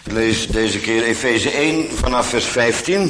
Ik lees deze keer Efeze 1 vanaf vers 15.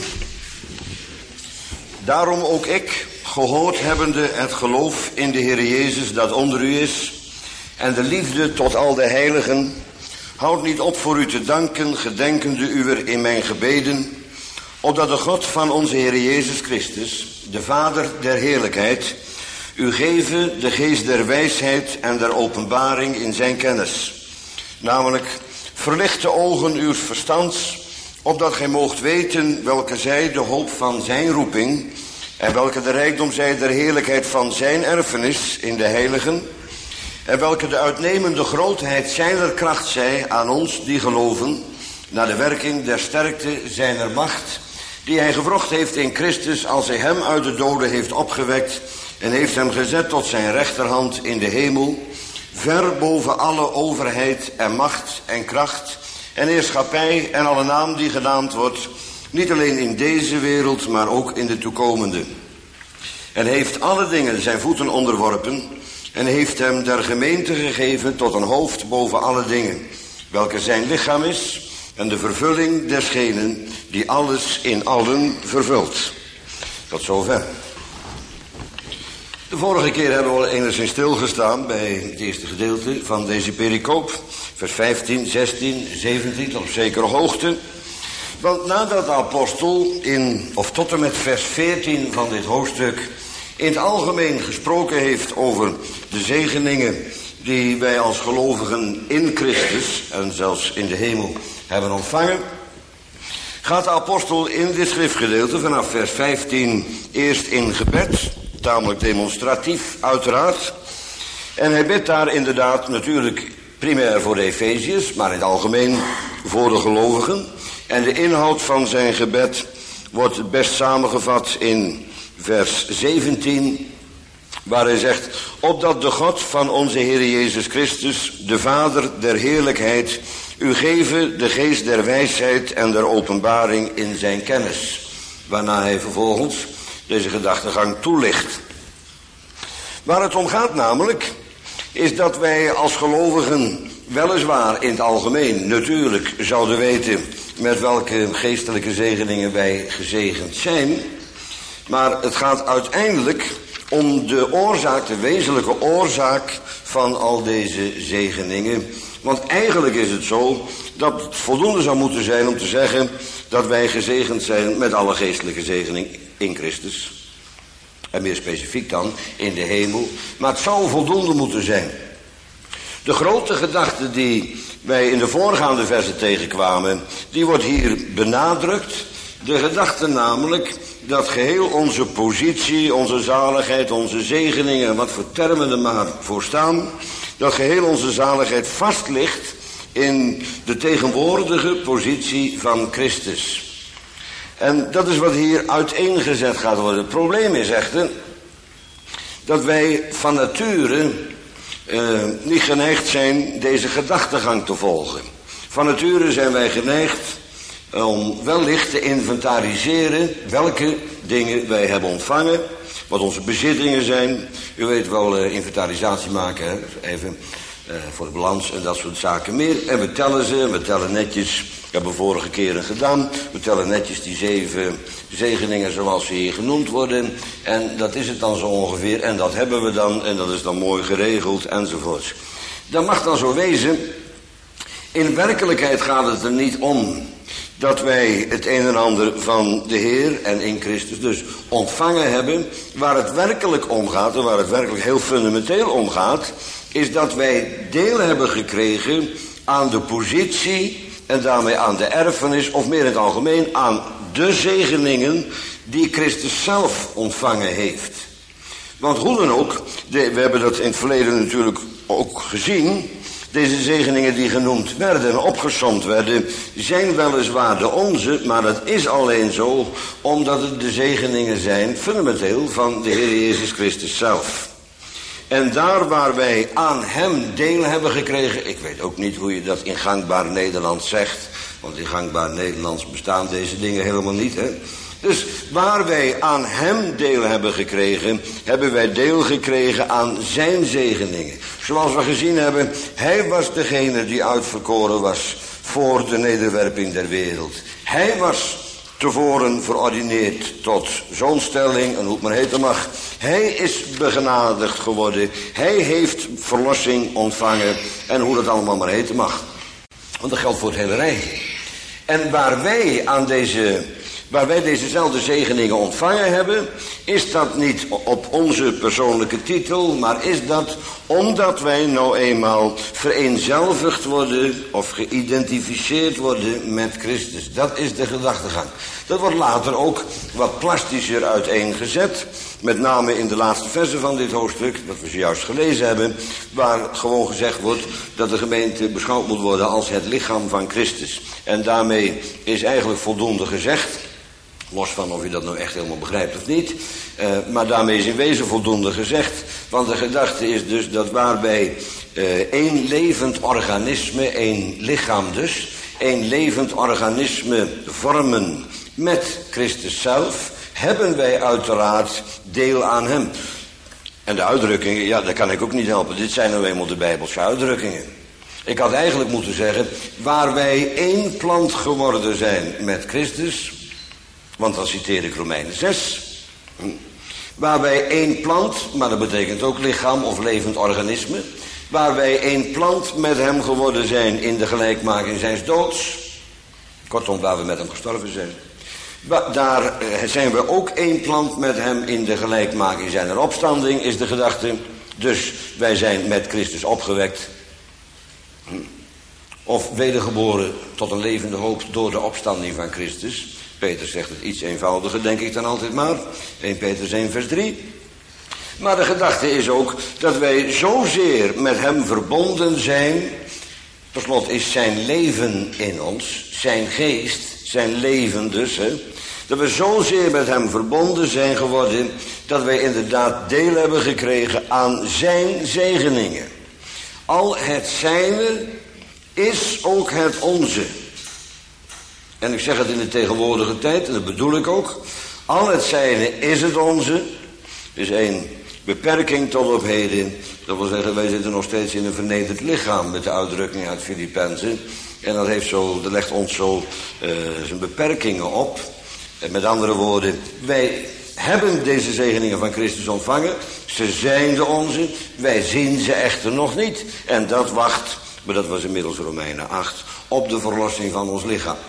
Daarom ook ik, gehoord hebbende het geloof in de Heer Jezus dat onder u is, en de liefde tot al de heiligen, houd niet op voor u te danken, gedenkende uwer in mijn gebeden, opdat de God van onze Heer Jezus Christus, de Vader der heerlijkheid, u geven de geest der wijsheid en der openbaring in zijn kennis. Namelijk, verlicht de ogen uws verstands, opdat gij moogt weten welke zij de hoop van zijn roeping, en welke de rijkdom zij der heerlijkheid van zijn erfenis in de heiligen, en welke de uitnemende grootheid zijner kracht zij aan ons die geloven, naar de werking der sterkte zijner macht, die hij gewrocht heeft in Christus, als hij hem uit de doden heeft opgewekt en heeft hem gezet tot zijn rechterhand in de hemel, ver boven alle overheid en macht en kracht en heerschappij en alle naam die genaamd wordt, niet alleen in deze wereld, maar ook in de toekomende. En heeft alle dingen zijn voeten onderworpen en heeft hem der gemeente gegeven tot een hoofd boven alle dingen, welke zijn lichaam is en de vervulling desgenen die alles in allen vervult. Tot zover. De vorige keer hebben we al enigszins stilgestaan bij het eerste gedeelte van deze pericoop. Vers 15, 16, 17 tot op zekere hoogte. Want nadat de apostel tot en met vers 14 van dit hoofdstuk in het algemeen gesproken heeft over de zegeningen die wij als gelovigen in Christus en zelfs in de hemel hebben ontvangen, gaat de apostel in dit schriftgedeelte vanaf vers 15 eerst in gebed, tamelijk demonstratief uiteraard. En hij bidt daar inderdaad natuurlijk primair voor de Efeziërs, maar in het algemeen voor de gelovigen. En de inhoud van zijn gebed wordt het best samengevat in vers 17, waar hij zegt: opdat de God van onze Heer Jezus Christus, de Vader der heerlijkheid, u geven de geest der wijsheid en der openbaring in zijn kennis. Waarna hij vervolgens deze gedachtegang toelicht. Waar het om gaat namelijk, is dat wij als gelovigen weliswaar in het algemeen natuurlijk zouden weten met welke geestelijke zegeningen wij gezegend zijn. Maar het gaat uiteindelijk om de oorzaak, de wezenlijke oorzaak van al deze zegeningen. Want eigenlijk is het zo dat het voldoende zou moeten zijn om te zeggen dat wij gezegend zijn met alle geestelijke zegeningen in Christus. En meer specifiek dan in de hemel. Maar het zou voldoende moeten zijn. De grote gedachte die wij in de voorgaande versen tegenkwamen, die wordt hier benadrukt. De gedachte namelijk dat geheel onze positie, onze zaligheid, onze zegeningen, wat voor termen er maar voor staan, dat geheel onze zaligheid vast ligt in de tegenwoordige positie van Christus. En dat is wat hier uiteengezet gaat worden. Het probleem is echter dat wij van nature niet geneigd zijn deze gedachtegang te volgen. Van nature zijn wij geneigd om wellicht te inventariseren welke dingen wij hebben ontvangen, wat onze bezittingen zijn. U weet wel, inventarisatie maken, hè? Even voor de balans en dat soort zaken meer. En we tellen ze, en we tellen netjes, dat hebben we vorige keren gedaan, we tellen netjes die 7 zegeningen zoals ze hier genoemd worden. En dat is het dan zo ongeveer, en dat hebben we dan, en dat is dan mooi geregeld, enzovoorts. Dat mag dan zo wezen. In werkelijkheid gaat het er niet om dat wij het een en ander van de Heer en in Christus dus ontvangen hebben. Waar het werkelijk om gaat, en waar het werkelijk heel fundamenteel om gaat, is dat wij deel hebben gekregen aan de positie en daarmee aan de erfenis, of meer in het algemeen aan de zegeningen die Christus zelf ontvangen heeft. Want hoe dan ook, we hebben dat in het verleden natuurlijk ook gezien, deze zegeningen die genoemd werden en opgesomd werden, zijn weliswaar de onze, maar dat is alleen zo omdat het de zegeningen zijn fundamenteel van de Heer Jezus Christus zelf. En daar waar wij aan hem deel hebben gekregen, ik weet ook niet hoe je dat in gangbaar Nederlands zegt, want in gangbaar Nederlands bestaan deze dingen helemaal niet, hè. Dus waar wij aan hem deel hebben gekregen, hebben wij deel gekregen aan zijn zegeningen. Zoals we gezien hebben, hij was degene die uitverkoren was voor de nederwerping der wereld. Hij was tevoren verordineerd tot zoonstelling en hoe het maar heten mag. Hij is begenadigd geworden. Hij heeft verlossing ontvangen en hoe dat allemaal maar heten mag. Want dat geldt voor het hele rijk. En waar wij dezezelfde zegeningen ontvangen hebben, is dat niet op onze persoonlijke titel, maar is dat omdat wij nou eenmaal vereenzelvigd worden of geïdentificeerd worden met Christus. Dat is de gedachtegang. Dat wordt later ook wat plastischer uiteengezet, met name in de laatste versen van dit hoofdstuk, dat we zojuist gelezen hebben, waar gewoon gezegd wordt dat de gemeente beschouwd moet worden als het lichaam van Christus. En daarmee is eigenlijk voldoende gezegd, los van of je dat nou echt helemaal begrijpt of niet. Maar daarmee is in wezen voldoende gezegd. Want de gedachte is dus dat waarbij één levend organisme, één lichaam dus, één levend organisme vormen met Christus zelf, hebben wij uiteraard deel aan hem. En de uitdrukkingen, ja, dat kan ik ook niet helpen. Dit zijn nou eenmaal de Bijbelse uitdrukkingen. Ik had eigenlijk moeten zeggen, waar wij één plant geworden zijn met Christus, want dan citeer ik Romeinen 6. Waar wij één plant, maar dat betekent ook lichaam of levend organisme. Waar wij één plant met hem geworden zijn in de gelijkmaking zijns doods. Kortom, waar we met hem gestorven zijn. Daar zijn we ook één plant met hem in de gelijkmaking zijner opstanding, is de gedachte. Dus wij zijn met Christus opgewekt. Of wedergeboren tot een levende hoop door de opstanding van Christus. Peter zegt het iets eenvoudiger, denk ik dan altijd maar. 1 Petrus 1 vers 3. Maar de gedachte is ook dat wij zozeer met hem verbonden zijn. Per slot is zijn leven in ons, zijn geest, zijn leven dus. Dat we zozeer met hem verbonden zijn geworden, dat wij inderdaad deel hebben gekregen aan zijn zegeningen. Al het zijne is ook het onze. En ik zeg het in de tegenwoordige tijd, en dat bedoel ik ook. Al het zijne is het onze. Er is één beperking tot op heden. Dat wil zeggen, wij zitten nog steeds in een vernederd lichaam, met de uitdrukking uit Filippenzen. En dat legt ons zo zijn beperkingen op. En met andere woorden, wij hebben deze zegeningen van Christus ontvangen. Ze zijn de onze. Wij zien ze echter nog niet. En dat wacht, maar dat was inmiddels Romeinen 8, op de verlossing van ons lichaam.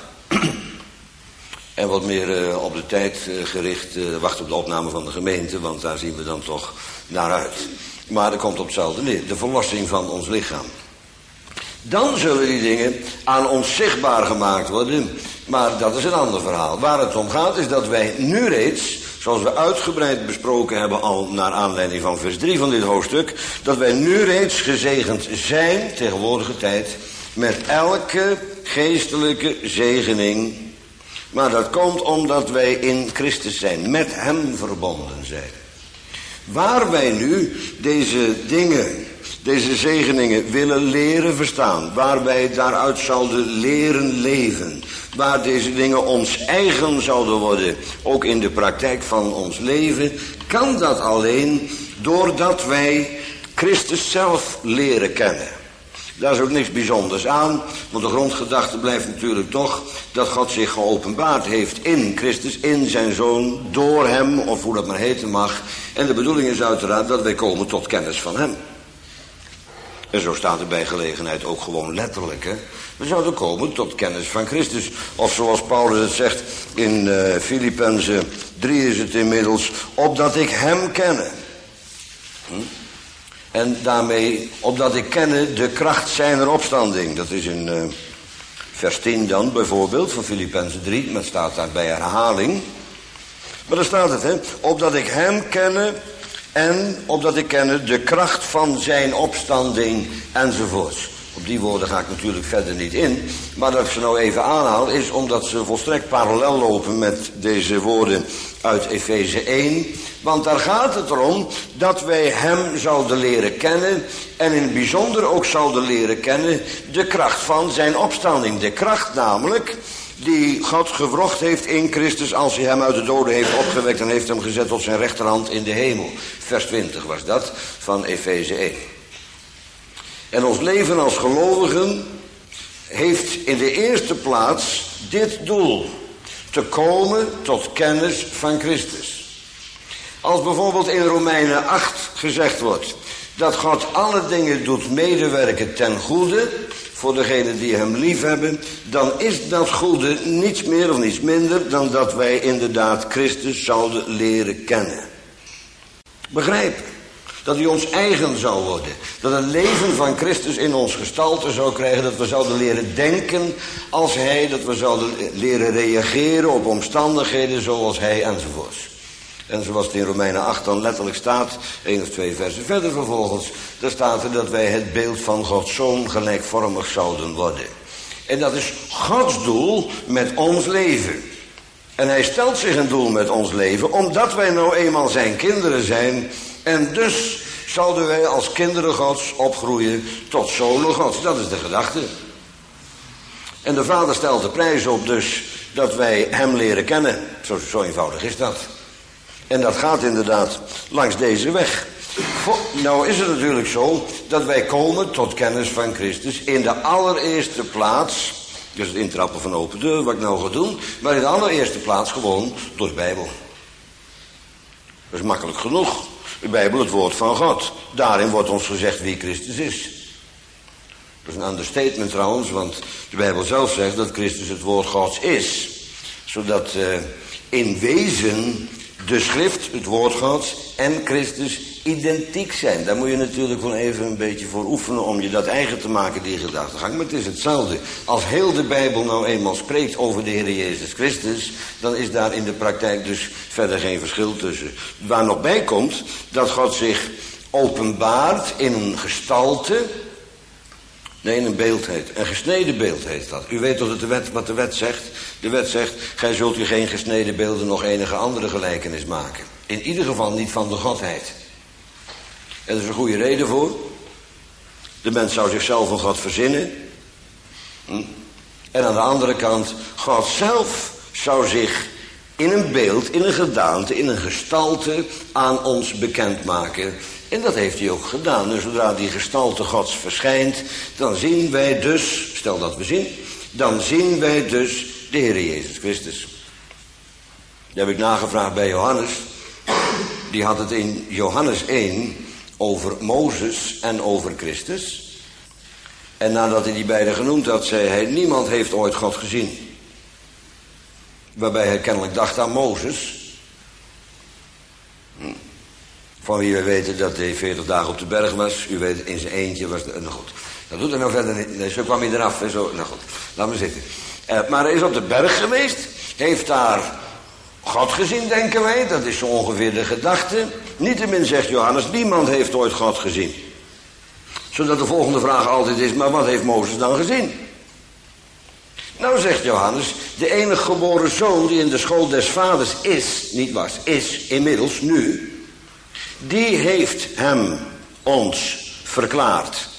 En wat meer op de tijd gericht, wacht op de opname van de gemeente, want daar zien we dan toch naar uit. Maar dat komt op hetzelfde neer, de verlossing van ons lichaam. Dan zullen die dingen aan ons zichtbaar gemaakt worden, maar dat is een ander verhaal. Waar het om gaat is dat wij nu reeds, zoals we uitgebreid besproken hebben al naar aanleiding van vers 3 van dit hoofdstuk, dat wij nu reeds gezegend zijn, tegenwoordige tijd, met elke geestelijke zegening. Maar dat komt omdat wij in Christus zijn, met hem verbonden zijn. Waar wij nu deze dingen, deze zegeningen willen leren verstaan, waar wij daaruit zouden leren leven, waar deze dingen ons eigen zouden worden, ook in de praktijk van ons leven, kan dat alleen doordat wij Christus zelf leren kennen. Daar is ook niks bijzonders aan, want de grondgedachte blijft natuurlijk toch dat God zich geopenbaard heeft in Christus, in zijn Zoon, door hem, of hoe dat maar heten mag. En de bedoeling is uiteraard dat wij komen tot kennis van hem. En zo staat er bij gelegenheid ook gewoon letterlijk, hè. We zouden komen tot kennis van Christus. Of zoals Paulus het zegt in Filippenzen 3 is het inmiddels, opdat ik hem kenne. En daarmee, opdat ik kenne de kracht zijner opstanding. Dat is in vers 10 dan bijvoorbeeld, van Filippenzen 3. Maar het staat daar bij herhaling. Maar daar staat het, hè. Opdat ik hem kenne en opdat ik kenne de kracht van zijn opstanding enzovoorts. Op die woorden ga ik natuurlijk verder niet in. Maar dat ik ze nou even aanhaal is omdat ze volstrekt parallel lopen met deze woorden uit Efeze 1. Want daar gaat het erom dat wij hem zouden leren kennen. En in het bijzonder ook zouden leren kennen de kracht van zijn opstanding. De kracht namelijk die God gewrocht heeft in Christus als hij hem uit de doden heeft opgewekt en heeft hem gezet tot zijn rechterhand in de hemel. Vers 20 was dat van Efeze 1. En ons leven als gelovigen heeft in de eerste plaats dit doel: te komen tot kennis van Christus. Als bijvoorbeeld in Romeinen 8 gezegd wordt dat God alle dingen doet medewerken ten goede voor degenen die hem lief hebben, dan is dat goede niets meer of niets minder dan dat wij inderdaad Christus zouden leren kennen. Begrijpen dat hij ons eigen zou worden, dat het leven van Christus in ons gestalte zou krijgen, dat we zouden leren denken als hij, dat we zouden leren reageren op omstandigheden zoals hij enzovoorts. En zoals het in Romeinen 8 dan letterlijk staat, 1 of 2 versen verder vervolgens, daar staat er dat wij het beeld van Gods Zoon gelijkvormig zouden worden. En dat is Gods doel met ons leven. En hij stelt zich een doel met ons leven, omdat wij nou eenmaal zijn kinderen zijn. En dus zouden wij als kinderen Gods opgroeien tot zonen Gods. Dat is de gedachte. En de Vader stelt de prijs op dus dat wij hem leren kennen. Zo eenvoudig is dat. En dat gaat inderdaad langs deze weg. Nou is het natuurlijk zo dat wij komen tot kennis van Christus in de allereerste plaats. Dus het intrappen van open deur, wat ik nou ga doen. Maar in de allereerste plaats gewoon door de Bijbel. Dat is makkelijk genoeg. De Bijbel, het woord van God. Daarin wordt ons gezegd wie Christus is. Dat is een understatement trouwens, want de Bijbel zelf zegt dat Christus het woord Gods is. Zodat in wezen de schrift, het woord Gods en Christus identiek zijn. Daar moet je natuurlijk wel even een beetje voor oefenen om je dat eigen te maken, die gedachtegang. Maar het is hetzelfde. Als heel de Bijbel nou eenmaal spreekt over de Heer Jezus Christus, dan is daar in de praktijk dus verder geen verschil tussen. Waar nog bij komt dat God zich openbaart in een gestalte. Nee, in een beeldheid. Een gesneden beeld heet dat. U weet toch wat de wet zegt? De wet zegt, gij zult u geen gesneden beelden nog enige andere gelijkenis maken. In ieder geval niet van de Godheid. En er is een goede reden voor. De mens zou zichzelf een God verzinnen. En aan de andere kant, God zelf zou zich in een beeld, in een gedaante, in een gestalte aan ons bekendmaken. En dat heeft hij ook gedaan. En zodra die gestalte Gods verschijnt, dan zien wij dus, stel dat we zien, dan zien wij dus de Heer Jezus Christus. Dat heb ik nagevraagd bij Johannes. Die had het in Johannes 1 over Mozes en over Christus. En nadat hij die beiden genoemd had, zei hij, niemand heeft ooit God gezien. Waarbij hij kennelijk dacht aan Mozes. Van wie we weten dat hij 40 dagen op de berg was. U weet, in zijn eentje was... Nou goed, dat doet er nou verder niet. Nee, zo kwam hij eraf. Hè, zo. Nou goed, laat maar zitten. Maar hij is op de berg geweest. Heeft daar God gezien, denken wij. Dat is zo ongeveer de gedachte. Niettemin zegt Johannes, niemand heeft ooit God gezien. Zodat de volgende vraag altijd is, maar wat heeft Mozes dan gezien? Nou zegt Johannes, de enige geboren zoon die in de school des vaders is, niet was, is inmiddels nu, die heeft hem ons verklaard.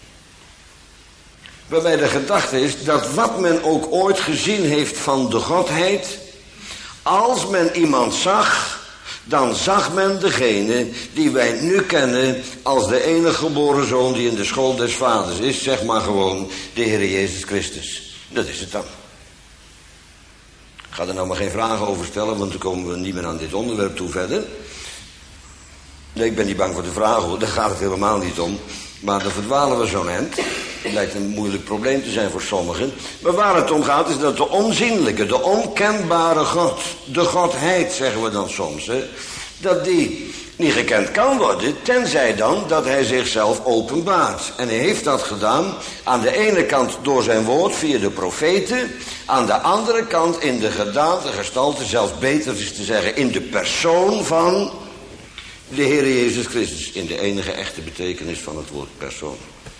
Waarbij de gedachte is dat wat men ook ooit gezien heeft van de Godheid, als men iemand zag, dan zag men degene die wij nu kennen als de enige geboren zoon die in de school des vaders is, zeg maar gewoon de Heer Jezus Christus. Dat is het dan. Ik ga er nou maar geen vragen over stellen, want dan komen we niet meer aan dit onderwerp toe verder. Nee, ik ben niet bang voor de vragen hoor, daar gaat het helemaal niet om. Maar dan verdwalen we zo'n eind. Het lijkt een moeilijk probleem te zijn voor sommigen. Maar waar het om gaat is dat de onzienlijke, de onkenbare God, de Godheid zeggen we dan soms, hè, dat die niet gekend kan worden, tenzij dan dat hij zichzelf openbaart. En hij heeft dat gedaan aan de ene kant door zijn woord via de profeten, aan de andere kant in de gedaante, gestalte, zelfs beter is te zeggen, in de persoon van de Heer Jezus Christus, in de enige echte betekenis van het woord persoon.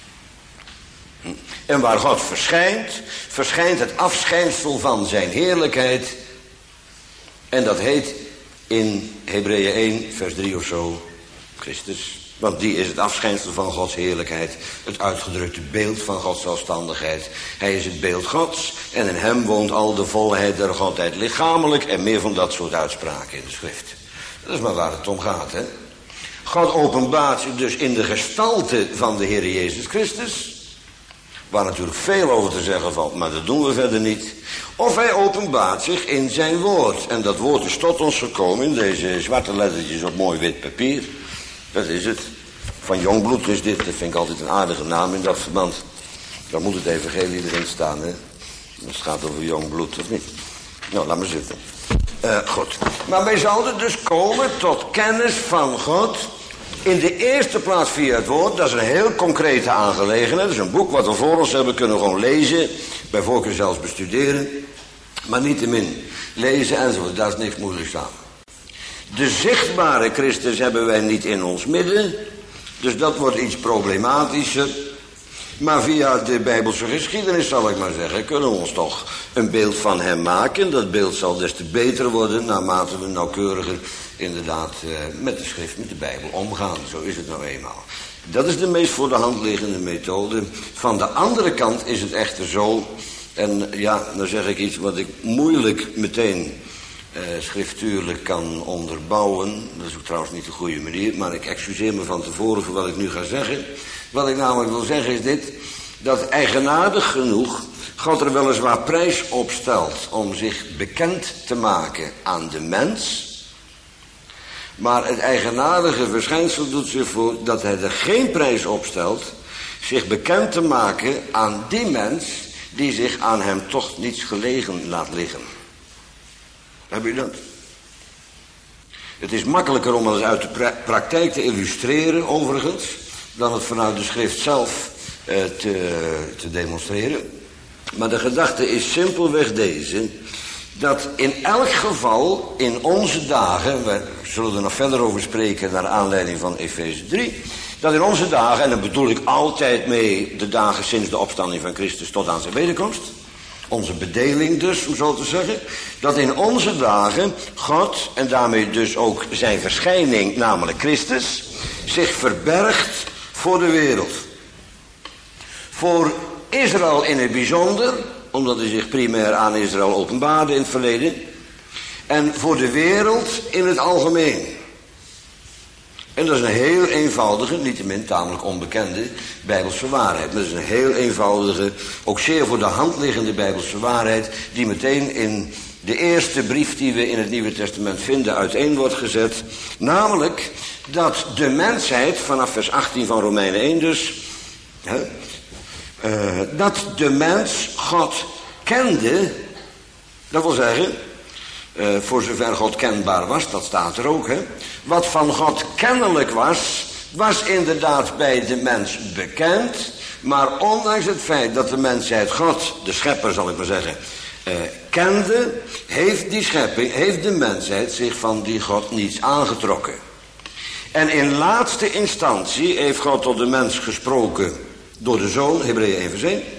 En waar God verschijnt, verschijnt het afschijnsel van zijn heerlijkheid. En dat heet in Hebreeën 1 vers 3 of zo Christus. Want die is het afschijnsel van Gods heerlijkheid. Het uitgedrukte beeld van Gods zelfstandigheid. Hij is het beeld Gods. En in hem woont al de volheid der Godheid lichamelijk. En meer van dat soort uitspraken in de schrift. Dat is maar waar het om gaat, hè. God openbaart zich dus in de gestalte van de Heer Jezus Christus. waar natuurlijk veel over te zeggen valt, maar dat doen we verder niet. Of hij openbaart zich in zijn woord. En dat woord is tot ons gekomen in deze zwarte lettertjes op mooi wit papier. Dat is het. Van Jongbloed is dit. Dat vind ik altijd een aardige naam in dat verband. Dan moet het evangelie erin staan, hè. Het gaat over Jongbloed, of niet? Nou, laat maar zitten. Goed. Maar wij zouden dus komen tot kennis van God. In de eerste plaats via het woord. Dat is een heel concrete aangelegenheid. Dat is een boek wat we voor ons hebben, kunnen we gewoon lezen. Bij voorkeur zelfs bestuderen. Maar niettemin lezen enzovoort. Daar is niks moeilijks aan. De zichtbare Christus hebben wij niet in ons midden. Dus dat wordt iets problematischer. Maar via de Bijbelse geschiedenis, zal ik maar zeggen, kunnen we ons toch een beeld van hem maken. Dat beeld zal des te beter worden naarmate we nauwkeuriger inderdaad met de schrift, met de Bijbel omgaan. Zo is het nou eenmaal. Dat is de meest voor de hand liggende methode. Van de andere kant is het echter zo, en ja, dan zeg ik iets wat ik moeilijk meteen schriftuurlijk kan onderbouwen. Dat is ook trouwens niet de goede manier, maar ik excuseer me van tevoren voor wat ik nu ga zeggen. Wat ik namelijk wil zeggen is dit, dat eigenaardig genoeg God er weliswaar prijs op stelt om zich bekend te maken aan de mens. Maar het eigenaardige verschijnsel doet zich voor dat hij er geen prijs op stelt zich bekend te maken aan die mens die zich aan hem toch niets gelegen laat liggen. Heb je dat? Het is makkelijker om het uit de praktijk te illustreren, overigens, dan het vanuit de schrift zelf te demonstreren. Maar de gedachte is simpelweg deze, dat in elk geval in onze dagen, we zullen er nog verder over spreken naar aanleiding van Efeze 3, dat in onze dagen, en dan bedoel ik altijd mee de dagen sinds de opstanding van Christus tot aan zijn wederkomst, onze bedeling dus, om zo te zeggen, dat in onze dagen God, en daarmee dus ook zijn verschijning, namelijk Christus, zich verbergt voor de wereld. Voor Israël in het bijzonder, omdat hij zich primair aan Israël openbaarde in het verleden, en voor de wereld in het algemeen. En dat is een heel eenvoudige, niettemin tamelijk onbekende Bijbelse waarheid. Dat is een heel eenvoudige, ook zeer voor de hand liggende Bijbelse waarheid, die meteen in de eerste brief die we in het Nieuwe Testament vinden uiteen wordt gezet. Namelijk dat de mensheid, vanaf vers 18 van Romeinen 1 dus, dat de mens God kende, dat wil zeggen, voor zover God kenbaar was, dat staat er ook, hè. Wat van God kennelijk was, was inderdaad bij de mens bekend, maar ondanks het feit dat de mensheid God, de schepper zal ik maar zeggen, kende, heeft de mensheid zich van die God niets aangetrokken. En in laatste instantie heeft God tot de mens gesproken door de Zoon, Hebreeën 1 vers 1.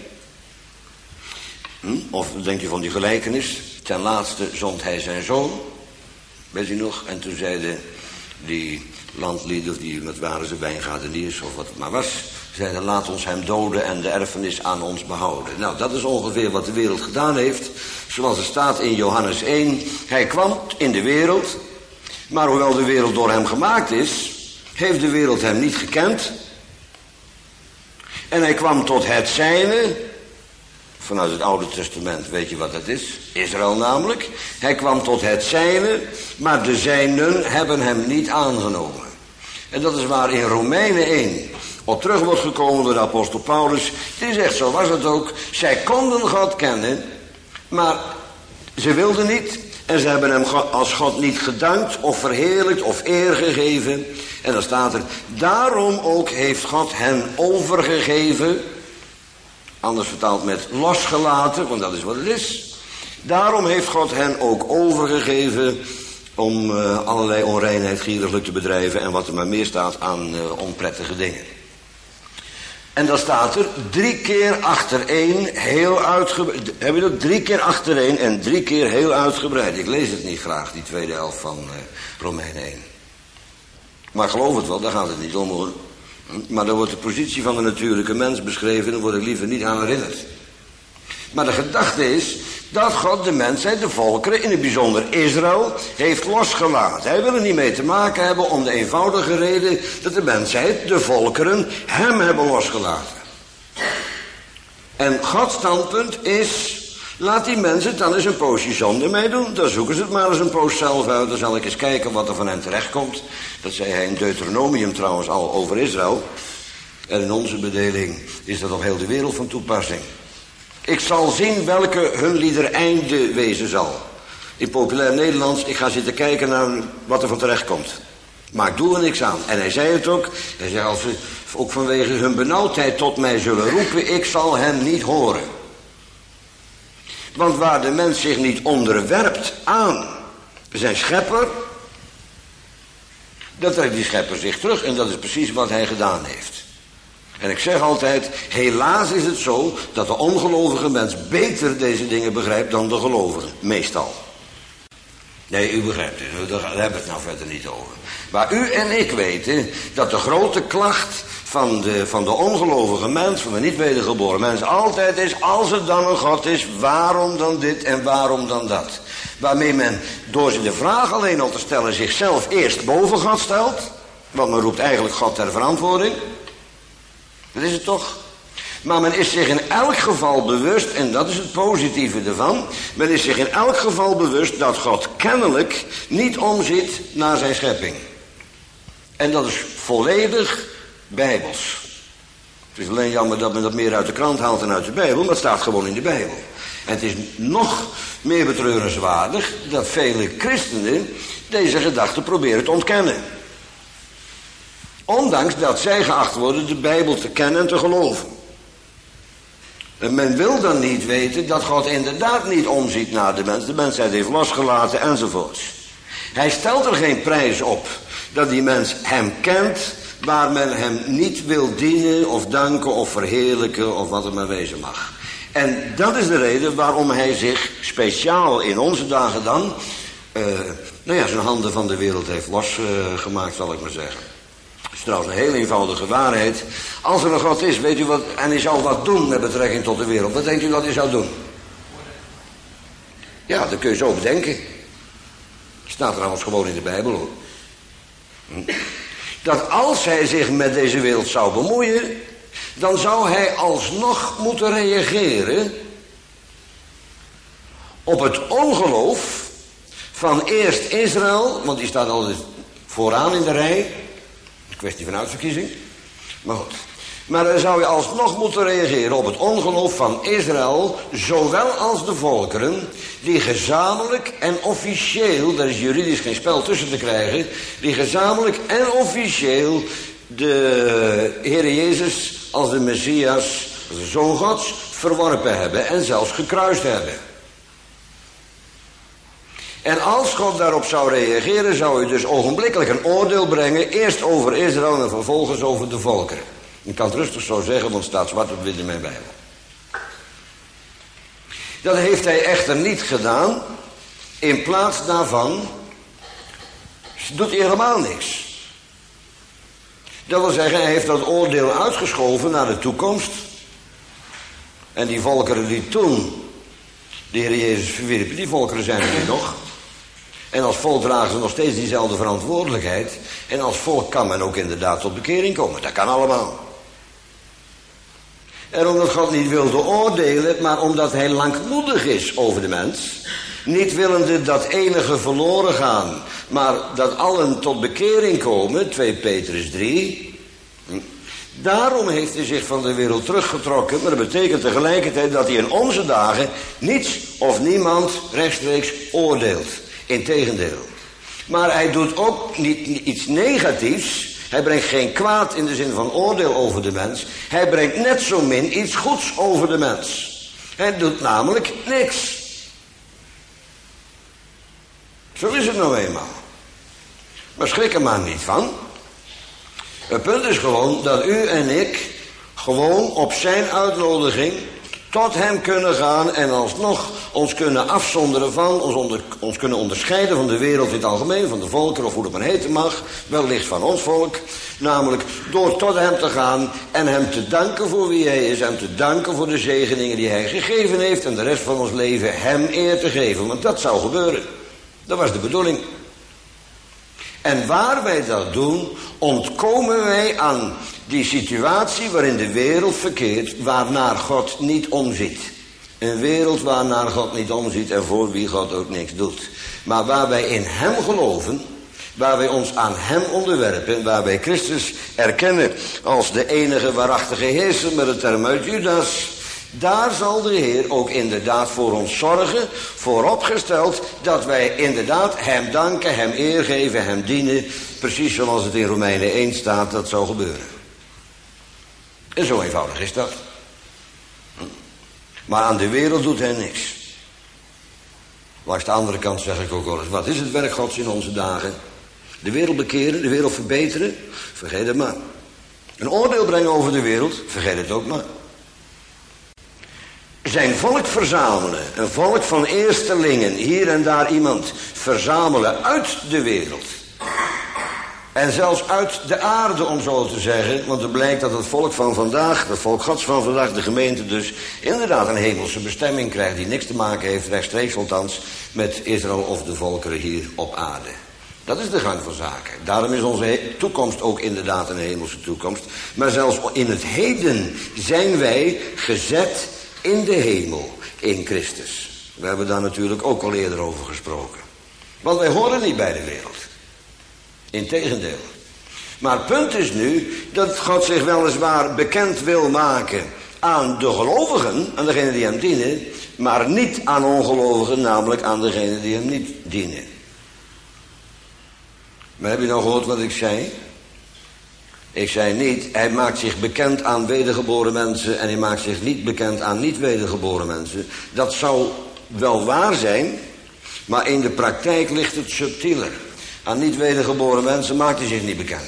Of denk je van die gelijkenis? Ten laatste zond hij zijn zoon. Weet je nog? En toen zeiden die landlieden, of die met waren ze wijngaardeniers of wat het maar was, zeiden laat ons hem doden en de erfenis aan ons behouden. Nou, dat is ongeveer wat de wereld gedaan heeft. Zoals er staat in Johannes 1. Hij kwam in de wereld, maar hoewel de wereld door hem gemaakt is, heeft de wereld hem niet gekend. En hij kwam tot het zijne. Vanuit het Oude Testament, weet je wat dat is? Israël namelijk. Hij kwam tot het zijne, maar de zijnen hebben hem niet aangenomen. En dat is waar in Romeinen 1 op terug wordt gekomen door de apostel Paulus. Die zegt, zo was het ook. Zij konden God kennen, maar ze wilden niet. En ze hebben hem als God niet gedankt of verheerlijkt of eer gegeven. En dan staat er, daarom ook heeft God hen overgegeven. Anders vertaald met losgelaten, want dat is wat het is. Daarom heeft God hen ook overgegeven om allerlei onreinheid gieriglijk te bedrijven en wat er maar meer staat aan onprettige dingen. En dan staat er 3 keer achtereen heel uitgebreid. Heb je dat? 3 keer achtereen en 3 keer heel uitgebreid. Ik lees het niet graag, die tweede helft van Romeinen 1. Maar geloof het wel, daar gaat het niet om hoor. Maar dan wordt de positie van de natuurlijke mens beschreven en daar word ik liever niet aan herinnerd. Maar de gedachte is dat God de mensheid, de volkeren, in het bijzonder Israël, heeft losgelaten. Hij wil er niet mee te maken hebben om de eenvoudige reden dat de mensheid, de volkeren, hem hebben losgelaten. En Gods standpunt is, laat die mensen dan eens een poosje zonder mij doen. Dan zoeken ze het maar eens een poos zelf uit. Dan zal ik eens kijken wat er van hen terechtkomt. Dat zei hij in Deuteronomium trouwens al over Israël. En in onze bedeling is dat op heel de wereld van toepassing. Ik zal zien welke hun lieder einde wezen zal. In populair Nederlands, ik ga zitten kijken naar wat er van terechtkomt. Maar ik doe er niks aan. En hij zei het ook. Hij zei, als ze ook vanwege hun benauwdheid tot mij zullen roepen, ik zal hen niet horen. Want waar de mens zich niet onderwerpt aan zijn schepper, dan trekt die schepper zich terug. En dat is precies wat hij gedaan heeft. En ik zeg altijd, helaas is het zo dat de ongelovige mens beter deze dingen begrijpt dan de gelovige. Meestal. Nee, u begrijpt het, daar hebben we het nou verder niet over. Maar u en ik weten dat de grote klacht van de ongelovige mens, van de niet wedergeboren mens, altijd is, als er dan een God is, waarom dan dit en waarom dan dat? Waarmee men door de vraag alleen al te stellen zichzelf eerst boven God stelt, want men roept eigenlijk God ter verantwoording. Dat is het toch? Maar men is zich in elk geval bewust, en dat is het positieve ervan, men is zich in elk geval bewust dat God kennelijk niet omziet naar zijn schepping. En dat is volledig bijbels. Het is alleen jammer dat men dat meer uit de krant haalt dan uit de Bijbel, maar het staat gewoon in de Bijbel. En het is nog meer betreurenswaardig dat vele christenen deze gedachte proberen te ontkennen. Ondanks dat zij geacht worden de Bijbel te kennen en te geloven. En men wil dan niet weten dat God inderdaad niet omziet naar de mens. De mensheid heeft losgelaten enzovoorts. Hij stelt er geen prijs op dat die mens hem kent, waar men hem niet wil dienen of danken of verheerlijken of wat het maar wezen mag. En dat is de reden waarom hij zich speciaal in onze dagen dan zijn handen van de wereld heeft losgemaakt, zal ik maar zeggen. Dat is trouwens een heel eenvoudige waarheid. Als er een God is, weet u wat, en hij zou wat doen met betrekking tot de wereld. Wat denkt u dat hij zou doen? Ja, dat kun je zo bedenken. Staat trouwens gewoon in de Bijbel hoor. Dat als hij zich met deze wereld zou bemoeien, dan zou hij alsnog moeten reageren op het ongeloof van eerst Israël, want die staat altijd vooraan in de rij. Kwestie van uitverkiezing. Maar goed. Maar dan zou je alsnog moeten reageren op het ongeloof van Israël, zowel als de volkeren, die gezamenlijk en officieel, daar is juridisch geen spel tussen te krijgen, die gezamenlijk en officieel de Heer Jezus als de Messias, als de Zoon Gods, verworpen hebben en zelfs gekruist hebben. En als God daarop zou reageren, zou hij dus ogenblikkelijk een oordeel brengen, eerst over Israël en vervolgens over de volkeren. Ik kan het rustig zo zeggen, want het staat zwart op wit in mijn Bijbel. Dat heeft hij echter niet gedaan. In plaats daarvan doet hij helemaal niks. Dat wil zeggen, hij heeft dat oordeel uitgeschoven naar de toekomst. En die volkeren die toen de Heer Jezus verwierpen, die volkeren zijn er nu nog. En als volk dragen ze nog steeds diezelfde verantwoordelijkheid. En als volk kan men ook inderdaad tot bekering komen. Dat kan allemaal. En omdat God niet wilde oordelen, maar omdat hij langmoedig is over de mens. Niet willende dat enige verloren gaan, maar dat allen tot bekering komen. 2 Petrus 3. Daarom heeft hij zich van de wereld teruggetrokken. Maar dat betekent tegelijkertijd dat hij in onze dagen niets of niemand rechtstreeks oordeelt. Integendeel. Maar hij doet ook niet iets negatiefs. Hij brengt geen kwaad in de zin van oordeel over de mens. Hij brengt net zo min iets goeds over de mens. Hij doet namelijk niks. Zo is het nou eenmaal. Maar schrik er maar niet van. Het punt is gewoon dat u en ik gewoon op zijn uitnodiging tot hem kunnen gaan en alsnog ons kunnen afzonderen van, ons kunnen onderscheiden van de wereld in het algemeen, van de volkeren of hoe dat maar heten mag, wellicht van ons volk, namelijk door tot hem te gaan en hem te danken voor wie hij is en te danken voor de zegeningen die hij gegeven heeft en de rest van ons leven hem eer te geven, want dat zou gebeuren. Dat was de bedoeling. En waar wij dat doen, ontkomen wij aan die situatie waarin de wereld verkeert, waarnaar God niet omziet. Een wereld waarnaar God niet omziet en voor wie God ook niks doet. Maar waar wij in hem geloven, waar wij ons aan hem onderwerpen, waar wij Christus erkennen als de enige waarachtige heerser met de term uit Judas, daar zal de Heer ook inderdaad voor ons zorgen, vooropgesteld dat wij inderdaad hem danken, hem eer geven, hem dienen, precies zoals het in Romeinen 1 staat dat zou gebeuren. En zo eenvoudig is dat. Maar aan de wereld doet hij niks. Langs de andere kant zeg ik ook wel eens, wat is het werk Gods in onze dagen? De wereld bekeren, de wereld verbeteren? Vergeet het maar. Een oordeel brengen over de wereld? Vergeet het ook maar. Zijn volk verzamelen, een volk van eerstelingen, hier en daar iemand verzamelen uit de wereld. En zelfs uit de aarde, om zo te zeggen, want het blijkt dat het volk van vandaag, het volk Gods van vandaag, de gemeente dus, inderdaad een hemelse bestemming krijgt die niks te maken heeft, rechtstreeks althans, met Israël of de volkeren hier op aarde. Dat is de gang van zaken. Daarom is onze toekomst ook inderdaad een hemelse toekomst. Maar zelfs in het heden zijn wij gezet in de hemel, in Christus. We hebben daar natuurlijk ook al eerder over gesproken. Want wij horen niet bij de wereld. Integendeel. Maar het punt is nu dat God zich weliswaar bekend wil maken aan de gelovigen, aan degenen die hem dienen, maar niet aan ongelovigen, namelijk aan degenen die hem niet dienen. Maar heb je nou gehoord wat ik zei? Ik zei niet, hij maakt zich bekend aan wedergeboren mensen en hij maakt zich niet bekend aan niet wedergeboren mensen. Dat zou wel waar zijn, maar in de praktijk ligt het subtieler. Aan niet wedergeboren mensen maakt hij zich niet bekend.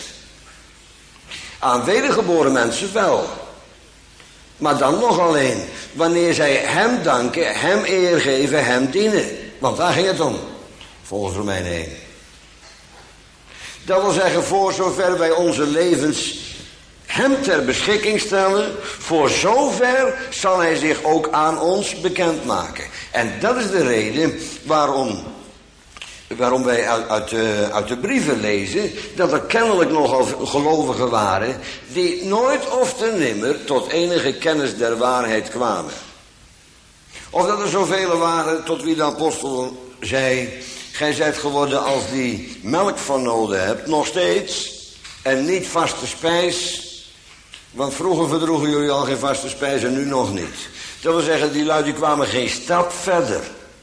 Aan wedergeboren mensen wel. Maar dan nog alleen wanneer zij hem danken, hem eer geven, hem dienen. Want daar ging het om, volgens Romeinen 1. Dat wil zeggen, voor zover wij onze levens hem ter beschikking stellen, voor zover zal hij zich ook aan ons bekendmaken. En dat is de reden waarom wij uit de brieven lezen dat er kennelijk nogal gelovigen waren die nooit of te nimmer tot enige kennis der waarheid kwamen. Of dat er zoveel waren tot wie de apostel zei, gij zijt geworden als die melk van noden hebt, nog steeds, en niet vaste spijs. Want vroeger verdroegen jullie al geen vaste spijs en nu nog niet. Dat wil zeggen, die lui die kwamen geen stap verder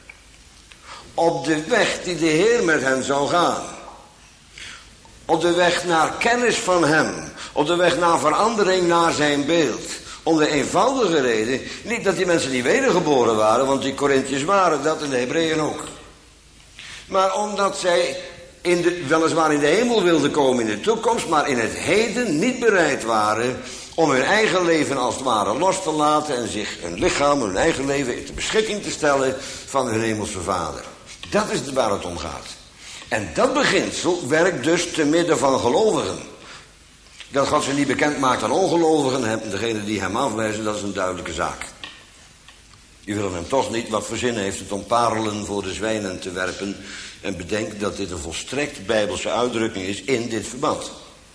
op de weg die de Heer met hen zou gaan. Op de weg naar kennis van hem. Op de weg naar verandering naar zijn beeld. Om de eenvoudige reden, niet dat die mensen niet wedergeboren waren, want die Korinthiërs waren dat en de Hebreeën ook. Maar omdat zij weliswaar in de hemel wilden komen in de toekomst, maar in het heden niet bereid waren om hun eigen leven als het ware los te laten en zich hun lichaam, hun eigen leven ter beschikking te stellen van hun hemelse Vader. Dat is waar het om gaat. En dat beginsel werkt dus te midden van gelovigen. Dat God zich niet bekend maakt aan ongelovigen, degene die hem afwijzen, dat is een duidelijke zaak. Die willen hem toch niet, wat voor zin heeft het om parelen voor de zwijnen te werpen. En bedenk dat dit een volstrekt bijbelse uitdrukking is in dit verband.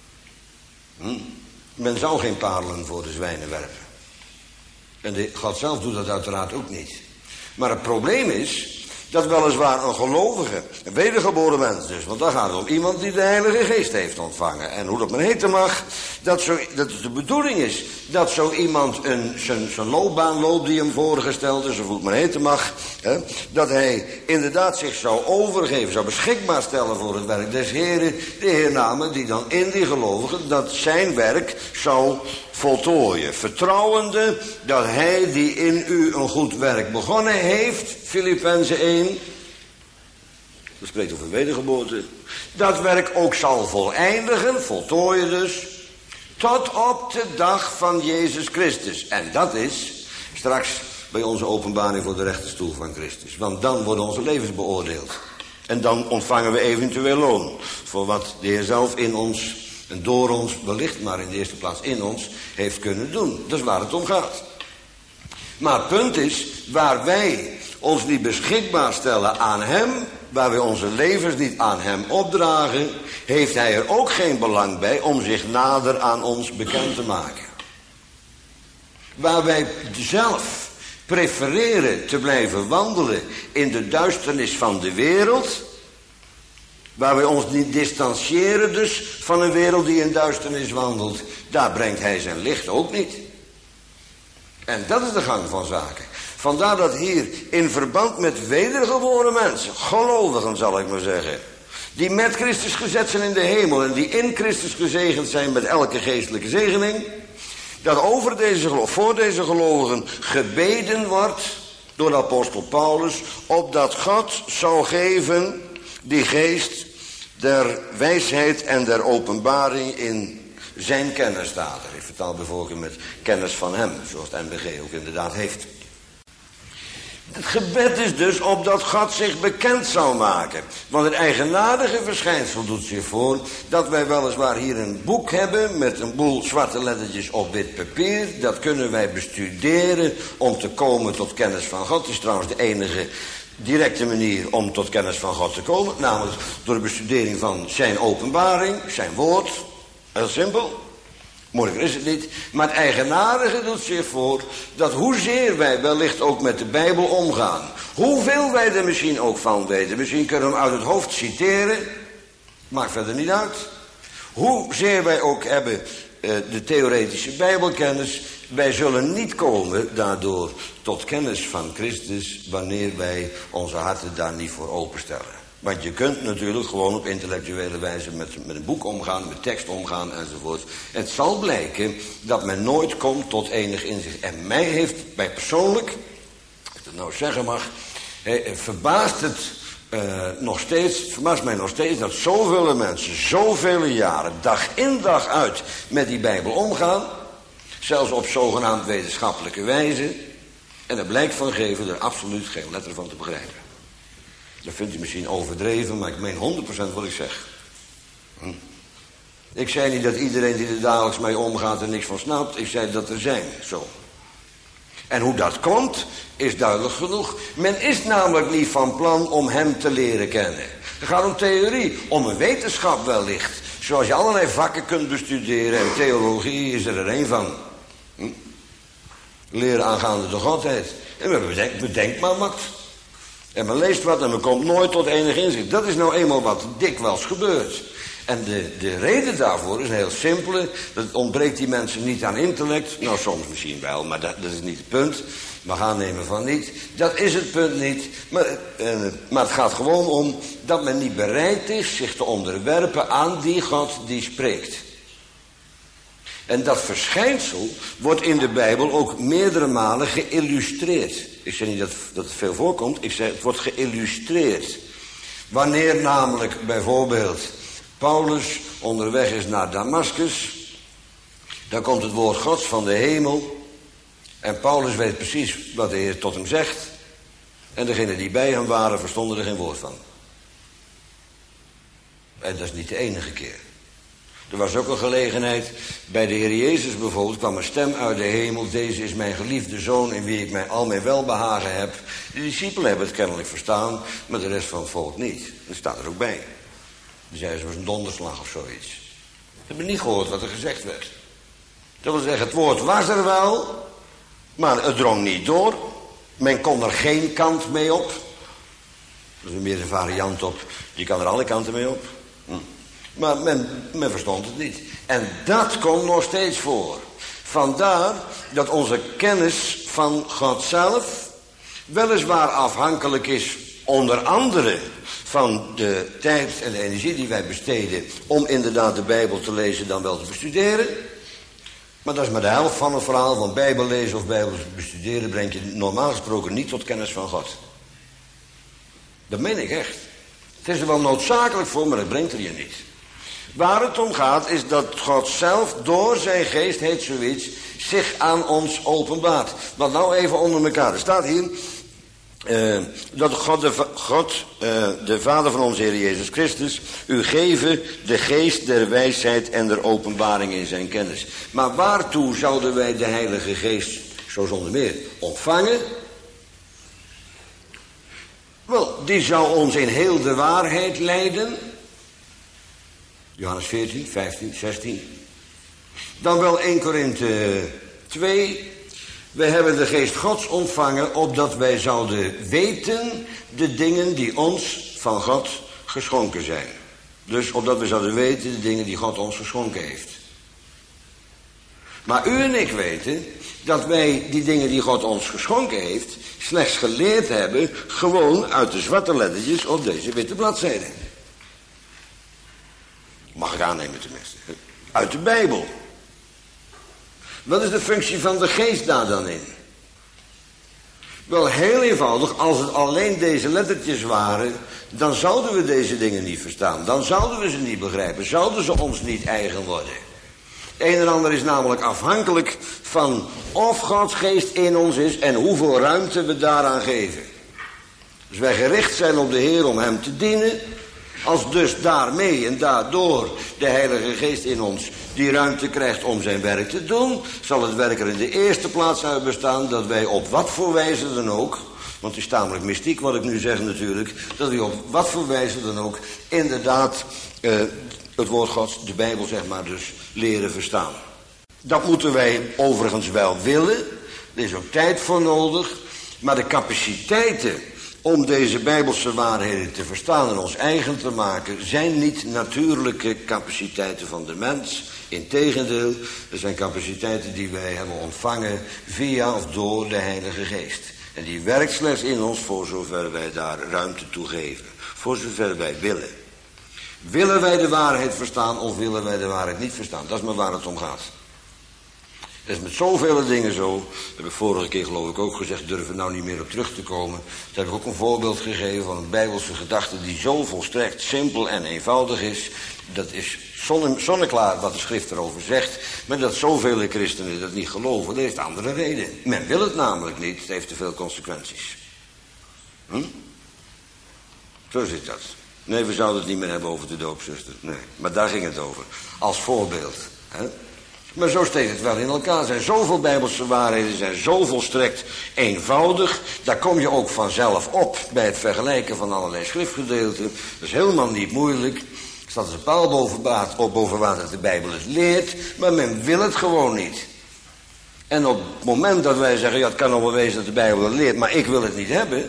Men zou geen parelen voor de zwijnen werpen. En God zelf doet dat uiteraard ook niet. Maar het probleem is dat weliswaar een gelovige, een wedergeboren mens dus, want daar gaat het om iemand die de Heilige Geest heeft ontvangen. En hoe dat men heten mag, dat het de bedoeling is dat zo iemand zijn loopbaan loopt die hem voorgesteld is, of hoe het men heten mag, dat hij inderdaad zich zou overgeven, zou beschikbaar stellen voor het werk des Heren, de Heername die dan in die gelovigen dat zijn werk zou voltooien. Vertrouwende dat hij die in u een goed werk begonnen heeft, Filippenzen 1, dat spreekt over wedergeboorte, dat werk ook zal voleindigen, voltooien dus, tot op de dag van Jezus Christus. En dat is straks bij onze openbaring voor de rechterstoel van Christus. Want dan worden onze levens beoordeeld. En dan ontvangen we eventueel loon voor wat de Heer zelf in ons en door ons, wellicht maar in de eerste plaats in ons, heeft kunnen doen. Dat is waar het om gaat. Maar het punt is, waar wij ons niet beschikbaar stellen aan hem, waar wij onze levens niet aan hem opdragen, heeft hij er ook geen belang bij om zich nader aan ons bekend te maken. Waar wij zelf prefereren te blijven wandelen in de duisternis van de wereld, waar wij ons niet distancieren dus van een wereld die in duisternis wandelt, daar brengt hij zijn licht ook niet. En dat is de gang van zaken. Vandaar dat hier in verband met wedergeboren mensen, gelovigen zal ik maar zeggen, die met Christus gezet zijn in de hemel en die in Christus gezegend zijn met elke geestelijke zegening, dat voor deze gelovigen gebeden wordt door de apostel Paulus, opdat God zou geven die geest der wijsheid en der openbaring in zijn kennis staat. Ik vertaal bijvoorbeeld met kennis van hem, zoals het NBG ook inderdaad heeft. Het gebed is dus opdat God zich bekend zou maken. Want het eigenaardige verschijnsel doet zich voor dat wij weliswaar hier een boek hebben met een boel zwarte lettertjes op wit papier. Dat kunnen wij bestuderen om te komen tot kennis van God. Dat is trouwens de enige directe manier om tot kennis van God te komen. Namelijk door de bestudering van zijn openbaring, zijn woord. Heel simpel. Moeilijker is het niet. Maar het eigenaardige doet zich voor dat hoezeer wij wellicht ook met de Bijbel omgaan, hoeveel wij er misschien ook van weten, misschien kunnen we hem uit het hoofd citeren, maakt verder niet uit. Hoezeer wij ook hebben de theoretische Bijbelkennis, wij zullen niet komen daardoor tot kennis van Christus wanneer wij onze harten daar niet voor openstellen. Want je kunt natuurlijk gewoon op intellectuele wijze met een boek omgaan, met tekst omgaan enzovoort. Het zal blijken dat men nooit komt tot enig inzicht. En mij persoonlijk, als ik het nou zeggen mag, verbaast mij nog steeds dat zoveel mensen, zoveel jaren, dag in dag uit met die Bijbel omgaan. Zelfs op zogenaamd wetenschappelijke wijze. En er blijkt van geven er absoluut geen letter van te begrijpen. Dat vindt u misschien overdreven, maar ik meen 100% wat ik zeg. Ik zei niet dat iedereen die er dagelijks mee omgaat er niks van snapt. Ik zei dat er zijn, zo. En hoe dat komt, is duidelijk genoeg. Men is namelijk niet van plan om hem te leren kennen. Het gaat om theorie, om een wetenschap wellicht. Zoals je allerlei vakken kunt bestuderen. En theologie is er één van. Leren aangaande de Godheid. En men bedenkt maar wat. En men leest wat en men komt nooit tot enig inzicht. Dat is nou eenmaal wat dikwijls gebeurt. En de reden daarvoor is een heel simpele. Dat ontbreekt die mensen niet aan intellect. Nou, soms misschien wel, maar dat is niet het punt. We gaan nemen van niet. Dat is het punt niet. Maar het gaat gewoon om dat men niet bereid is zich te onderwerpen aan die God die spreekt. En dat verschijnsel wordt in de Bijbel ook meerdere malen geïllustreerd. Ik zeg niet dat het veel voorkomt, ik zeg het wordt geïllustreerd. Wanneer namelijk bijvoorbeeld Paulus onderweg is naar Damaskus, dan komt het woord Gods van de hemel en Paulus weet precies wat de Heer tot hem zegt en degenen die bij hem waren verstonden er geen woord van. En dat is niet de enige keer. Er was ook een gelegenheid, bij de Heer Jezus bijvoorbeeld, kwam een stem uit de hemel. Deze is mijn geliefde zoon in wie ik al mijn welbehagen heb. De discipelen hebben het kennelijk verstaan, maar de rest van het volk niet. Dat staat er ook bij. Die zeiden, het was een donderslag of zoiets. Ze hebben niet gehoord wat er gezegd werd. Dat wil zeggen, het woord was er wel, maar het drong niet door. Men kon er geen kant mee op. Dat is meer een variant op, je kan er alle kanten mee op. Maar men verstond het niet. En dat komt nog steeds voor. Vandaar dat onze kennis van God zelf weliswaar afhankelijk is, onder andere van de tijd en de energie die wij besteden om inderdaad de Bijbel te lezen dan wel te bestuderen. Maar dat is maar de helft van het verhaal, van Bijbel lezen of Bijbel bestuderen brengt je normaal gesproken niet tot kennis van God. Dat meen ik echt. Het is er wel noodzakelijk voor, maar dat brengt er je niet. Waar het om gaat is dat God zelf door zijn geest, heet zoiets, zich aan ons openbaart. Want nou even onder elkaar. Er staat hier dat God, de Vader van onze Heer Jezus Christus, u geven de geest der wijsheid en der openbaring in zijn kennis. Maar waartoe zouden wij de Heilige Geest, zo zonder meer, ontvangen? Wel, die zou ons in heel de waarheid leiden. Johannes 14, 15, 16. Dan wel 1 Korinthe 2. Wij hebben de geest Gods ontvangen, opdat wij zouden weten de dingen die ons van God geschonken zijn. Dus opdat we zouden weten de dingen die God ons geschonken heeft. Maar u en ik weten dat wij die dingen die God ons geschonken heeft slechts geleerd hebben gewoon uit de zwarte lettertjes op deze witte bladzijde. Mag ik aannemen tenminste. Uit de Bijbel. Wat is de functie van de geest daar dan in? Wel, heel eenvoudig, als het alleen deze lettertjes waren, dan zouden we deze dingen niet verstaan. Dan zouden we ze niet begrijpen. Zouden ze ons niet eigen worden. Het een en ander is namelijk afhankelijk van of Gods geest in ons is en hoeveel ruimte we daaraan geven. Als wij gericht zijn op de Heer om hem te dienen, als dus daarmee en daardoor de Heilige Geest in ons die ruimte krijgt om zijn werk te doen, zal het werk er in de eerste plaats uit bestaan dat wij op wat voor wijze dan ook, want het is tamelijk mystiek wat ik nu zeg natuurlijk, dat wij op wat voor wijze dan ook inderdaad het woord Gods, de Bijbel zeg maar dus, leren verstaan. Dat moeten wij overigens wel willen, er is ook tijd voor nodig, maar de capaciteiten om deze Bijbelse waarheden te verstaan en ons eigen te maken, zijn niet natuurlijke capaciteiten van de mens. Integendeel, er zijn capaciteiten die wij hebben ontvangen via of door de Heilige Geest. En die werkt slechts in ons voor zover wij daar ruimte toe geven. Voor zover wij willen. Willen wij de waarheid verstaan of willen wij de waarheid niet verstaan? Dat is maar waar het om gaat. Dat is met zoveel dingen zo. Dat heb ik vorige keer geloof ik ook gezegd, durven nou niet meer op terug te komen. Daar heb ik ook een voorbeeld gegeven van een Bijbelse gedachte die zo volstrekt simpel en eenvoudig is. Dat is zonneklaar wat de schrift erover zegt. Maar dat zoveel christenen dat niet geloven, dat heeft andere reden. Men wil het namelijk niet, het heeft te veel consequenties. Zo zit dat. Nee, we zouden het niet meer hebben over de doopzuster. Nee, maar daar ging het over. Als voorbeeld. Hè? Maar zo steekt het wel in elkaar. Er zijn zoveel Bijbelse waarheden, zijn zo volstrekt eenvoudig. Daar kom je ook vanzelf op bij het vergelijken van allerlei schriftgedeelten. Dat is helemaal niet moeilijk. Er staat als een paal boven water dat de Bijbel het leert, maar men wil het gewoon niet. En op het moment dat wij zeggen, ja, het kan nog wel wezen dat de Bijbel het leert, maar ik wil het niet hebben,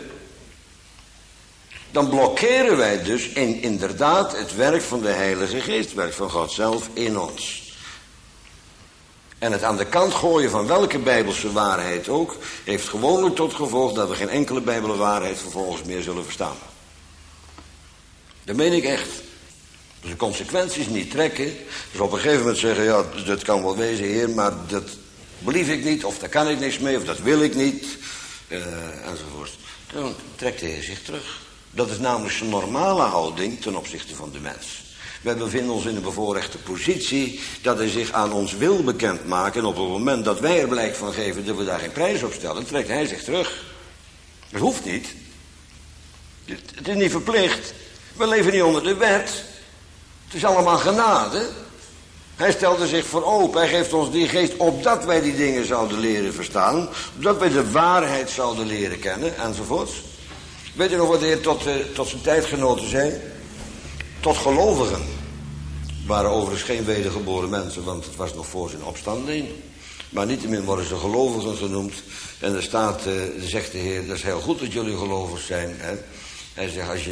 dan blokkeren wij dus inderdaad het werk van de Heilige Geest, het werk van God zelf in ons. En het aan de kant gooien van welke Bijbelse waarheid ook, heeft gewoonlijk tot gevolg dat we geen enkele Bijbelse waarheid vervolgens meer zullen verstaan. Dat meen ik echt. Dus de consequenties niet trekken. Dus op een gegeven moment zeggen, ja, dat kan wel wezen, Heer, maar dat belief ik niet, of daar kan ik niks mee, of dat wil ik niet, enzovoort. Dan trekt de Heer zich terug. Dat is namelijk zijn normale houding ten opzichte van de mens. Wij bevinden ons in een bevoorrechte positie dat hij zich aan ons wil bekendmaken. En op het moment dat wij er blijk van geven dat we daar geen prijs op stellen, trekt hij zich terug. Dat hoeft niet. Het is niet verplicht. We leven niet onder de wet. Het is allemaal genade. Hij stelde zich voor open. Hij geeft ons die geest opdat wij die dingen zouden leren verstaan. Opdat wij de waarheid zouden leren kennen enzovoorts. Weet u nog wat de Heer tot zijn tijdgenoten zei? Tot gelovigen. Waren overigens geen wedergeboren mensen, want het was nog voor zijn opstanding. Maar niettemin worden ze gelovigen genoemd. En er staat, zegt de Heer, dat is heel goed dat jullie gelovig zijn. Hè? Hij zegt, als je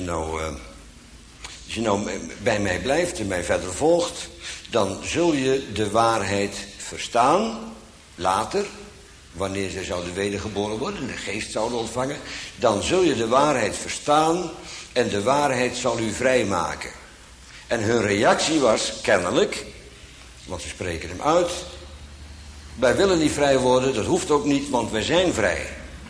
nou bij mij blijft en mij verder volgt, dan zul je de waarheid verstaan. Later, wanneer ze zouden wedergeboren worden en de geest zouden ontvangen, dan zul je de waarheid verstaan en de waarheid zal u vrijmaken. En hun reactie was kennelijk, want ze spreken hem uit, wij willen niet vrij worden, dat hoeft ook niet, want wij zijn vrij.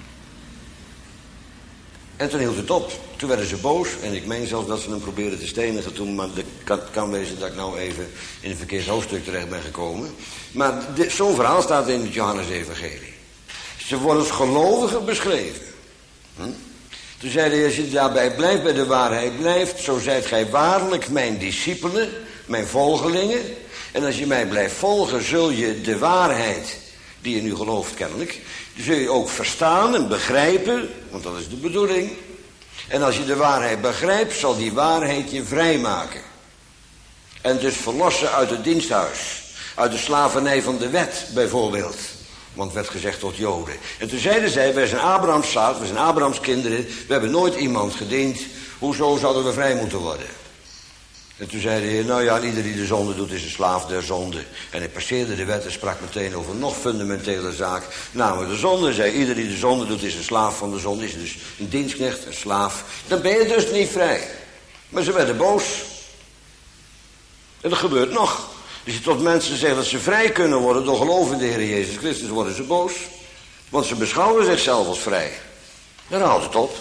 En toen hield het op. Toen werden ze boos. En ik meen zelfs dat ze hem probeerden te stenigen toen. Maar het kan wezen dat ik nou even in een verkeerd hoofdstuk terecht ben gekomen. Maar zo'n verhaal staat in het Johannes-evangelie. Ze worden als gelovigen beschreven. Toen zei hij, als je daarbij blijft, bij de waarheid blijft, zo zijt gij waarlijk mijn discipelen, mijn volgelingen. En als je mij blijft volgen, zul je de waarheid, die je nu gelooft kennelijk, die zul je ook verstaan en begrijpen, want dat is de bedoeling. En als je de waarheid begrijpt, zal die waarheid je vrijmaken. En dus verlossen uit het diensthuis. Uit de slavernij van de wet, bijvoorbeeld. Want werd gezegd tot Joden. En toen zeiden zij, wij zijn Abrahams zaad, wij zijn Abrahams kinderen. We hebben nooit iemand gediend. Hoezo zouden we vrij moeten worden? En toen zei de Heer, nou ja, ieder die de zonde doet is een slaaf der zonde. En hij passeerde de wet en sprak meteen over een nog fundamentele zaak. Namelijk de zonde. Zei, ieder die de zonde doet is een slaaf van de zonde. Is dus een dienstknecht, een slaaf. Dan ben je dus niet vrij. Maar ze werden boos. En dat gebeurt nog. Als je tot mensen zegt dat ze vrij kunnen worden door geloof in de Heer Jezus Christus, worden ze boos. Want ze beschouwen zichzelf als vrij. Dan houdt het op.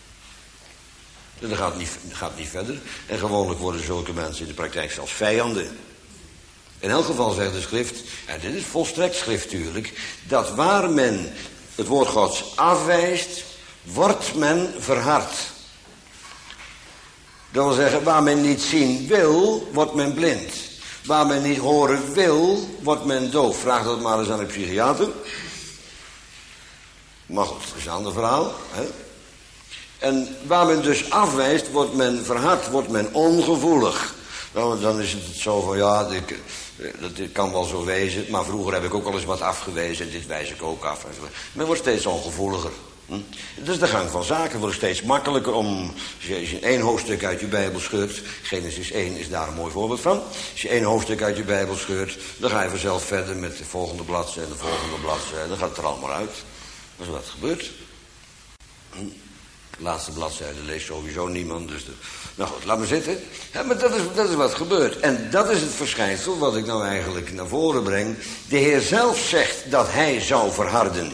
En dat gaat niet verder. En gewoonlijk worden zulke mensen in de praktijk zelfs vijanden. In elk geval zegt de schrift, en dit is volstrekt schriftuurlijk, dat waar men het woord Gods afwijst, wordt men verhard. Dat wil zeggen, waar men niet zien wil, wordt men blind. Waar men niet horen wil, wordt men doof. Vraag dat maar eens aan een psychiater. Maar goed, dat is een ander verhaal. Hè? En waar men dus afwijst, wordt men verhard, wordt men ongevoelig. Nou, dan is het zo van, ja, dat kan wel zo wezen. Maar vroeger heb ik ook al eens wat afgewezen en dit wijs ik ook af. Men wordt steeds ongevoeliger. Het is de gang van zaken. Het wordt steeds makkelijker om, als je één hoofdstuk uit je Bijbel scheurt, Genesis 1 is daar een mooi voorbeeld van. Als je één hoofdstuk uit je Bijbel scheurt, dan ga je vanzelf verder met de volgende bladzijde en de volgende bladzijde. Dan gaat het er allemaal uit. Dat is wat gebeurt. De laatste bladzijde leest sowieso niemand. Dus nou goed, laat maar zitten. Ja, maar dat is wat gebeurt. En dat is het verschijnsel wat ik nou eigenlijk naar voren breng. De Heer zelf zegt dat hij zou verharden.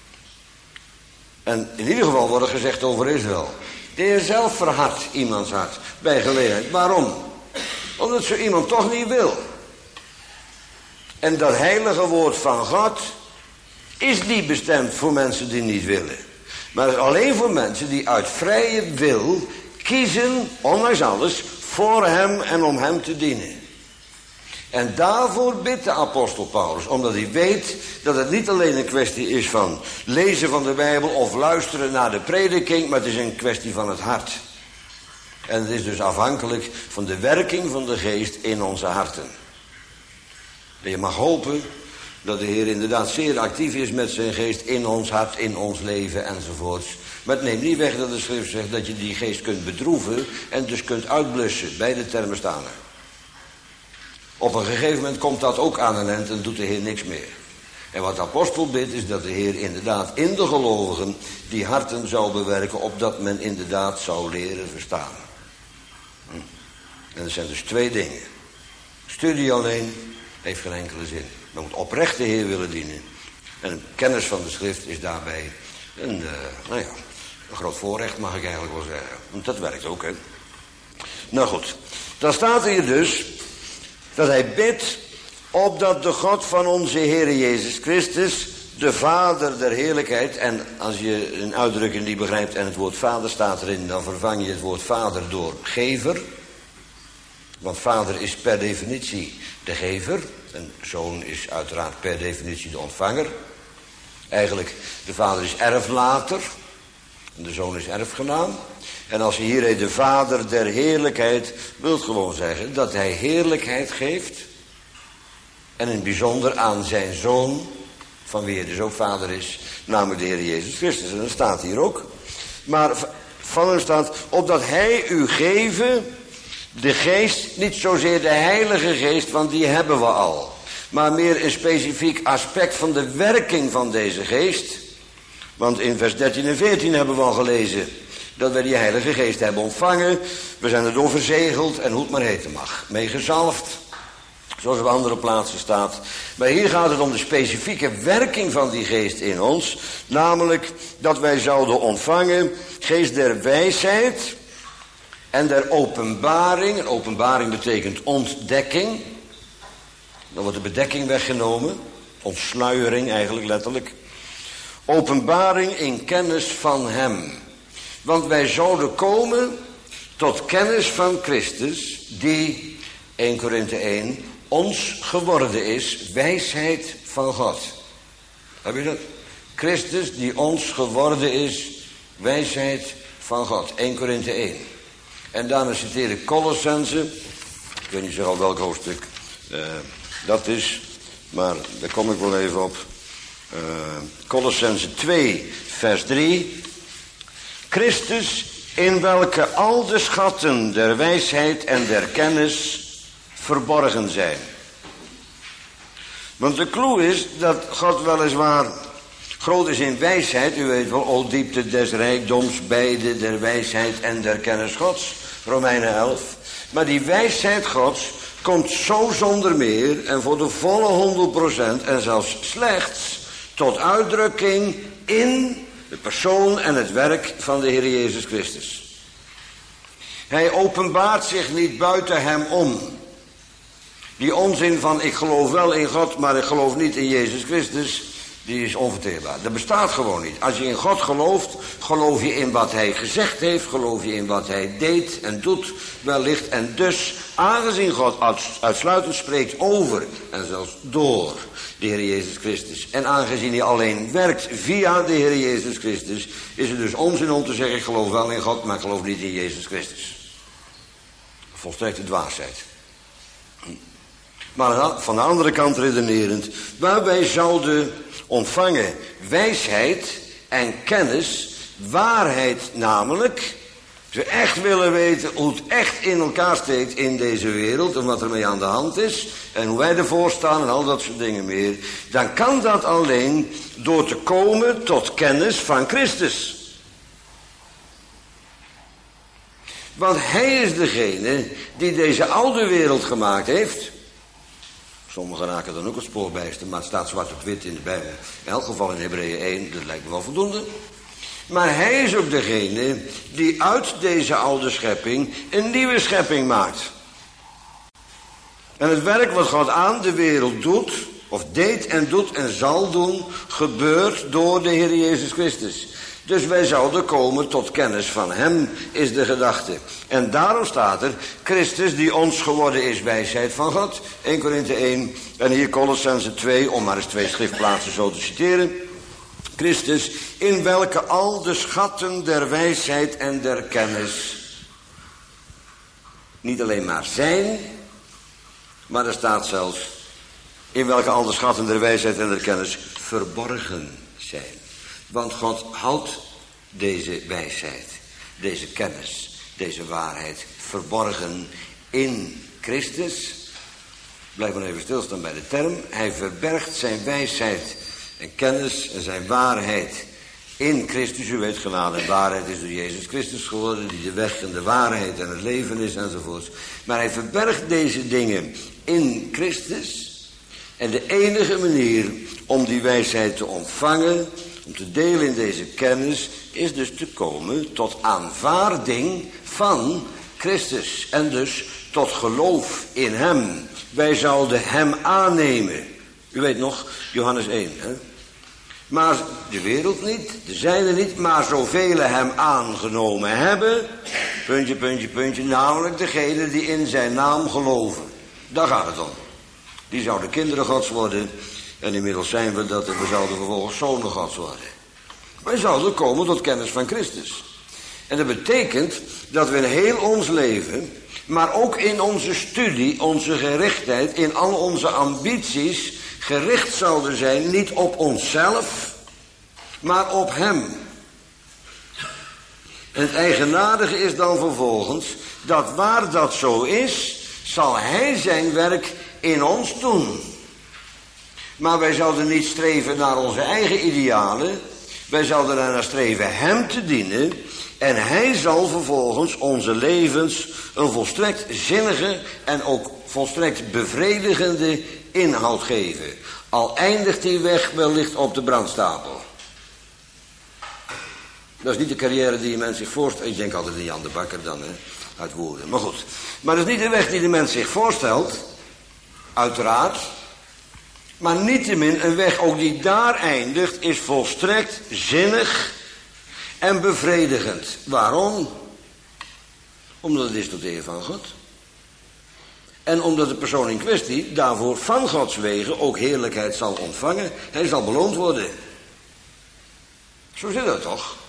En in ieder geval wordt er gezegd over Israël. De Heer zelf verhardt iemands hart bij gelegenheid. Waarom? Omdat zo iemand toch niet wil. En dat heilige woord van God is niet bestemd voor mensen die niet willen. Maar het is alleen voor mensen die uit vrije wil kiezen, ondanks alles, voor hem en om hem te dienen. En daarvoor bidt de apostel Paulus, omdat hij weet dat het niet alleen een kwestie is van lezen van de Bijbel of luisteren naar de prediking, maar het is een kwestie van het hart. En het is dus afhankelijk van de werking van de geest in onze harten. En je mag hopen dat de Heer inderdaad zeer actief is met zijn geest in ons hart, in ons leven enzovoorts. Maar het neemt niet weg dat de schrift zegt dat je die geest kunt bedroeven en dus kunt uitblussen. Beide termen staan er. Op een gegeven moment komt dat ook aan een eind en doet de Heer niks meer. En wat de apostel bidt is dat de Heer inderdaad in de gelovigen die harten zou bewerken, opdat men inderdaad zou leren verstaan. En dat zijn dus twee dingen. Studie alleen heeft geen enkele zin. Men moet oprecht de Heer willen dienen. En kennis van de schrift is daarbij een groot voorrecht, mag ik eigenlijk wel zeggen. Want dat werkt ook, hè. Nou goed, dan staat hier dus dat hij bidt opdat de God van onze Heer Jezus Christus, de Vader der heerlijkheid, en als je een uitdrukking niet begrijpt en het woord vader staat erin, dan vervang je het woord vader door gever. Want vader is per definitie de gever. En zoon is uiteraard per definitie de ontvanger. Eigenlijk, de vader is erflater. En de zoon is erfgenaam. En als je hier heet de Vader der heerlijkheid, wil het gewoon zeggen dat hij heerlijkheid geeft. En in het bijzonder aan zijn zoon, van wie hij dus ook vader is, namelijk de Heer Jezus Christus. En dat staat hier ook. Maar van hem staat, opdat hij u geven, de geest, niet zozeer de Heilige Geest, want die hebben we al. Maar meer een specifiek aspect van de werking van deze geest. Want in vers 13 en 14 hebben we al gelezen dat wij die Heilige Geest hebben ontvangen. We zijn erdoor verzegeld en hoe het maar heten mag. Mee gezalfd, zoals op andere plaatsen staat. Maar hier gaat het om de specifieke werking van die geest in ons. Namelijk dat wij zouden ontvangen geest der wijsheid en der openbaring. En openbaring betekent ontdekking. Dan wordt de bedekking weggenomen. Ontsluiering eigenlijk letterlijk. Openbaring in kennis van hem. Want wij zouden komen tot kennis van Christus, die, 1 Korinthe 1, ons geworden is, wijsheid van God. Heb je dat? Christus die ons geworden is, wijsheid van God. 1 Korinthe 1. En daarna citeer ik Colossense. Ik weet niet zo al welk hoofdstuk dat is. Maar daar kom ik wel even op. Colossense 2 vers 3. Christus, in welke al de schatten der wijsheid en der kennis verborgen zijn. Want de clue is dat God weliswaar groot is in wijsheid. U weet wel, o diepte des rijkdoms, beide der wijsheid en der kennis Gods. Romeinen 11. Maar die wijsheid Gods komt zo zonder meer en voor de volle 100% en zelfs slechts tot uitdrukking in de persoon en het werk van de Heer Jezus Christus. Hij openbaart zich niet buiten hem om. Die onzin van ik geloof wel in God, maar ik geloof niet in Jezus Christus, die is onverteerbaar. Dat bestaat gewoon niet. Als je in God gelooft, geloof je in wat hij gezegd heeft, geloof je in wat hij deed en doet, wellicht. En dus, aangezien God uitsluitend spreekt over en zelfs door de Heer Jezus Christus, en aangezien hij alleen werkt via de Heer Jezus Christus, is het dus onzin om te zeggen ik geloof wel in God, maar ik geloof niet in Jezus Christus. Volstrekte dwaasheid. Maar van de andere kant redenerend, waar wij zouden ontvangen wijsheid en kennis, waarheid namelijk, als we echt willen weten hoe het echt in elkaar steekt in deze wereld en wat er mee aan de hand is en hoe wij ervoor staan en al dat soort dingen meer, dan kan dat alleen door te komen tot kennis van Christus. Want hij is degene die deze oude wereld gemaakt heeft. Sommigen raken dan ook het spoor bijster, maar het staat zwart op wit in de Bijbel. In elk geval in Hebreeën 1, dat lijkt me wel voldoende. Maar hij is ook degene die uit deze oude schepping een nieuwe schepping maakt. En het werk wat God aan de wereld doet, of deed en doet en zal doen, gebeurt door de Heer Jezus Christus. Dus wij zouden komen tot kennis van hem, is de gedachte. En daarom staat er, Christus die ons geworden is wijsheid van God. 1 Korinthe 1 en hier Colossense 2, om maar eens 2 schriftplaatsen zo te citeren. Christus, in welke al de schatten der wijsheid en der kennis niet alleen maar zijn, maar er staat zelfs, in welke al de schatten der wijsheid en der kennis verborgen zijn. Want God houdt deze wijsheid, deze kennis, deze waarheid verborgen in Christus. Blijf maar even stilstaan bij de term. Hij verbergt zijn wijsheid en kennis en zijn waarheid in Christus. U weet, genade en waarheid is door Jezus Christus geworden, die de weg en de waarheid en het leven is enzovoorts. Maar hij verbergt deze dingen in Christus. En de enige manier om die wijsheid te ontvangen, om te delen in deze kennis, is dus te komen tot aanvaarding van Christus. En dus tot geloof in hem. Wij zouden hem aannemen. U weet nog, Johannes 1. Hè? Maar de wereld niet, de zijne niet, maar zoveel hem aangenomen hebben, puntje, puntje, puntje, namelijk degene die in zijn naam geloven. Daar gaat het om. Die zouden kinderen Gods worden. En inmiddels zijn we dat en we zouden vervolgens zonen Gods worden. Wij zouden komen tot kennis van Christus. En dat betekent dat we in heel ons leven, maar ook in onze studie, onze gerichtheid, in al onze ambities, gericht zouden zijn niet op onszelf, maar op hem. En het eigenaardige is dan vervolgens, dat waar dat zo is, zal hij zijn werk in ons doen. Maar wij zouden niet streven naar onze eigen idealen. Wij zouden ernaar streven hem te dienen. En hij zal vervolgens onze levens een volstrekt zinnige en ook volstrekt bevredigende inhoud geven. Al eindigt die weg wellicht op de brandstapel. Dat is niet de carrière die een mens zich voorstelt. Ik denk altijd aan Jan de Bakker dan, hè, uit Woerden. Maar goed. Maar dat is niet de weg die de mens zich voorstelt. Uiteraard. Maar niettemin een weg ook die daar eindigt is volstrekt zinnig en bevredigend. Waarom? Omdat het is tot eer van God. En omdat de persoon in kwestie daarvoor van Gods wegen ook heerlijkheid zal ontvangen. Hij zal beloond worden. Zo zit dat toch?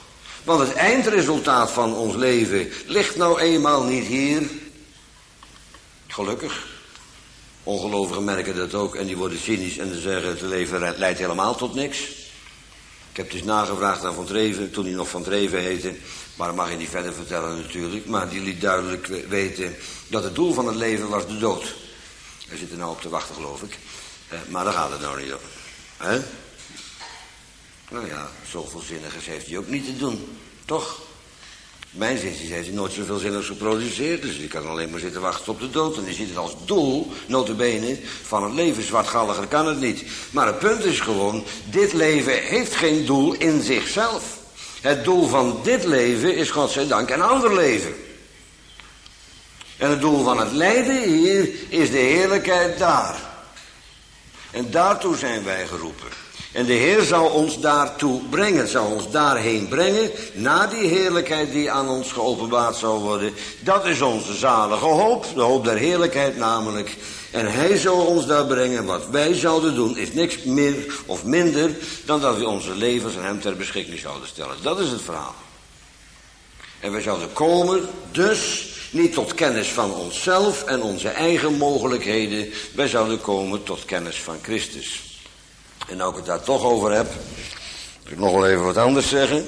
Want het eindresultaat van ons leven ligt nou eenmaal niet hier. Gelukkig. Ongelovigen merken dat ook en die worden cynisch en ze zeggen het leven leidt helemaal tot niks. Ik heb het eens nagevraagd aan Van Treven, toen hij nog Van Treven heette. Maar dat mag je niet verder vertellen natuurlijk. Maar die liet duidelijk weten dat het doel van het leven was de dood. Hij zit er nou op te wachten, geloof ik. Maar daar gaat het nou niet om. Hè? Nou ja, zoveel zinnigs heeft hij ook niet te doen. Toch? Mijn zinziens heeft hij nooit zoveel zinnigs geproduceerd. Dus die kan alleen maar zitten wachten op de dood. En die ziet het als doel, nota bene, van het leven. Zwartgalliger kan het niet. Maar het punt is gewoon, dit leven heeft geen doel in zichzelf. Het doel van dit leven is, godzijdank, een ander leven. En het doel van het lijden hier is de heerlijkheid daar. En daartoe zijn wij geroepen. En de Heer zal ons daartoe brengen, zal ons daarheen brengen, na die heerlijkheid die aan ons geopenbaard zal worden. Dat is onze zalige hoop, de hoop der heerlijkheid namelijk. En Hij zal ons daar brengen. Wat wij zouden doen is niks meer of minder dan dat we onze levens aan Hem ter beschikking zouden stellen. Dat is het verhaal. En wij zouden komen, dus niet tot kennis van onszelf en onze eigen mogelijkheden. Wij zouden komen tot kennis van Christus. En nou ik het daar toch over heb, wil ik nog wel even wat anders zeggen.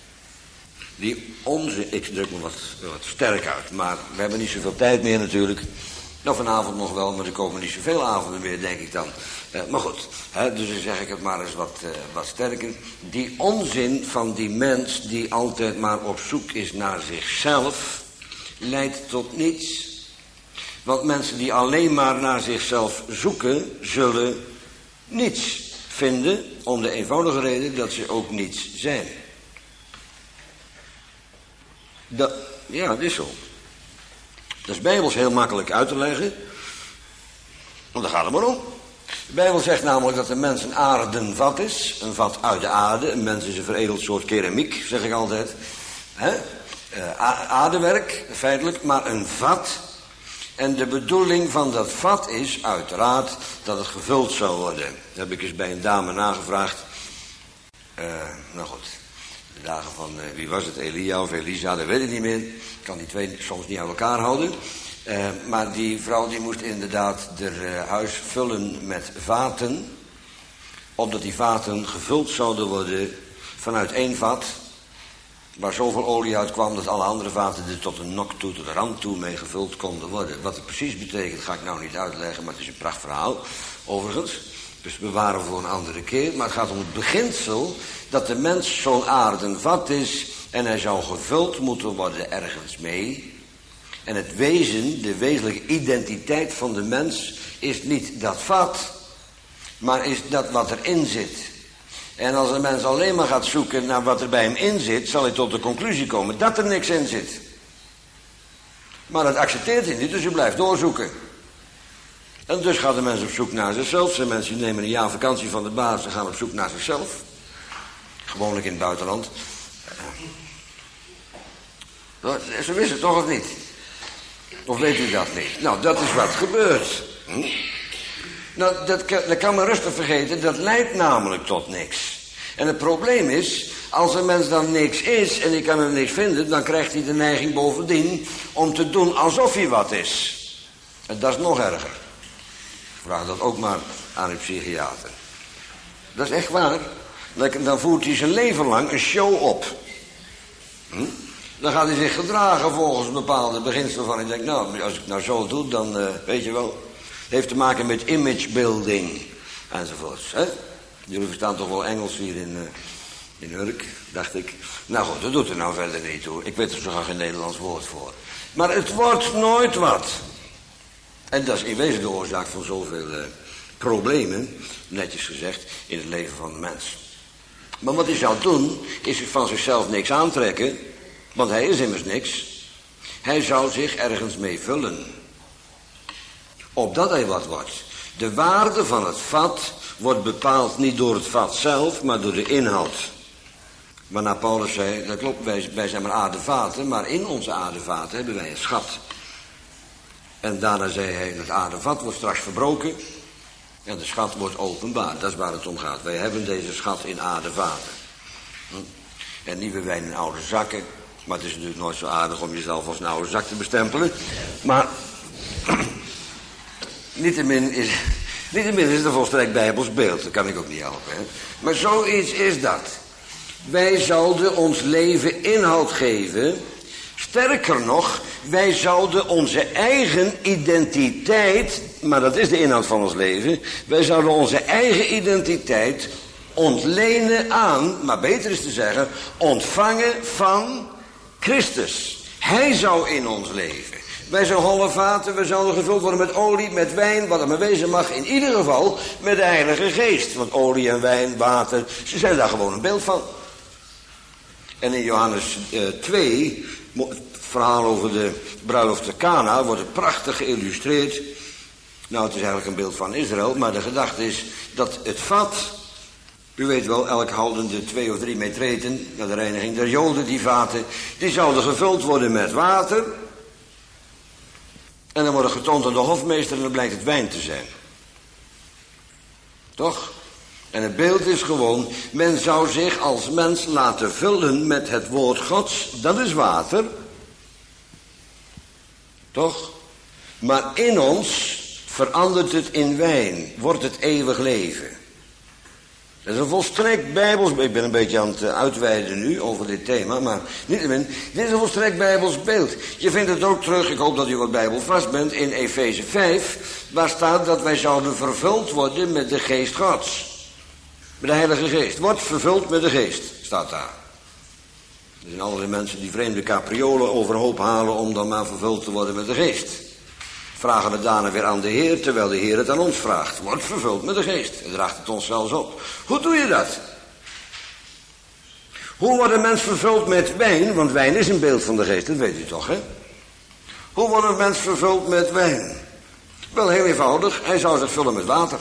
Ik druk me wat sterk uit, maar we hebben niet zoveel tijd meer natuurlijk. Nou, vanavond nog wel, maar er komen niet zoveel avonden meer, denk ik dan. Maar goed, dus dan zeg ik het maar eens wat sterker. Die onzin van die mens die altijd maar op zoek is naar zichzelf, leidt tot niets. Want mensen die alleen maar naar zichzelf zoeken, zullen niets vinden, om de eenvoudige reden dat ze ook niets zijn. Ja, dat is zo. Dat is bijbels heel makkelijk uit te leggen. Want daar gaat het maar om. De Bijbel zegt namelijk dat de mens een aardenvat is. Een vat uit de aarde. Een mens is een veredeld soort keramiek, zeg ik altijd. Aardewerk, feitelijk, maar een vat. En de bedoeling van dat vat is uiteraard dat het gevuld zou worden. Dat heb ik eens bij een dame nagevraagd. Nou goed, de dagen van, wie was het, Elia of Elisa, dat weet ik niet meer. Ik kan die twee soms niet aan elkaar houden. Maar die vrouw die moest inderdaad haar huis vullen met vaten. Opdat die vaten gevuld zouden worden vanuit één vat. Waar zoveel olie uit kwam dat alle andere vaten er tot een nok toe, tot de rand toe mee gevuld konden worden. Wat het precies betekent ga ik nou niet uitleggen, maar het is een prachtig verhaal. Overigens, dus bewaren we voor een andere keer. Maar het gaat om het beginsel dat de mens zo'n aardenvat is en hij zou gevuld moeten worden ergens mee. En het wezen, de wezenlijke identiteit van de mens is niet dat vat, maar is dat wat erin zit. En als een mens alleen maar gaat zoeken naar wat er bij hem in zit, zal hij tot de conclusie komen dat er niks in zit. Maar dat accepteert hij niet, dus hij blijft doorzoeken. En dus gaat de mens op zoek naar zichzelf. Zijn mensen die nemen een jaar vakantie van de baas en gaan op zoek naar zichzelf. Gewoonlijk in het buitenland. Zo is het toch of niet? Of weet u dat niet? Nou, dat is wat gebeurt. Nou, dat kan men rustig vergeten, dat leidt namelijk tot niks. En het probleem is, als een mens dan niks is en hij kan er niks vinden, dan krijgt hij de neiging bovendien om te doen alsof hij wat is. En dat is nog erger. Vraag dat ook maar aan uw psychiater. Dat is echt waar. Dan voert hij zijn leven lang een show op. Dan gaat hij zich gedragen volgens een bepaalde beginsel van, ik denk, nou, als ik nou zo doe, dan weet je wel. Het heeft te maken met image building enzovoorts. Hè? Jullie verstaan toch wel Engels hier in Urk, dacht ik. Nou goed, dat doet er nou verder niet toe. Ik weet er zo graag geen Nederlands woord voor. Maar het wordt nooit wat. En dat is in wezen de oorzaak van zoveel problemen, netjes gezegd, in het leven van de mens. Maar wat hij zou doen, is van zichzelf niks aantrekken, want hij is immers niks. Hij zou zich ergens mee vullen. Opdat hij wat wordt. De waarde van het vat wordt bepaald niet door het vat zelf, maar door de inhoud. Waarna Paulus zei, dat klopt, wij zijn maar aardevaten, maar in onze aardevaten hebben wij een schat. En daarna zei hij, het aardevat wordt straks verbroken en de schat wordt openbaar. Dat is waar het om gaat. Wij hebben deze schat in aardevaten. En nieuwe wijn in oude zakken. Maar het is natuurlijk nooit zo aardig om jezelf als een oude zak te bestempelen. Maar niettemin is het een volstrekt bijbels beeld. Dat kan ik ook niet helpen. Hè? Maar zoiets is dat. Wij zouden ons leven inhoud geven. Sterker nog, wij zouden onze eigen identiteit, maar dat is de inhoud van ons leven, wij zouden onze eigen identiteit ontlenen aan, maar beter is te zeggen, ontvangen van Christus. Hij zou in ons leven. Wij zijn holle vaten, we zouden gevuld worden met olie, met wijn, wat er maar wezen mag, in ieder geval met de Heilige Geest. Want olie en wijn, water, ze zijn daar gewoon een beeld van. En in Johannes 2, het verhaal over de bruiloft te Cana, wordt het prachtig geïllustreerd. Nou, het is eigenlijk een beeld van Israël, maar de gedachte is dat het vat, u weet wel, elk houdende 2 of 3 metreten, naar de reiniging der Joden, die vaten, die zouden gevuld worden met water. En dan wordt het getoond aan de hofmeester en dan blijkt het wijn te zijn. Toch? En het beeld is gewoon, men zou zich als mens laten vullen met het woord Gods, dat is water. Toch? Maar in ons verandert het in wijn, wordt het eeuwig leven. Dat is een volstrekt bijbels, ik ben een beetje aan het uitweiden nu over dit thema, maar niettemin, dit is een volstrekt bijbels beeld. Je vindt het ook terug, ik hoop dat u wat bijbelvast bent, in Efeze 5, waar staat dat wij zouden vervuld worden met de geest Gods. Met de Heilige Geest. Wordt vervuld met de Geest, staat daar. Er zijn allerlei mensen die vreemde capriolen overhoop halen om dan maar vervuld te worden met de Geest. Vragen we daarna weer aan de Heer, terwijl de Heer het aan ons vraagt. Wordt vervuld met de Geest. En draagt het ons zelfs op. Hoe doe je dat? Hoe wordt een mens vervuld met wijn? Want wijn is een beeld van de Geest, dat weet u toch, hè? Hoe wordt een mens vervuld met wijn? Wel heel eenvoudig, hij zou zich vullen met water.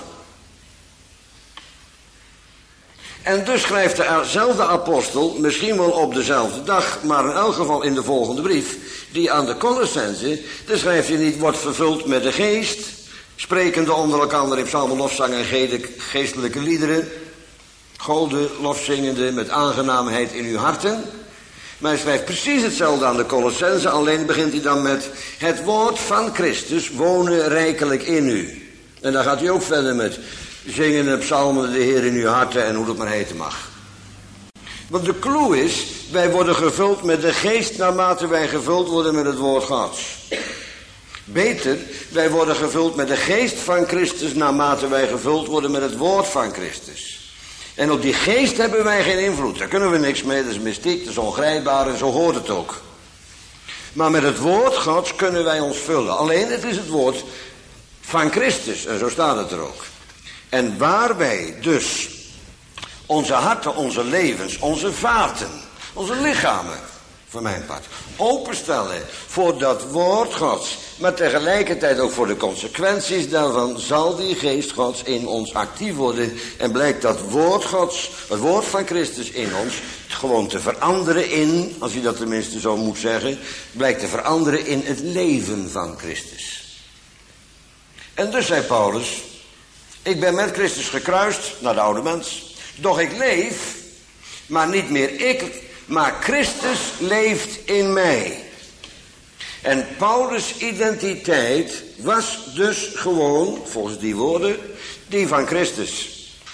En dus schrijft dezelfde apostel, misschien wel op dezelfde dag, maar in elk geval in de volgende brief, die aan de Colossenzen, dan schrijft hij niet, wordt vervuld met de geest, sprekende onder elkaar in psalmen, lofzang en geestelijke liederen, goden, lofzingende met aangenaamheid in uw harten. Maar hij schrijft precies hetzelfde aan de Colossenzen, alleen begint hij dan met het woord van Christus wonen rijkelijk in u. En dan gaat hij ook verder met zingen en psalmen de Heer in uw harten en hoe dat maar heten mag. Want de clue is, wij worden gevuld met de geest naarmate wij gevuld worden met het woord Gods. Beter, wij worden gevuld met de geest van Christus naarmate wij gevuld worden met het woord van Christus. En op die geest hebben wij geen invloed, daar kunnen we niks mee, dat is mystiek, dat is ongrijpbaar en zo hoort het ook. Maar met het woord Gods kunnen wij ons vullen. Alleen het is het woord van Christus en zo staat het er ook. En waar wij dus onze harten, onze levens, onze vaten, onze lichamen, voor mijn part, openstellen voor dat woord Gods, maar tegelijkertijd ook voor de consequenties daarvan, zal die geest Gods in ons actief worden en blijkt dat woord Gods, het woord van Christus in ons, gewoon te veranderen in, als je dat tenminste zo moet zeggen, blijkt te veranderen in het leven van Christus. En dus zei Paulus, ik ben met Christus gekruist naar de oude mens. Doch ik leef, maar niet meer ik, maar Christus leeft in mij. En Paulus' identiteit was dus gewoon, volgens die woorden, die van Christus.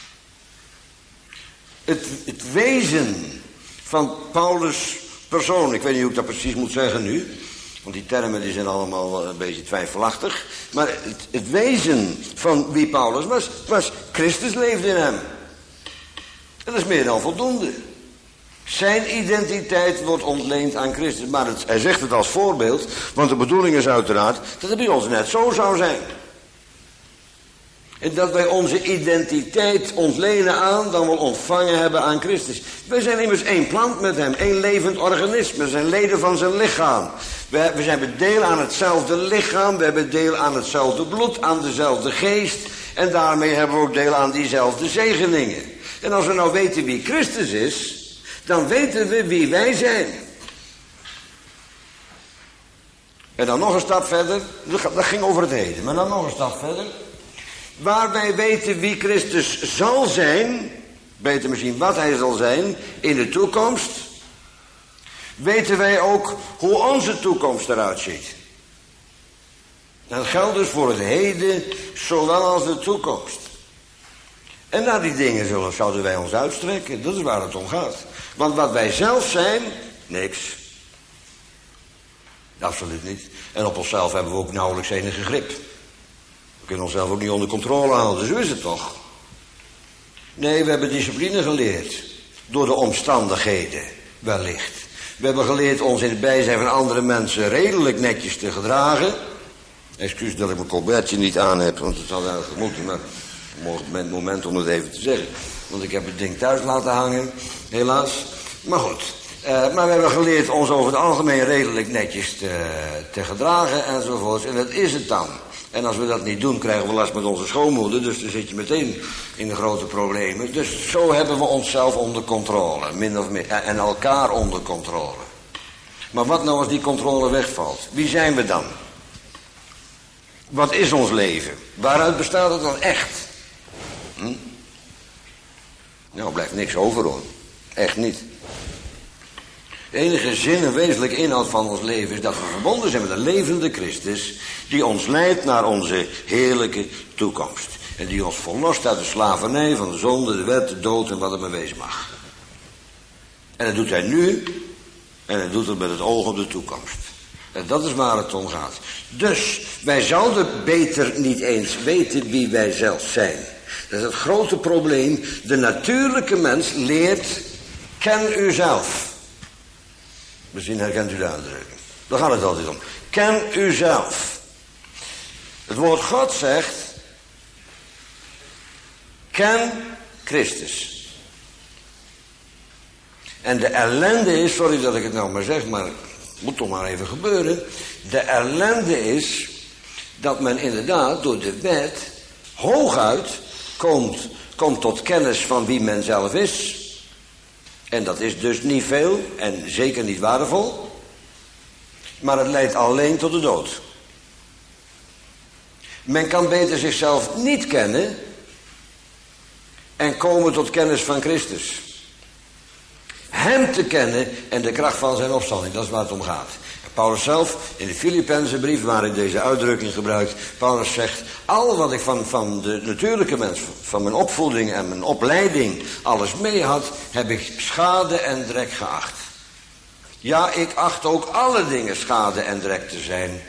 Het wezen van Paulus' persoon, ik weet niet hoe ik dat precies moet zeggen nu, want die termen die zijn allemaal een beetje twijfelachtig. Maar het wezen van wie Paulus was Christus leefde in hem. Dat is meer dan voldoende. Zijn identiteit wordt ontleend aan Christus. Maar hij zegt het als voorbeeld, want de bedoeling is uiteraard dat het bij ons net zo zou zijn. En dat wij onze identiteit ontlenen aan, dan wel ontvangen hebben aan Christus. Wij zijn immers één plant met hem, één levend organisme. We zijn leden van zijn lichaam. We hebben deel aan hetzelfde lichaam, we hebben deel aan hetzelfde bloed, aan dezelfde geest. En daarmee hebben we ook deel aan diezelfde zegeningen. En als we nou weten wie Christus is, dan weten we wie wij zijn. En dan nog een stap verder, dat ging over het heden, maar dan nog een stap verder. Waar wij weten wie Christus zal zijn, beter misschien wat hij zal zijn in de toekomst, weten wij ook hoe onze toekomst eruit ziet. Dat geldt dus voor het heden, zowel als de toekomst. En naar die dingen zouden wij ons uitstrekken. Dat is waar het om gaat. Want wat wij zelf zijn, niks. Absoluut niet. En op onszelf hebben we ook nauwelijks enige grip. We kunnen onszelf ook niet onder controle houden. Zo is het toch? Nee, we hebben discipline geleerd. Door de omstandigheden, wellicht. We hebben geleerd ons in het bijzijn van andere mensen redelijk netjes te gedragen. Excuus dat ik mijn colbertje niet aan heb, want het had eigenlijk moeten, maar het moment om het even te zeggen. Want ik heb het ding thuis laten hangen, helaas. Maar goed, maar we hebben geleerd ons over het algemeen redelijk netjes te gedragen enzovoort. En dat is het dan. En als we dat niet doen, krijgen we last met onze schoonmoeder. Dus dan zit je meteen in de grote problemen. Dus zo hebben we onszelf onder controle, min of meer. En elkaar onder controle. Maar wat nou als die controle wegvalt? Wie zijn we dan? Wat is ons leven? Waaruit bestaat het dan echt? Nou, blijft niks over hoor. Echt niet. De enige zin en wezenlijke inhoud van ons leven is dat we verbonden zijn met een levende Christus, die ons leidt naar onze heerlijke toekomst. En die ons verlost uit de slavernij van de zonde, de wet, de dood en wat er maar wezen mag. En dat doet hij nu, en hij doet het met het oog op de toekomst. En dat is waar het om gaat. Dus, wij zouden beter niet eens weten wie wij zelf zijn. Dat is het grote probleem. De natuurlijke mens leert, ken uzelf. Misschien herkent u de uitdrukking. Daar gaat het altijd om. Ken uzelf. Het woord God zegt, ken Christus. En de ellende is, sorry dat ik het nou maar zeg, maar het moet toch maar even gebeuren. De ellende is dat men inderdaad door de wet hooguit komt tot kennis van wie men zelf is. En dat is dus niet veel en zeker niet waardevol. Maar het leidt alleen tot de dood. Men kan beter zichzelf niet kennen en komen tot kennis van Christus. Hem te kennen en de kracht van zijn opstanding, dat is waar het om gaat. Paulus zelf, in de Filippenzenbrief, waar hij deze uitdrukking gebruikt, Paulus zegt, al wat ik van de natuurlijke mens, van mijn opvoeding en mijn opleiding, alles mee had, heb ik schade en drek geacht. Ja, ik acht ook alle dingen schade en drek te zijn.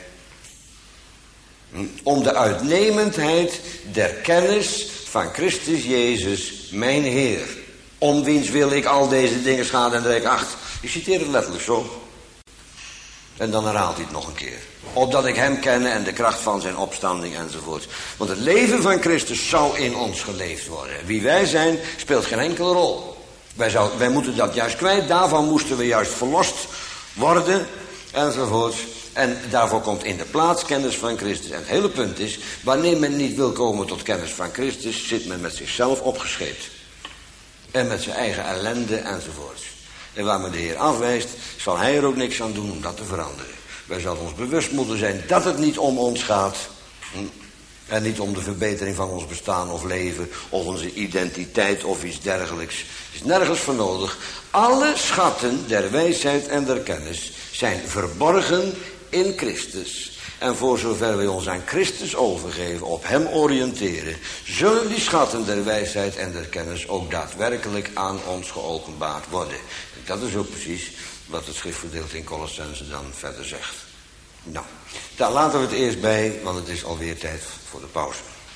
Om de uitnemendheid der kennis van Christus Jezus, mijn Heer. Om wiens wil ik al deze dingen schade en drek acht. Ik citeer het letterlijk zo. En dan herhaalt hij het nog een keer. Opdat ik hem kenne en de kracht van zijn opstanding enzovoort. Want het leven van Christus zou in ons geleefd worden. Wie wij zijn, speelt geen enkele rol. Wij moeten dat juist kwijt. Daarvan moesten we juist verlost worden enzovoort. En daarvoor komt in de plaats kennis van Christus. En het hele punt is, wanneer men niet wil komen tot kennis van Christus, zit men met zichzelf opgescheept. En met zijn eigen ellende enzovoort. En waar men de Heer afwijst, zal hij er ook niks aan doen om dat te veranderen. Wij zouden ons bewust moeten zijn dat het niet om ons gaat. En niet om de verbetering van ons bestaan of leven, of onze identiteit of iets dergelijks. Er is nergens voor nodig. Alle schatten der wijsheid en der kennis zijn verborgen in Christus. En voor zover wij ons aan Christus overgeven, op hem oriënteren, zullen die schatten der wijsheid en der kennis ook daadwerkelijk aan ons geopenbaard worden. Dat is ook precies wat het schriftgedeelte in Colossenzen dan verder zegt. Nou, daar laten we het eerst bij, want het is alweer tijd voor de pauze.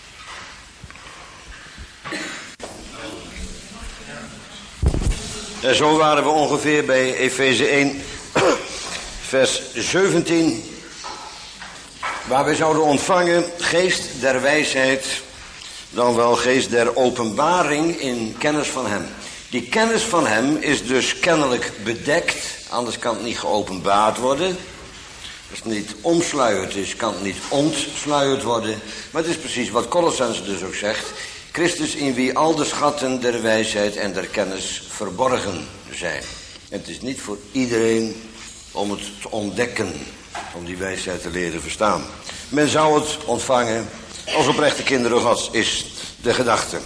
En zo waren we ongeveer bij Efeze 1, vers 17... waar wij zouden ontvangen geest der wijsheid, dan wel geest der openbaring in kennis van hem. Die kennis van hem is dus kennelijk bedekt, anders kan het niet geopenbaard worden. Als het niet omsluierd is, kan het niet ontsluierd worden. Maar het is precies wat Colossenzen dus ook zegt. Christus in wie al de schatten der wijsheid en der kennis verborgen zijn. En het is niet voor iedereen om het te ontdekken, om die wijsheid te leren verstaan. Men zou het ontvangen als oprechte kinderen Gods, is de gedachte.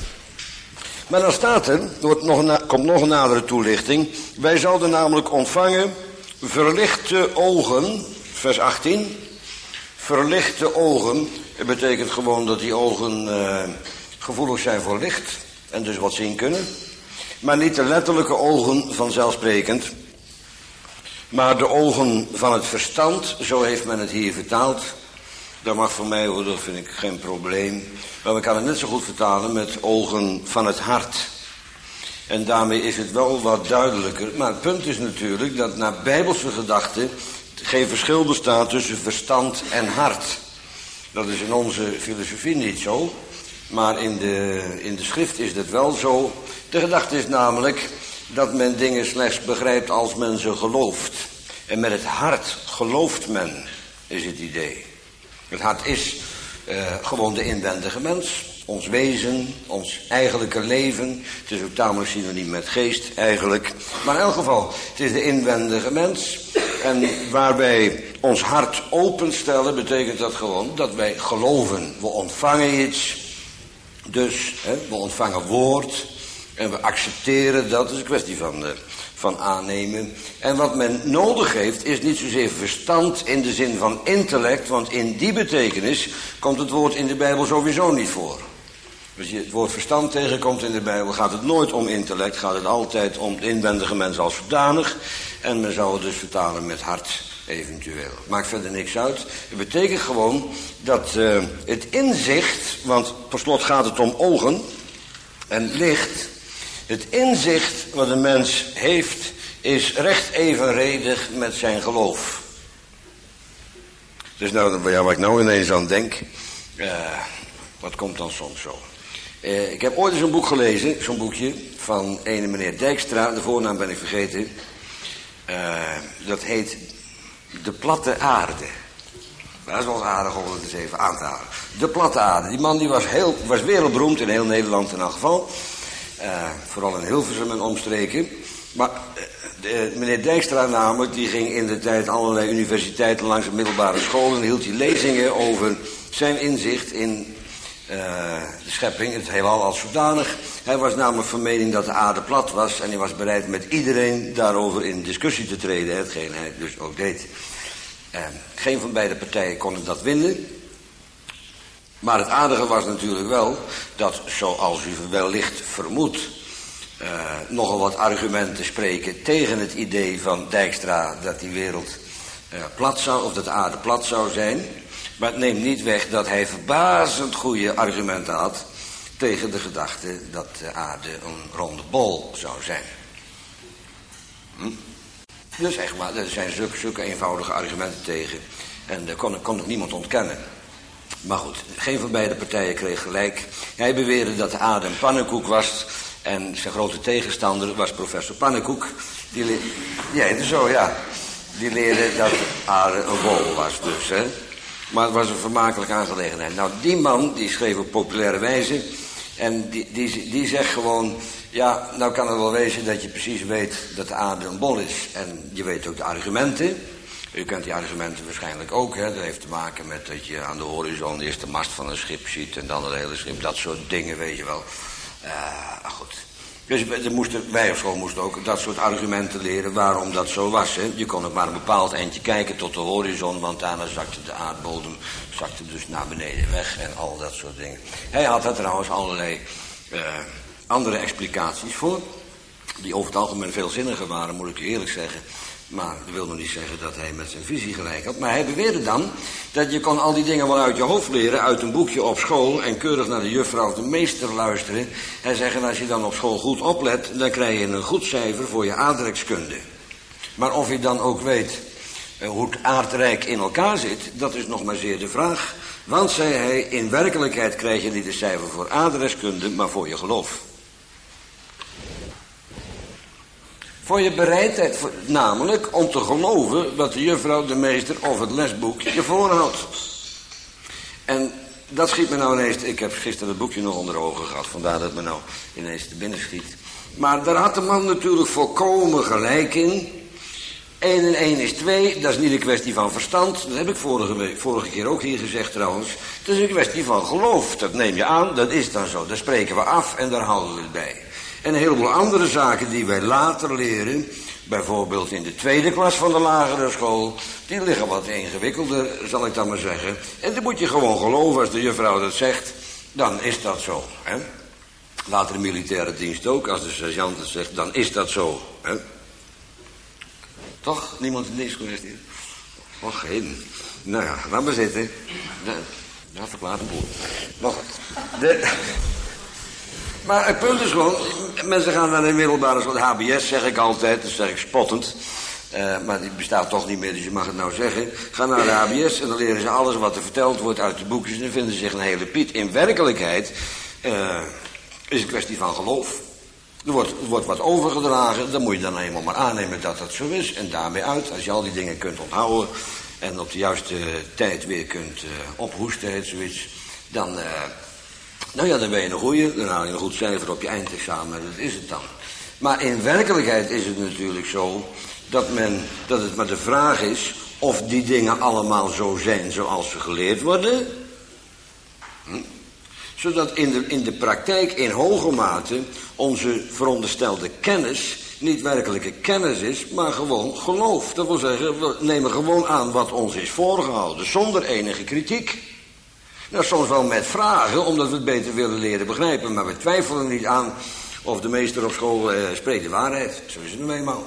Maar dan staat er, komt nog een nadere toelichting. Wij zouden namelijk ontvangen verlichte ogen, vers 18. Verlichte ogen, het betekent gewoon dat die ogen gevoelig zijn voor licht en dus wat zien kunnen. Maar niet de letterlijke ogen vanzelfsprekend, maar de ogen van het verstand, zo heeft men het hier vertaald. Dat mag voor mij, hoor, dat vind ik geen probleem. Maar we kunnen het net zo goed vertalen met ogen van het hart. En daarmee is het wel wat duidelijker. Maar het punt is natuurlijk dat naar bijbelse gedachten geen verschil bestaat tussen verstand en hart. Dat is in onze filosofie niet zo. Maar in de schrift is dat wel zo. De gedachte is namelijk dat men dingen slechts begrijpt als men ze gelooft. En met het hart gelooft men, is het idee. Het hart is gewoon de inwendige mens. Ons wezen, ons eigenlijke leven. Het is ook tamelijk synoniem met geest eigenlijk. Maar in elk geval, het is de inwendige mens. En waar wij ons hart openstellen, betekent dat gewoon dat wij geloven. We ontvangen iets. Dus we ontvangen woord. En we accepteren dat. Dat is een kwestie van aannemen. En wat men nodig heeft is niet zozeer verstand in de zin van intellect. Want in die betekenis komt het woord in de Bijbel sowieso niet voor. Als je het woord verstand tegenkomt in de Bijbel, gaat het nooit om intellect. Gaat het altijd om de inwendige mens als zodanig. En men zou het dus vertalen met hart eventueel. Maakt verder niks uit. Het betekent gewoon dat het inzicht, want per slot gaat het om ogen en licht. Het inzicht wat een mens heeft is recht evenredig met zijn geloof. Dus nou, ja, wat ik nou ineens aan denk, wat komt dan soms zo? Ik heb ooit eens een boek gelezen, zo'n boekje, van ene meneer Dijkstra, de voornaam ben ik vergeten. Dat heet De Platte Aarde. Dat is wel aardig om het eens even aan te halen. De Platte Aarde. Die man die was wereldberoemd in heel Nederland in elk geval. Vooral in Hilversum en omstreken. Maar meneer Dijkstra namelijk, die ging in de tijd allerlei universiteiten langs de middelbare scholen en hield hij lezingen over zijn inzicht in de schepping, het heelal als zodanig. Hij was namelijk van mening dat de aarde plat was en hij was bereid met iedereen daarover in discussie te treden, hetgeen hij dus ook deed. Geen van beide partijen konden dat winnen. Maar het aardige was natuurlijk wel dat, zoals u wellicht vermoedt, nogal wat argumenten spreken tegen het idee van Dijkstra dat die wereld plat zou, of dat de aarde plat zou zijn. Maar het neemt niet weg dat hij verbazend goede argumenten had tegen de gedachte dat de aarde een ronde bol zou zijn. Dus echt maar, er zijn zulke eenvoudige argumenten tegen. En dat kon nog niemand ontkennen. Maar goed, geen van beide partijen kreeg gelijk. Hij beweerde dat de aarde een pannenkoek was. En zijn grote tegenstander was professor Pannenkoek. Die leerde dat de aarde een bol was dus, hè. Maar het was een vermakelijke aangelegenheid. Nou, die man, die schreef op populaire wijze. En die zegt gewoon, ja, nou kan het wel wezen dat je precies weet dat de aarde een bol is. En je weet ook de argumenten. U kent die argumenten waarschijnlijk ook, hè. Dat heeft te maken met dat je aan de horizon eerst de mast van een schip ziet en dan het hele schip. Dat soort dingen, weet je wel. Goed. Dus wij op school moesten ook dat soort argumenten leren waarom dat zo was. Hè. Je kon ook maar een bepaald eindje kijken tot de horizon, want daarna zakte de aardbodem dus naar beneden weg en al dat soort dingen. Hij had daar trouwens allerlei andere explicaties voor, die over het algemeen veel zinniger waren, moet ik u eerlijk zeggen. Maar dat wil nog niet zeggen dat hij met zijn visie gelijk had. Maar hij beweerde dan dat je kon al die dingen wel uit je hoofd leren, uit een boekje op school en keurig naar de juffrouw of de meester luisteren. En zeggen, als je dan op school goed oplet, dan krijg je een goed cijfer voor je aardrijkskunde. Maar of je dan ook weet hoe het aardrijk in elkaar zit, dat is nog maar zeer de vraag. Want, zei hij, in werkelijkheid krijg je niet een cijfer voor aardrijkskunde, maar voor je geloof. Voor je bereidheid, namelijk om te geloven wat de juffrouw, de meester of het lesboek je voorhoudt. En dat schiet me nou ineens, ik heb gisteren het boekje nog onder ogen gehad, vandaar dat het me nou ineens te binnen schiet. Maar daar had de man natuurlijk volkomen gelijk in. 1 en 1 is 2, dat is niet een kwestie van verstand. Dat heb ik vorige keer ook hier gezegd trouwens. Het is een kwestie van geloof, dat neem je aan, dat is dan zo. Daar spreken we af en daar houden we het bij. En een heleboel andere zaken die wij later leren, bijvoorbeeld in de tweede klas van de lagere school, die liggen wat ingewikkelder, zal ik dan maar zeggen. En dan moet je gewoon geloven, als de juffrouw dat zegt, dan is dat zo. Hè? Later de militaire dienst ook, als de sergeant het zegt, dan is dat zo. Hè? Toch? Niemand in dienst geweest hier? Och, geen. Nou ja, laat maar zitten. Ja, verklaart een boel. Maar goed. Maar het punt is gewoon, mensen gaan naar de middelbare school, de HBS zeg ik altijd, dat zeg ik spottend. Maar die bestaat toch niet meer, dus je mag het nou zeggen. Gaan naar de HBS en dan leren ze alles wat er verteld wordt uit de boekjes en dan vinden ze zich een hele piet. In werkelijkheid is het een kwestie van geloof. Er wordt wat overgedragen, dan moet je dan eenmaal maar aannemen dat dat zo is. En daarmee uit, als je al die dingen kunt onthouden en op de juiste tijd weer kunt ophoesten, heet zoiets, dan... Nou ja, dan ben je een goeie, dan haal je een goed cijfer op je eindexamen, dat is het dan. Maar in werkelijkheid is het natuurlijk zo dat het maar de vraag is of die dingen allemaal zo zijn zoals ze geleerd worden. Zodat in de praktijk in hoge mate onze veronderstelde kennis niet werkelijke kennis is, maar gewoon geloof. Dat wil zeggen, we nemen gewoon aan wat ons is voorgehouden, zonder enige kritiek. Nou, soms wel met vragen, omdat we het beter willen leren begrijpen. Maar we twijfelen niet aan of de meester op school spreekt de waarheid. Zo is het nu eenmaal.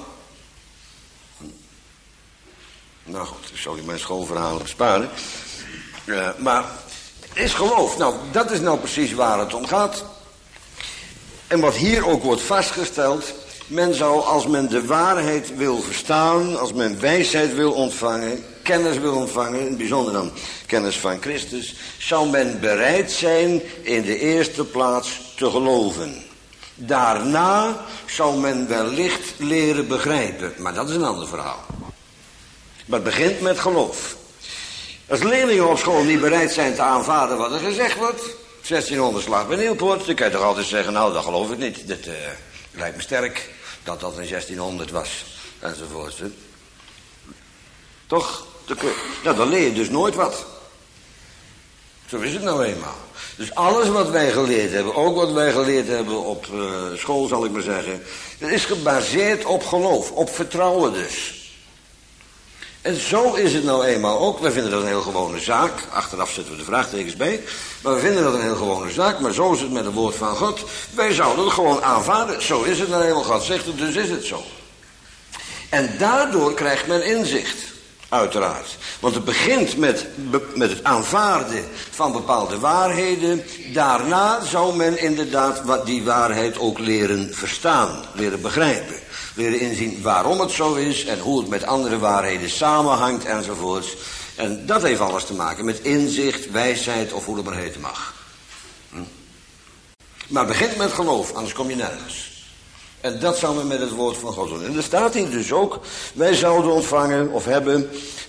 Nou goed, ik zal u mijn schoolverhalen besparen. Maar het is geloof. Nou, dat is nou precies waar het om gaat. En wat hier ook wordt vastgesteld, men zou, als men de waarheid wil verstaan, als men wijsheid wil ontvangen, kennis wil ontvangen, in het bijzonder dan kennis van Christus, zou men bereid zijn in de eerste plaats te geloven. Daarna zou men wellicht leren begrijpen, maar dat is een ander verhaal. Maar het begint met geloof. Als leerlingen op school niet bereid zijn te aanvaarden wat er gezegd wordt, 1600 slag bij Nieuwpoort, dan kan je toch altijd zeggen, nou dat geloof ik niet, dat lijkt me sterk dat dat in 1600 was, enzovoort. Hè? Toch? Nou, dan leer je dus nooit wat. Zo is het nou eenmaal. Dus alles wat wij geleerd hebben, ook wat wij geleerd hebben op school zal ik maar zeggen, dat is gebaseerd op geloof, op vertrouwen dus. En zo is het nou eenmaal ook. Wij vinden dat een heel gewone zaak. Achteraf zetten we de vraagtekens bij. Maar we vinden dat een heel gewone zaak. Maar zo is het met het woord van God. Wij zouden het gewoon aanvaarden. Zo is het nou eenmaal. God zegt het, dus is het zo. En daardoor krijgt men inzicht. Uiteraard. Want het begint met het aanvaarden van bepaalde waarheden. Daarna zou men inderdaad die waarheid ook leren verstaan. Leren begrijpen. Leren inzien waarom het zo is en hoe het met andere waarheden samenhangt enzovoorts. En dat heeft alles te maken met inzicht, wijsheid of hoe het maar heten mag. Maar het begint met geloof, anders kom je nergens. En dat zou men met het woord van God doen. En er staat hier dus ook, wij zouden ontvangen of hebben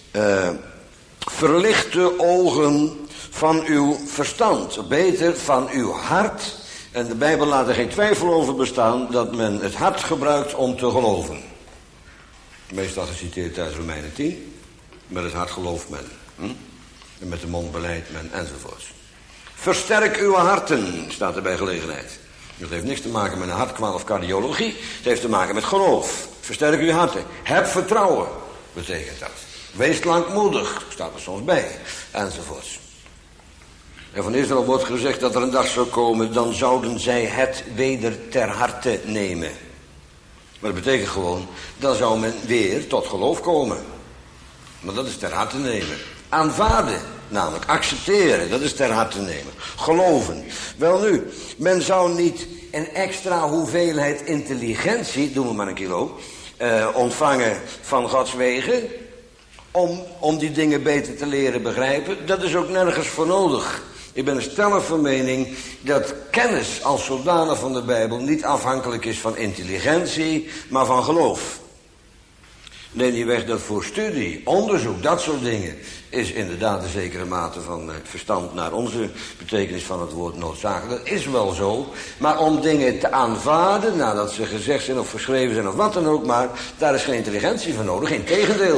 verlichte ogen van uw verstand. Beter van uw hart. En de Bijbel laat er geen twijfel over bestaan dat men het hart gebruikt om te geloven. Meestal geciteerd uit Romeinen 10. Met het hart gelooft men. En met de mond beleidt men enzovoorts. Versterk uw harten, staat er bij gelegenheid. Dat heeft niks te maken met een hartkwaal of cardiologie. Het heeft te maken met geloof. Versterk uw harten. Heb vertrouwen, betekent dat. Wees langmoedig, staat er soms bij. Enzovoorts. En van Israël wordt gezegd dat er een dag zou komen, dan zouden zij het weder ter harte nemen. Maar dat betekent gewoon, dan zou men weer tot geloof komen. Maar dat is ter harte nemen. Aanvaarden, namelijk accepteren, dat is ter harte nemen. Geloven. Welnu, men zou niet een extra hoeveelheid intelligentie, doen we maar een kilo, ontvangen van Gods wegen, om die dingen beter te leren begrijpen. Dat is ook nergens voor nodig. Ik ben stellig van mening dat kennis als zodanig van de Bijbel niet afhankelijk is van intelligentie, maar van geloof. Neem niet weg dat voor studie, onderzoek, dat soort dingen, is inderdaad een zekere mate van verstand naar onze betekenis van het woord noodzakelijk. Dat is wel zo, maar om dingen te aanvaarden, nadat ze gezegd zijn of geschreven zijn of wat dan ook maar, daar is geen intelligentie voor nodig, integendeel.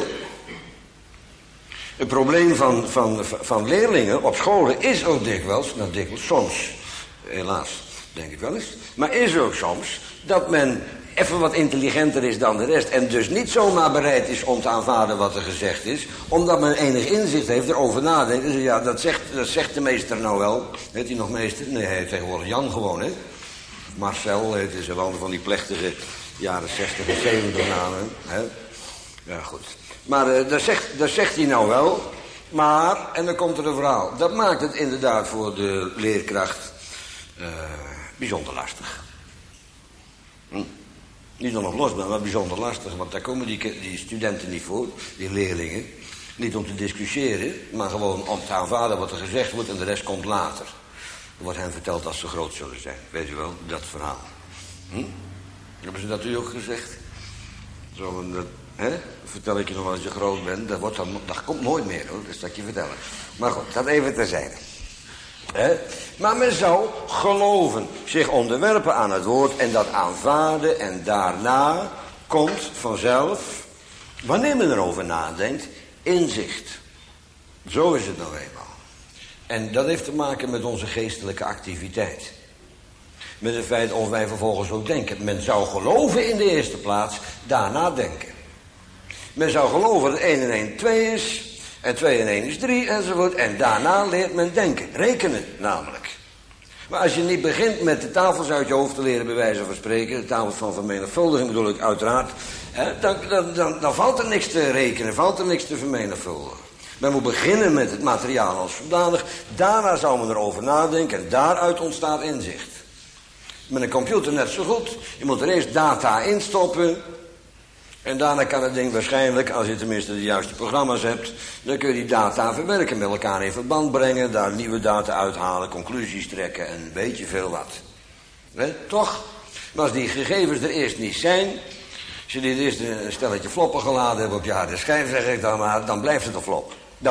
Het probleem van leerlingen op scholen is ook dikwijls, soms, helaas denk ik wel eens, maar is ook soms dat men even wat intelligenter is dan de rest en dus niet zomaar bereid is om te aanvaarden wat er gezegd is, omdat men enig inzicht heeft, erover nadenkt. Dus ja, dat zegt de meester nou wel. Heet hij nog meester? Nee, hij heet tegenwoordig Jan gewoon, hè. Marcel heet hij, ze wel van die plechtige jaren 60 en 70 namen, hè. Ja, goed. Maar dat zegt hij nou wel. Maar, en dan komt er een verhaal. Dat maakt het inderdaad voor de leerkracht bijzonder lastig. Niet dan nog los ben, maar bijzonder lastig. Want daar komen die studenten niet voor, die leerlingen. Niet om te discussiëren, maar gewoon om te aanvaarden wat er gezegd wordt en de rest komt later. Er wordt hen verteld als ze groot zullen zijn. Weet u wel, dat verhaal. Hebben ze dat u ook gezegd? Vertel ik je nog wel als je groot bent. Dat komt nooit meer hoor, dat zal ik je vertellen. Maar goed, dat even terzijde. Maar men zou geloven, zich onderwerpen aan het woord en dat aanvaarden. En daarna komt vanzelf, wanneer men erover nadenkt, inzicht. Zo is het nou eenmaal. En dat heeft te maken met onze geestelijke activiteit. Met het feit of wij vervolgens ook denken. Men zou geloven in de eerste plaats, daarna denken. Men zou geloven dat 1 en 1 2 is, en 2 en 1 is 3, enzovoort. En daarna leert men denken, rekenen namelijk. Maar als je niet begint met de tafels uit je hoofd te leren, bij wijze van spreken, de tafels van vermenigvuldiging bedoel ik uiteraard, dan valt er niks te rekenen, valt er niks te vermenigvuldigen. Men moet beginnen met het materiaal als zodanig, daarna zou men erover nadenken en daaruit ontstaat inzicht. Met een computer net zo goed. Je moet er eerst data instoppen. En daarna kan het ding waarschijnlijk, als je tenminste de juiste programma's hebt, dan kun je die data verwerken, met elkaar in verband brengen, daar nieuwe data uithalen, conclusies trekken en weet je veel wat. Toch? Maar als die gegevens er eerst niet zijn, als je dit eerst een stelletje floppen geladen hebt op je harde schijf, zeg ik dan maar, dan blijft het een flop.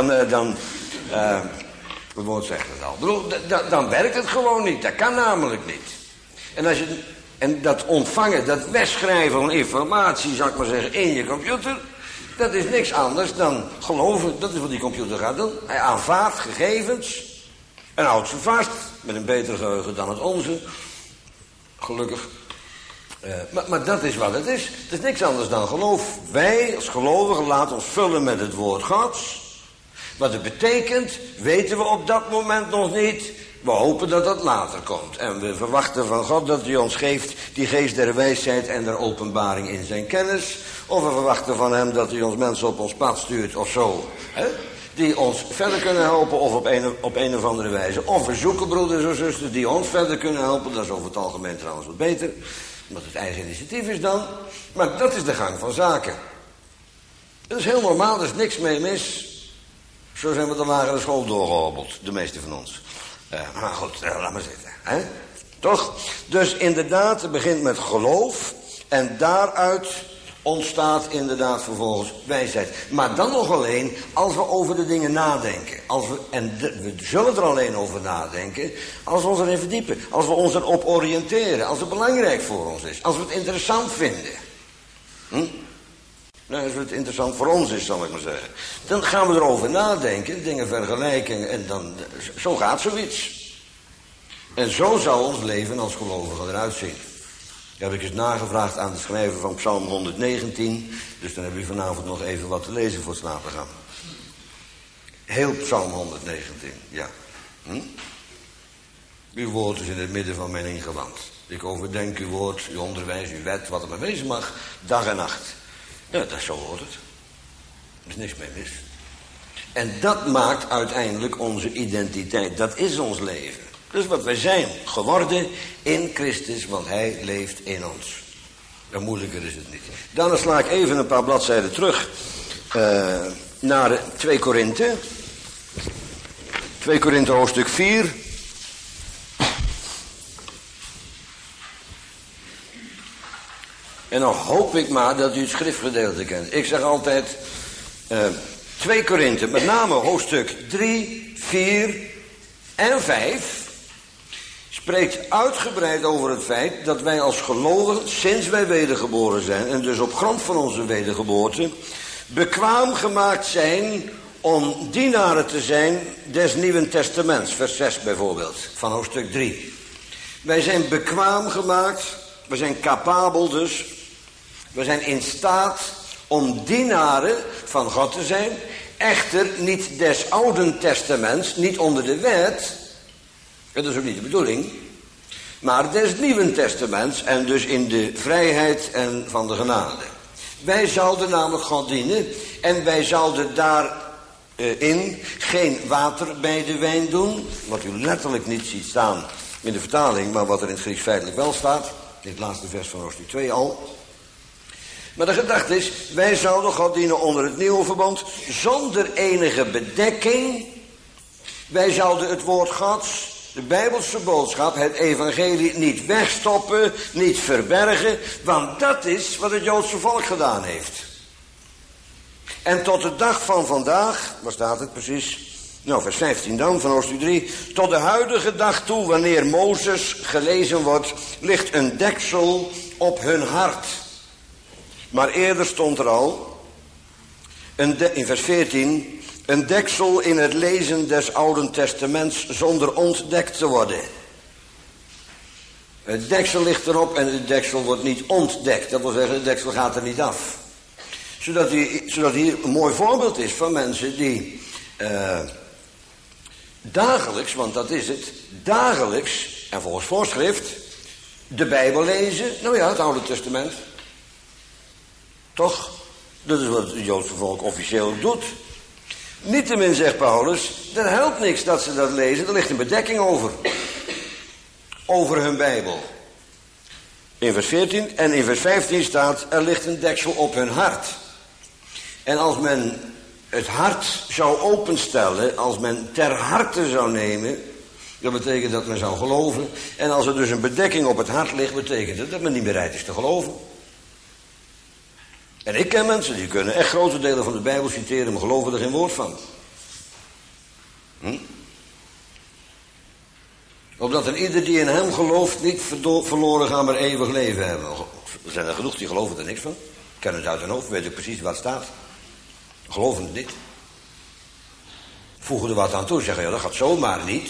Wat zegt het al? Dan werkt het gewoon niet, dat kan namelijk niet. En dat ontvangen, dat wegschrijven van informatie, zou ik maar zeggen, in je computer, dat is niks anders dan geloven, dat is wat die computer gaat doen. Hij aanvaardt gegevens en houdt ze vast, met een beter geheugen dan het onze, gelukkig. Maar dat is wat het is. Het is niks anders dan geloof. Wij als gelovigen laten ons vullen met het woord Gods. Wat het betekent, weten we op dat moment nog niet. We hopen dat dat later komt. En we verwachten van God dat hij ons geeft die geest der wijsheid en der openbaring in zijn kennis. Of we verwachten van hem dat hij ons mensen op ons pad stuurt of zo. Die ons verder kunnen helpen of op een of andere wijze. Of we zoeken broeders en zusters die ons verder kunnen helpen. Dat is over het algemeen trouwens wat beter. Omdat het eigen initiatief is dan. Maar dat is de gang van zaken. Dat is heel normaal, er is niks mee mis. Zo zijn we de lagere school doorgehobbeld, de meeste van ons. Maar goed, laat maar zitten. Hè? Toch? Dus inderdaad, het begint met geloof. En daaruit ontstaat inderdaad vervolgens wijsheid. Maar dan nog alleen als we over de dingen nadenken. We zullen er alleen over nadenken als we ons erin verdiepen. Als we ons erop oriënteren. Als het belangrijk voor ons is. Als we het interessant vinden. Nou, als het interessant voor ons is, zal ik maar zeggen. Dan gaan we erover nadenken, dingen vergelijken en dan, zo gaat zoiets. En zo zou ons leven als gelovigen eruit zien. Dat heb ik eens nagevraagd aan de schrijver van Psalm 119. Dus dan heb je vanavond nog even wat te lezen voor het slapen gaan. Heel Psalm 119, ja. Uw woord is in het midden van mijn ingewand. Ik overdenk uw woord, uw onderwijs, uw wet, wat er maar wezen mag, dag en nacht. Ja, dat zo hoort het. Er is niks mee mis. En dat maakt uiteindelijk onze identiteit. Dat is ons leven. Dat is wat wij zijn geworden in Christus, want hij leeft in ons. En moeilijker is het niet. Dan sla ik even een paar bladzijden terug naar 2 Korinthe. 2 Korinthe hoofdstuk 4. En dan hoop ik maar dat u het schriftgedeelte kent. Ik zeg altijd 2 Korinthe, met name hoofdstuk 3, 4 en 5... spreekt uitgebreid over het feit dat wij als gelovigen, sinds wij wedergeboren zijn, en dus op grond van onze wedergeboorte, bekwaam gemaakt zijn om dienaren te zijn des Nieuwen Testaments. Vers 6 bijvoorbeeld, van hoofdstuk 3. Wij zijn bekwaam gemaakt, we zijn capabel dus, We zijn in staat om dienaren van God te zijn. Echter niet des Oude Testaments, niet onder de wet. Dat is ook niet de bedoeling. Maar des Nieuwe Testaments en dus in de vrijheid en van de genade. Wij zouden namelijk God dienen en wij zouden daarin geen water bij de wijn doen. Wat u letterlijk niet ziet staan in de vertaling, maar wat er in het Grieks feitelijk wel staat. In het laatste vers van hoofdstuk 2 al. Maar de gedachte is, wij zouden God dienen onder het nieuwe verbond zonder enige bedekking. Wij zouden het woord Gods, de Bijbelse boodschap, het evangelie niet wegstoppen, niet verbergen. Want dat is wat het Joodse volk gedaan heeft. En tot de dag van vandaag, waar staat het precies? Nou, vers 15 dan, van hoofdstuk 3. Tot de huidige dag toe, wanneer Mozes gelezen wordt, ligt een deksel op hun hart. Maar eerder stond er al, in vers 14, een deksel in het lezen des Oude Testaments zonder ontdekt te worden. Het deksel ligt erop en het deksel wordt niet ontdekt. Dat wil zeggen, het deksel gaat er niet af. Zodat hier een mooi voorbeeld is van mensen die dagelijks, want dat is het, dagelijks en volgens voorschrift de Bijbel lezen. Nou ja, het Oude Testament. Toch? Dat is wat het Joodse volk officieel doet. Niettemin, zegt Paulus, dat helpt niks dat ze dat lezen. Er ligt een bedekking over. Over hun Bijbel. In vers 14 en in vers 15 staat, er ligt een deksel op hun hart. En als men het hart zou openstellen, als men ter harte zou nemen, dat betekent dat men zou geloven. En als er dus een bedekking op het hart ligt, betekent het dat men niet bereid is te geloven. En ik ken mensen die kunnen echt grote delen van de Bijbel citeren, maar geloven er geen woord van. Opdat een ieder die in hem gelooft niet verloren gaan, maar eeuwig leven hebben. Er zijn er genoeg die geloven er niks van. Kennen het uit hun hoofd, weten precies wat staat. Geloven het niet. Voegen er wat aan toe, zeggen, ja, dat gaat zomaar niet.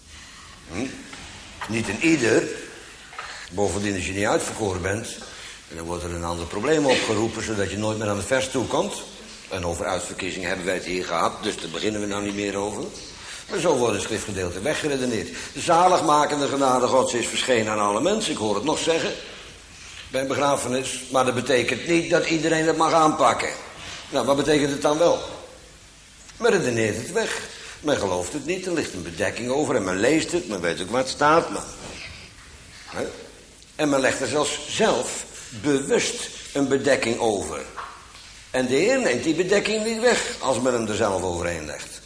Niet een ieder. Bovendien als je niet uitverkoren bent, en dan wordt er een ander probleem opgeroepen, zodat je nooit meer aan het vers toekomt. En over uitverkiezing hebben wij het hier gehad, dus daar beginnen we nou niet meer over. Maar zo wordt het schriftgedeelte weggeredeneerd. De zaligmakende genade Gods is verschenen aan alle mensen. Ik hoor het nog zeggen bij een begrafenis. Maar dat betekent niet dat iedereen het mag aanpakken. Nou, wat betekent het dan wel? Men redeneert het weg. Men gelooft het niet, er ligt een bedekking over en men leest het, men weet ook wat het staat. Maar, en men legt er zelfs zelf bewust een bedekking over. En de Heer neemt die bedekking niet weg als men hem er zelf overheen legt.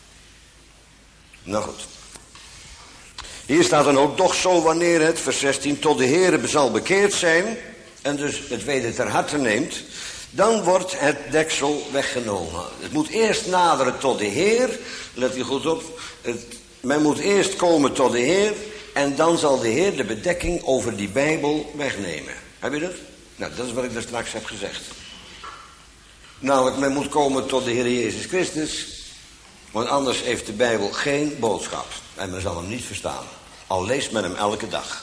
Nou goed. Hier staat dan ook, doch zo wanneer het, vers 16, tot de Heer zal bekeerd zijn, en dus het weder ter harte neemt, dan wordt het deksel weggenomen. Het moet eerst naderen tot de Heer, let u goed op, men moet eerst komen tot de Heer, en dan zal de Heer de bedekking over die Bijbel wegnemen. Heb je dat? Nou, dat is wat ik daar straks heb gezegd. Namelijk, men moet komen tot de Heer Jezus Christus, want anders heeft de Bijbel geen boodschap. En men zal hem niet verstaan. Al leest men hem elke dag.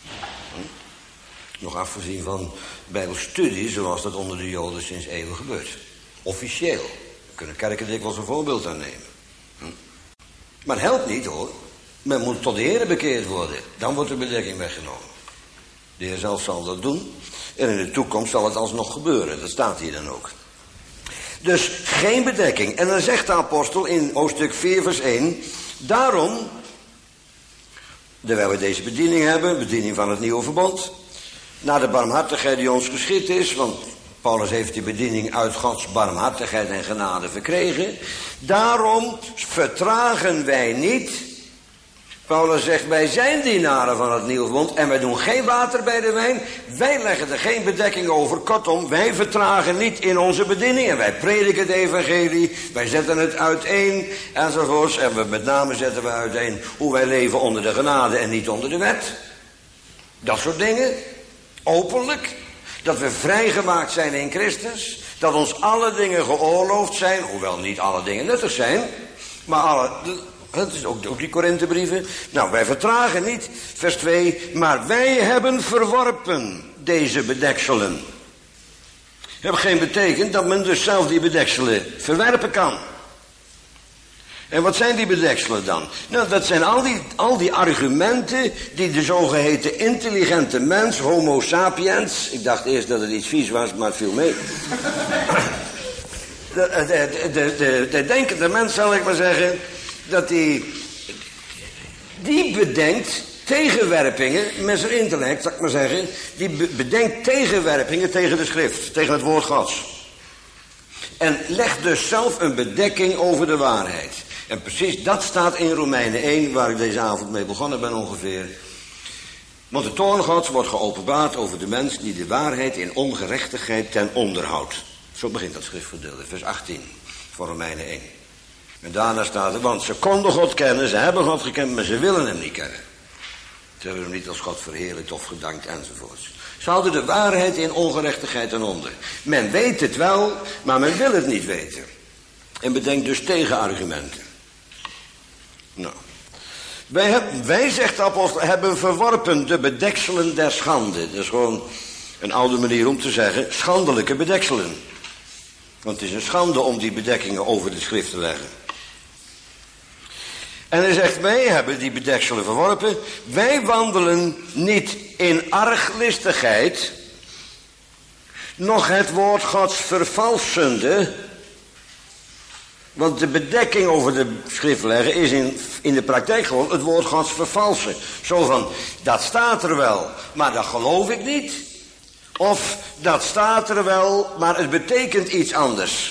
Nog afgezien van Bijbelstudie, zoals dat onder de Joden sinds eeuwen gebeurt. Officieel. Daar kunnen kerken dikwijls een voorbeeld aan nemen. Maar het helpt niet hoor. Men moet tot de Heer bekeerd worden. Dan wordt de bedekking weggenomen. De Heer zelf zal dat doen. En in de toekomst zal het alsnog gebeuren. Dat staat hier dan ook. Dus geen bedekking. En dan zegt de apostel in hoofdstuk 4 vers 1. Daarom, terwijl we deze bediening hebben, bediening van het nieuwe verbond, naar de barmhartigheid die ons geschied is, want Paulus heeft die bediening uit Gods barmhartigheid en genade verkregen. Daarom vertragen wij niet. Paulus zegt, wij zijn dienaren van het nieuwe verbond en wij doen geen water bij de wijn. Wij leggen er geen bedekking over. Kortom, wij vertragen niet in onze bediening. En wij prediken het evangelie. Wij zetten het uiteen enzovoorts. En met name zetten we uiteen hoe wij leven onder de genade en niet onder de wet. Dat soort dingen. Openlijk. Dat we vrijgemaakt zijn in Christus. Dat ons alle dingen geoorloofd zijn. Hoewel niet alle dingen nuttig zijn. Maar het is ook die Korinthebrieven. Nou, wij vertragen niet, vers 2, maar wij hebben verworpen deze bedekselen. Heb geen betekend dat men dus zelf die bedekselen verwerpen kan. En wat zijn die bedekselen dan? Nou, dat zijn al die argumenten die de zogeheten intelligente mens, homo sapiens... Ik dacht eerst dat het iets vies was, maar het viel mee. De denkende mens, zal ik maar zeggen, dat die bedenkt tegenwerpingen met zijn intellect, zal ik maar zeggen. Die bedenkt tegenwerpingen tegen de schrift, tegen het woord Gods. En legt dus zelf een bedekking over de waarheid. En precies dat staat in Romeinen 1, waar ik deze avond mee begonnen ben ongeveer. Want de toorn Gods wordt geopenbaard over de mens die de waarheid in ongerechtigheid ten onder houdt. Zo begint dat schriftgedeelte, vers 18 van Romeinen 1. En daarna staat er, want ze konden God kennen, ze hebben God gekend, maar ze willen hem niet kennen. Ze hebben hem niet als God verheerlijkt of gedankt enzovoorts. Ze houden de waarheid in ongerechtigheid ten onder. Men weet het wel, maar men wil het niet weten. En bedenkt dus tegenargumenten. Nou. Wij, zegt de apostel, hebben verworpen de bedekselen der schande. Dat is gewoon een oude manier om te zeggen, schandelijke bedekselen. Want het is een schande om die bedekkingen over de schrift te leggen. En hij zegt, wij hebben die bedekselen verworpen. Wij wandelen niet in arglistigheid, nog het woord Gods vervalsende. Want de bedekking over de schrift leggen is in de praktijk gewoon het woord Gods vervalsen. Zo van, dat staat er wel, maar dat geloof ik niet. Of, dat staat er wel, maar het betekent iets anders.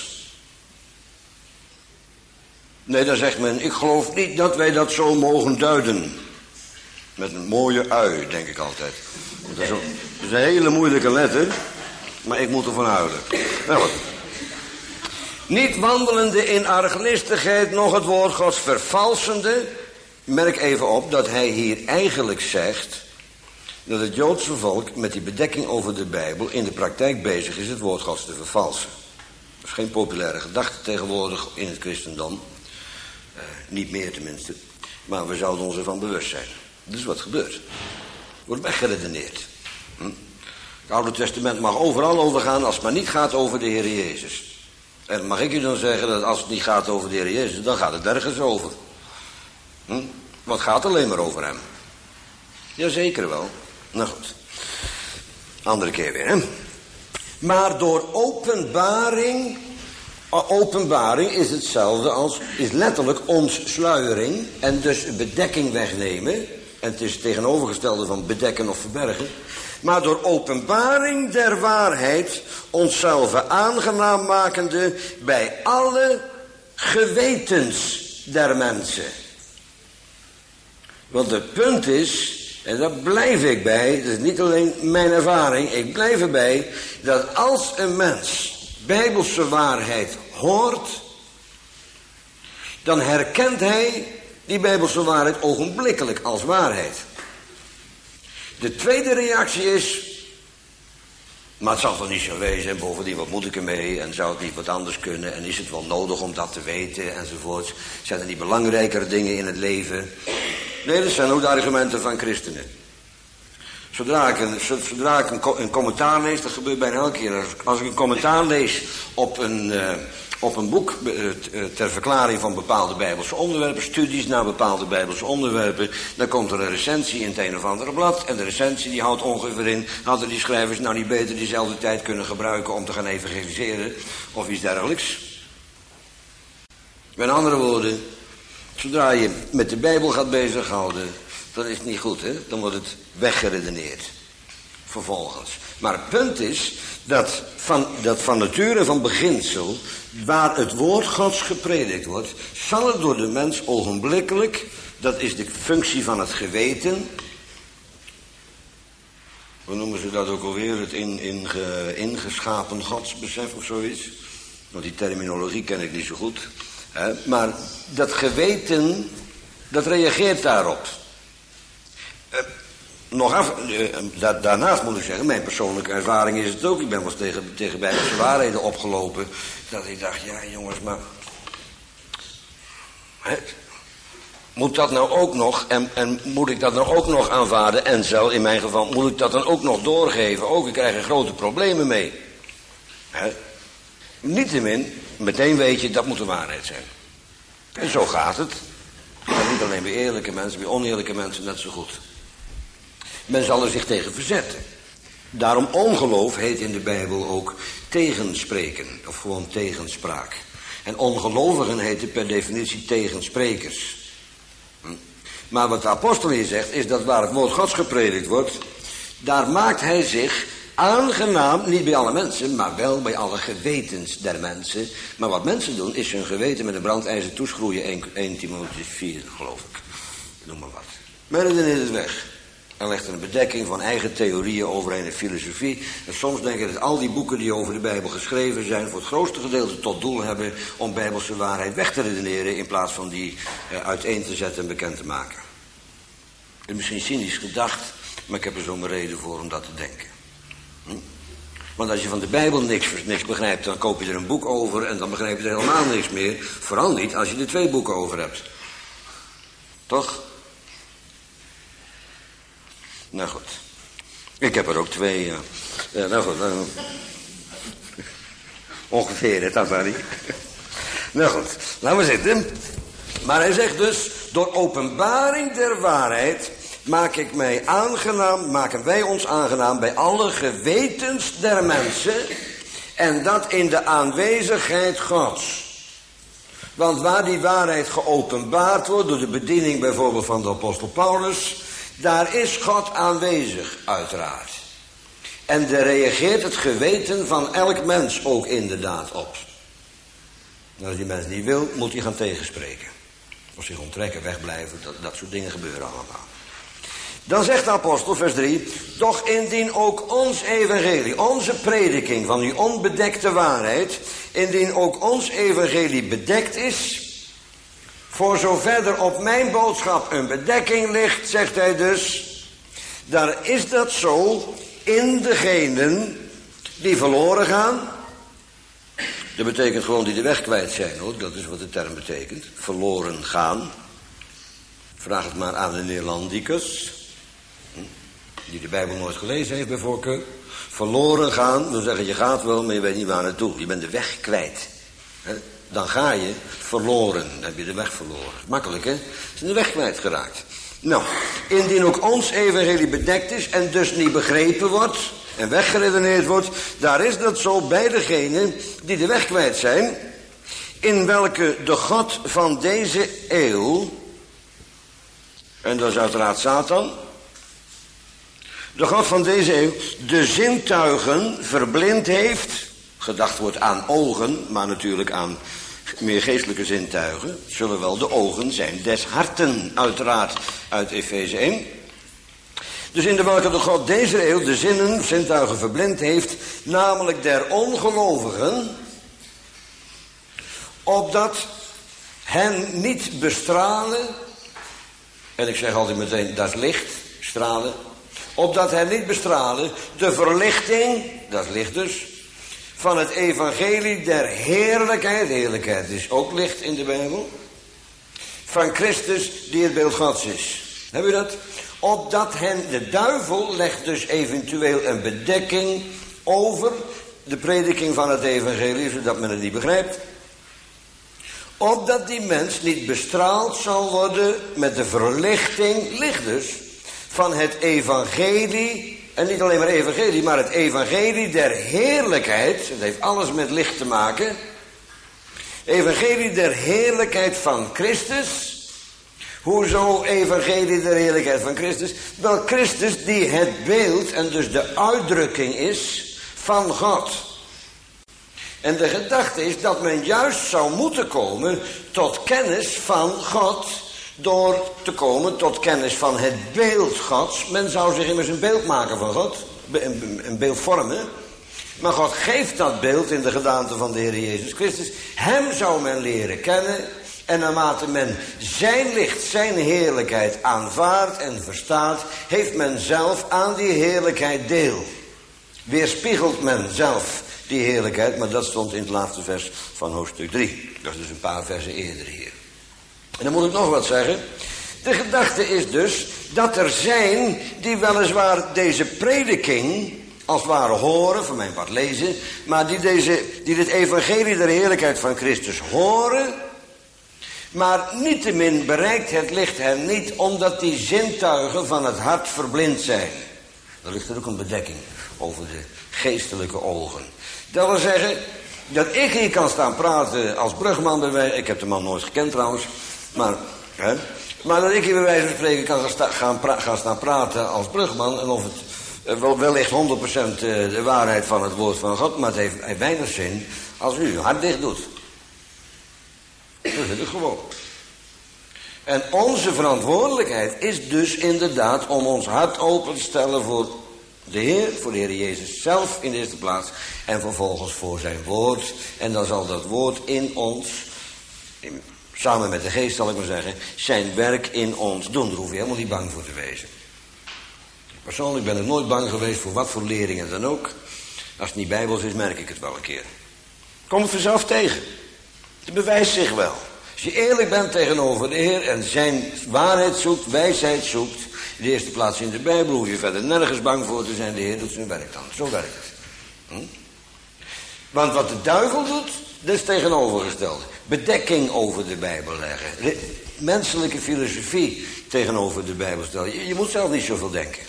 Nee, dan zegt men, ik geloof niet dat wij dat zo mogen duiden. Met een mooie ui, denk ik altijd. Dat is een hele moeilijke letter, maar ik moet ervan houden. Nou goed. Niet wandelende in arglistigheid, nog het woord Gods vervalsende. Merk even op dat hij hier eigenlijk zegt dat het Joodse volk met die bedekking over de Bijbel in de praktijk bezig is het woord Gods te vervalsen. Dat is geen populaire gedachte tegenwoordig in het christendom. Niet meer tenminste. Maar we zouden ons ervan bewust zijn. Dat is wat gebeurt. Wordt weggeredeneerd. Het Oude Testament mag overal overgaan als het maar niet gaat over de Heer Jezus. En mag ik u dan zeggen dat als het niet gaat over de Heer Jezus, dan gaat het ergens over. Want het gaat alleen maar over hem. Jazeker wel. Nou goed. Andere keer weer, hè. Maar door openbaring... Openbaring is hetzelfde als, is letterlijk ontsluiering en dus bedekking wegnemen. En het is het tegenovergestelde van bedekken of verbergen. Maar door openbaring der waarheid onszelf aangenaam makende bij alle gewetens der mensen. Want het punt is, en daar blijf ik bij, dat is niet alleen mijn ervaring, ik blijf erbij, dat als een mens Bijbelse waarheid hoort, dan herkent hij die Bijbelse waarheid ogenblikkelijk als waarheid. De tweede reactie is, maar het zal toch niet zo wezen, en bovendien wat moet ik ermee, en zou het niet wat anders kunnen, en is het wel nodig om dat te weten, enzovoort. Zijn er niet belangrijkere dingen in het leven? Nee, dat zijn ook de argumenten van christenen. Zodra ik een commentaar lees, dat gebeurt bijna elke keer. Als ik een commentaar lees op een boek ter verklaring van bepaalde Bijbelse onderwerpen, studies naar bepaalde Bijbelse onderwerpen, dan komt er een recensie in het een of andere blad. En de recensie die houdt ongeveer in, hadden die schrijvers nou niet beter diezelfde tijd kunnen gebruiken om te gaan evangeliseren of iets dergelijks. Met andere woorden, zodra je met de Bijbel gaat bezighouden, dan is het niet goed, hè? Dan wordt het weggeredeneerd. Vervolgens. Maar het punt is dat van nature van beginsel, waar het woord Gods gepredikt wordt, zal het door de mens ogenblikkelijk, dat is de functie van het geweten. Hoe noemen ze dat ook alweer? Het ingeschapen godsbesef of zoiets. Want die terminologie ken ik niet zo goed. Hè? Maar dat geweten, dat reageert daarop. Daarnaast moet ik zeggen, mijn persoonlijke ervaring is het ook. Ik ben wel eens tegen Bijbelse waarheden opgelopen. Dat ik dacht, ja jongens, maar... Moet dat nou ook nog, en moet ik dat nou ook nog aanvaarden? En zo in mijn geval, moet ik dat dan ook nog doorgeven? Ook, ik krijg er grote problemen mee. Niettemin, meteen weet je, dat moet de waarheid zijn. En zo gaat het. En niet alleen bij eerlijke mensen, bij oneerlijke mensen net zo goed. Men zal er zich tegen verzetten. Daarom ongeloof heet in de Bijbel ook tegenspreken, of gewoon tegenspraak. En ongelovigen heten per definitie tegensprekers. Maar wat de apostel hier zegt, is dat waar het woord Gods gepredikt wordt, daar maakt hij zich aangenaam, niet bij alle mensen, maar wel bij alle gewetens der mensen. Maar wat mensen doen, is hun geweten met een brandijzer toeschroeien, 1 Timotheüs 4, geloof ik. Noem maar wat. Men redeneert het weg. En legt er een bedekking van eigen theorieën overheen in filosofie. En soms denk ik dat al die boeken die over de Bijbel geschreven zijn, voor het grootste gedeelte tot doel hebben om bijbelse waarheid weg te redeneren, in plaats van die uiteen te zetten en bekend te maken. Het is misschien cynisch gedacht, maar ik heb er zo mijn reden voor om dat te denken. Want als je van de Bijbel niks begrijpt, dan koop je er een boek over en dan begrijp je er helemaal niks meer. Vooral niet als je er 2 boeken over hebt. Toch? Nou goed. Ik heb er ook 2, ja. Nou goed. Ongeveer, hè, Tafari. Nou goed, laten we zitten. Maar hij zegt dus, door openbaring der waarheid maken wij ons aangenaam bij alle gewetens der mensen, en dat in de aanwezigheid Gods. Want waar die waarheid geopenbaard wordt, door de bediening bijvoorbeeld van de apostel Paulus, daar is God aanwezig, uiteraard. En daar reageert het geweten van elk mens ook inderdaad op. En als die mens niet wil, moet hij gaan tegenspreken. Of zich onttrekken, wegblijven, dat soort dingen gebeuren allemaal. Dan zegt de apostel, vers 3, doch indien ook ons evangelie, onze prediking van die onbedekte waarheid, indien ook ons evangelie bedekt is, voor zover er op mijn boodschap een bedekking ligt, zegt hij dus, daar is dat zo in degenen die verloren gaan. Dat betekent gewoon die de weg kwijt zijn, hoor. Dat is wat de term betekent. Verloren gaan. Vraag het maar aan de Neerlandicus, die de Bijbel nooit gelezen heeft bij voorkeur. Verloren gaan, wil zeggen je gaat wel, maar je weet niet waar naartoe. Je bent de weg kwijt. Dan ga je verloren. Dan heb je de weg verloren. Makkelijk, hè? Ze zijn de weg kwijtgeraakt. Nou, indien ook ons evangelie bedekt is en dus niet begrepen wordt en weggeredeneerd wordt, daar is dat zo bij degenen die de weg kwijt zijn, in welke de God van deze eeuw, en dat is uiteraard Satan, de God van deze eeuw de zintuigen verblind heeft. Gedacht wordt aan ogen, maar natuurlijk aan meer geestelijke zintuigen. Het zullen wel de ogen zijn des harten, uiteraard uit Efeze 1. Dus in de welke de God deze eeuw de zintuigen verblind heeft, namelijk der ongelovigen, opdat hen niet bestralen, en ik zeg altijd meteen, dat is licht, stralen, opdat hen niet bestralen de verlichting, dat is licht dus, van het evangelie der heerlijkheid. Heerlijkheid is ook licht in de Bijbel. Van Christus die het beeld Gods is. Heb je dat? Opdat hen, de duivel legt dus eventueel een bedekking over de prediking van het evangelie, zodat men het niet begrijpt. Opdat die mens niet bestraald zal worden met de verlichting, licht dus, van het evangelie. En niet alleen maar evangelie, maar het evangelie der heerlijkheid. Het heeft alles met licht te maken. Evangelie der heerlijkheid van Christus. Hoezo evangelie der heerlijkheid van Christus? Wel, Christus die het beeld en dus de uitdrukking is van God. En de gedachte is dat men juist zou moeten komen tot kennis van God, door te komen tot kennis van het beeld Gods. Men zou zich immers een beeld maken van God, een beeld vormen. Maar God geeft dat beeld in de gedaante van de Heer Jezus Christus. Hem zou men leren kennen. En naarmate men zijn licht, zijn heerlijkheid aanvaardt en verstaat, heeft men zelf aan die heerlijkheid deel. Weerspiegelt men zelf die heerlijkheid, maar dat stond in het laatste vers van hoofdstuk 3. Dat is dus een paar versen eerder hier. En dan moet ik nog wat zeggen. De gedachte is dus dat er zijn die weliswaar deze prediking als het ware horen, voor mijn part lezen, maar die dit evangelie der heerlijkheid van Christus horen, maar niettemin bereikt het licht hen niet, omdat die zintuigen van het hart verblind zijn. Er ligt er ook een bedekking over de geestelijke ogen. Dat wil zeggen, dat ik hier kan staan praten als brugman, ik heb de man nooit gekend trouwens, maar dat ik hier bij wijze van spreken kan gaan staan praten als brugman, en of het wellicht 100% de waarheid van het woord van God, maar het heeft weinig zin als u uw hart dicht doet. Dat is het gewoon. En onze verantwoordelijkheid is dus inderdaad om ons hart open te stellen voor de Heer Jezus zelf in de eerste plaats, en vervolgens voor zijn woord. En dan zal dat woord in ons, samen met de geest zal ik maar zeggen, zijn werk in ons doen. Daar hoef je helemaal niet bang voor te wezen. Persoonlijk ben ik nooit bang geweest voor wat voor leringen dan ook. Als het niet bijbels is, merk ik het wel een keer. Kom het vanzelf tegen. Het bewijst zich wel. Als je eerlijk bent tegenover de Heer en zijn waarheid zoekt, wijsheid zoekt, in de eerste plaats in de Bijbel, hoef je verder nergens bang voor te zijn. De Heer doet zijn werk dan. Zo werkt het. Want wat de duivel doet, dat is tegenovergesteld. Bedekking over de Bijbel leggen. Menselijke filosofie tegenover de Bijbel stellen. Je moet zelf niet zoveel denken.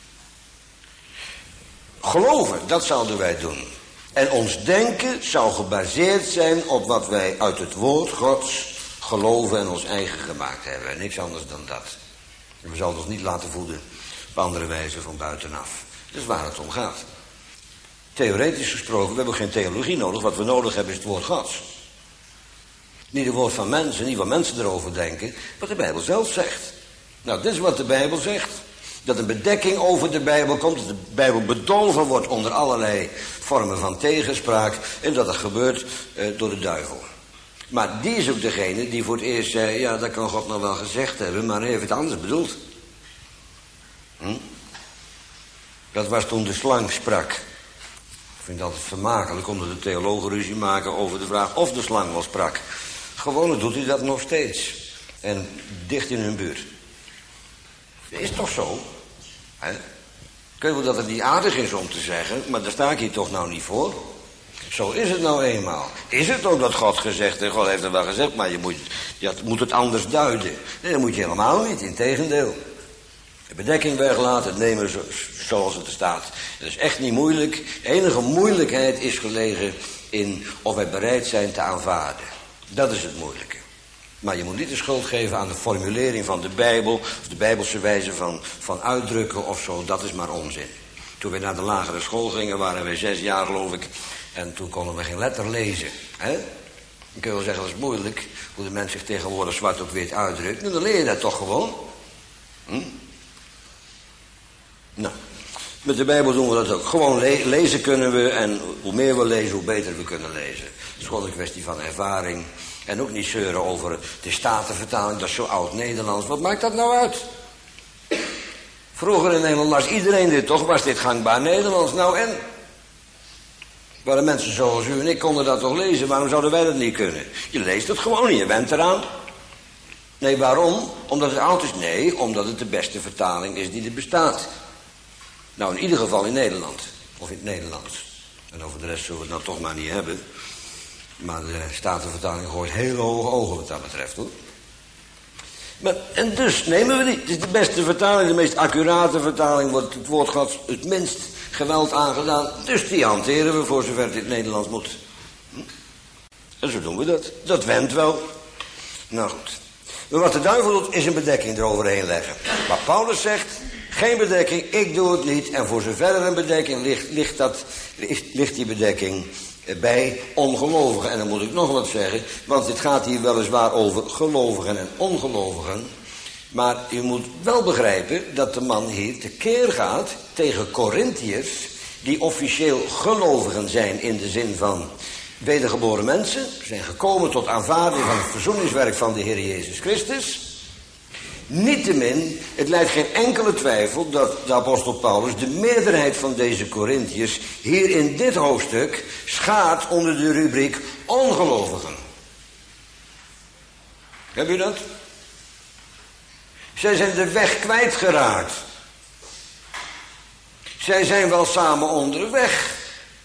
Geloven, dat zouden wij doen. En ons denken zou gebaseerd zijn op wat wij uit het woord Gods geloven en ons eigen gemaakt hebben. En niks anders dan dat. En we zouden ons niet laten voeden op andere wijze van buitenaf. Dat is waar het om gaat. Theoretisch gesproken, we hebben geen theologie nodig. Wat we nodig hebben is het woord Gods. Niet het woord van mensen, niet wat mensen erover denken. Wat de Bijbel zelf zegt. Nou, dit is wat de Bijbel zegt. Dat een bedekking over de Bijbel komt. Dat de Bijbel bedolven wordt onder allerlei vormen van tegenspraak. En dat dat gebeurt door de duivel. Maar die is ook degene die voor het eerst zei, ja, dat kan God nog wel gezegd hebben, maar hij heeft het anders bedoeld. Dat was toen de slang sprak. Ik vind het altijd vermakelijk omdat de theologen ruzie maken over de vraag of de slang wel sprak. Gewoonlijk doet hij dat nog steeds. En dicht in hun buurt. Is toch zo? Hè? Ik weet wel dat het niet aardig is om te zeggen, maar daar sta ik hier toch nou niet voor. Zo is het nou eenmaal. Is het ook dat God gezegd heeft, God heeft het wel gezegd, maar je moet het anders duiden. Nee, dat moet je helemaal niet, integendeel. De bedekking weglaten, het nemen zoals het er staat. Dat is echt niet moeilijk. De enige moeilijkheid is gelegen in of wij bereid zijn te aanvaarden. Dat is het moeilijke. Maar je moet niet de schuld geven aan de formulering van de Bijbel, of de Bijbelse wijze van uitdrukken of zo. Dat is maar onzin. Toen we naar de lagere school gingen, waren wij 6 jaar geloof ik. En toen konden we geen letter lezen. Hè? Dan kun je wel zeggen, dat is moeilijk. Hoe de mens zich tegenwoordig zwart op wit uitdrukt. Nou, dan leer je dat toch gewoon. Nou, met de Bijbel doen we dat ook. Gewoon lezen kunnen we. En hoe meer we lezen, hoe beter we kunnen lezen. Het is gewoon een kwestie van ervaring. En ook niet zeuren over de Statenvertaling. Dat is zo oud Nederlands. Wat maakt dat nou uit? Vroeger in Nederland las iedereen dit toch. Was dit gangbaar Nederlands? Nou en? Waren mensen zoals u en ik konden dat toch lezen. Waarom zouden wij dat niet kunnen? Je leest het gewoon en je went eraan. Nee, waarom? Omdat het oud is? Nee, omdat het de beste vertaling is die er bestaat. Nou, in ieder geval in Nederland. Of in het Nederlands. En over de rest zullen we het nou toch maar niet hebben. Maar de Statenvertaling gooit hele hoge ogen wat dat betreft, hoor. Maar, en dus nemen we die. Het is de beste vertaling, de meest accurate vertaling. Wordt het woord Gods het minst geweld aangedaan. Dus die hanteren we voor zover het in het Nederlands moet. En zo doen we dat. Dat wendt wel. Nou goed. Maar wat de duivel doet, is een bedekking eroverheen leggen. Maar Paulus zegt, geen bedekking, ik doe het niet. En voor zover er een bedekking ligt die bedekking bij ongelovigen. En dan moet ik nog wat zeggen, want dit gaat hier weliswaar over gelovigen en ongelovigen. Maar u moet wel begrijpen dat de man hier tekeer gaat tegen Korintiërs, die officieel gelovigen zijn in de zin van wedergeboren mensen, zijn gekomen tot aanvaarding van het verzoeningswerk van de Heer Jezus Christus. Niettemin, het lijdt geen enkele twijfel dat de apostel Paulus de meerderheid van deze Korintiërs hier in dit hoofdstuk schaart onder de rubriek ongelovigen. Heb u dat? Zij zijn de weg kwijtgeraakt. Zij zijn wel samen onderweg.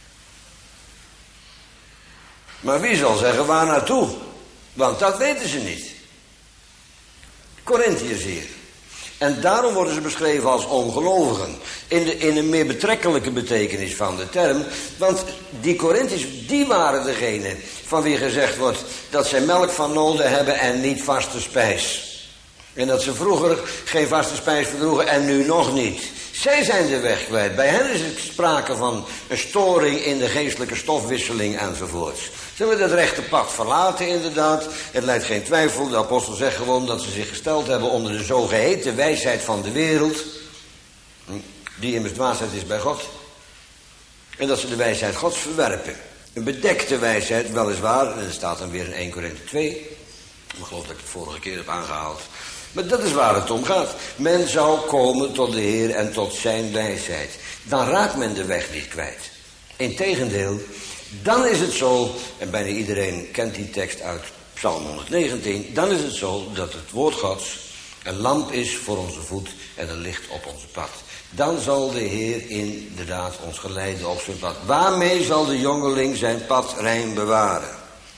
Maar wie zal zeggen waar naartoe? Want dat weten ze niet. Korinthiërs hier. En daarom worden ze beschreven als ongelovigen. In een meer betrekkelijke betekenis van de term. Want die Korinthiërs, die waren degene van wie gezegd wordt dat zij melk van noden hebben en niet vaste spijs. En dat ze vroeger geen vaste spijs verdroegen en nu nog niet. Zij zijn de weg kwijt. Bij hen is het sprake van een storing in de geestelijke stofwisseling enzovoorts. Ze hebben het rechte pad verlaten inderdaad. Het lijdt geen twijfel. De apostel zegt gewoon dat ze zich gesteld hebben onder de zogeheten wijsheid van de wereld. Die immers dwaasheid is bij God. En dat ze de wijsheid Gods verwerpen. Een bedekte wijsheid, weliswaar. En dat staat dan weer in 1 Korinthe 2. Ik geloof dat ik het vorige keer heb aangehaald. Maar dat is waar het om gaat. Men zou komen tot de Heer en tot zijn wijsheid. Dan raakt men de weg niet kwijt. Integendeel, dan is het zo, en bijna iedereen kent die tekst uit Psalm 119... dan is het zo dat het woord Gods een lamp is voor onze voet en een licht op onze pad. Dan zal de Heer inderdaad ons geleiden op zijn pad. Waarmee zal de jongeling zijn pad rein bewaren?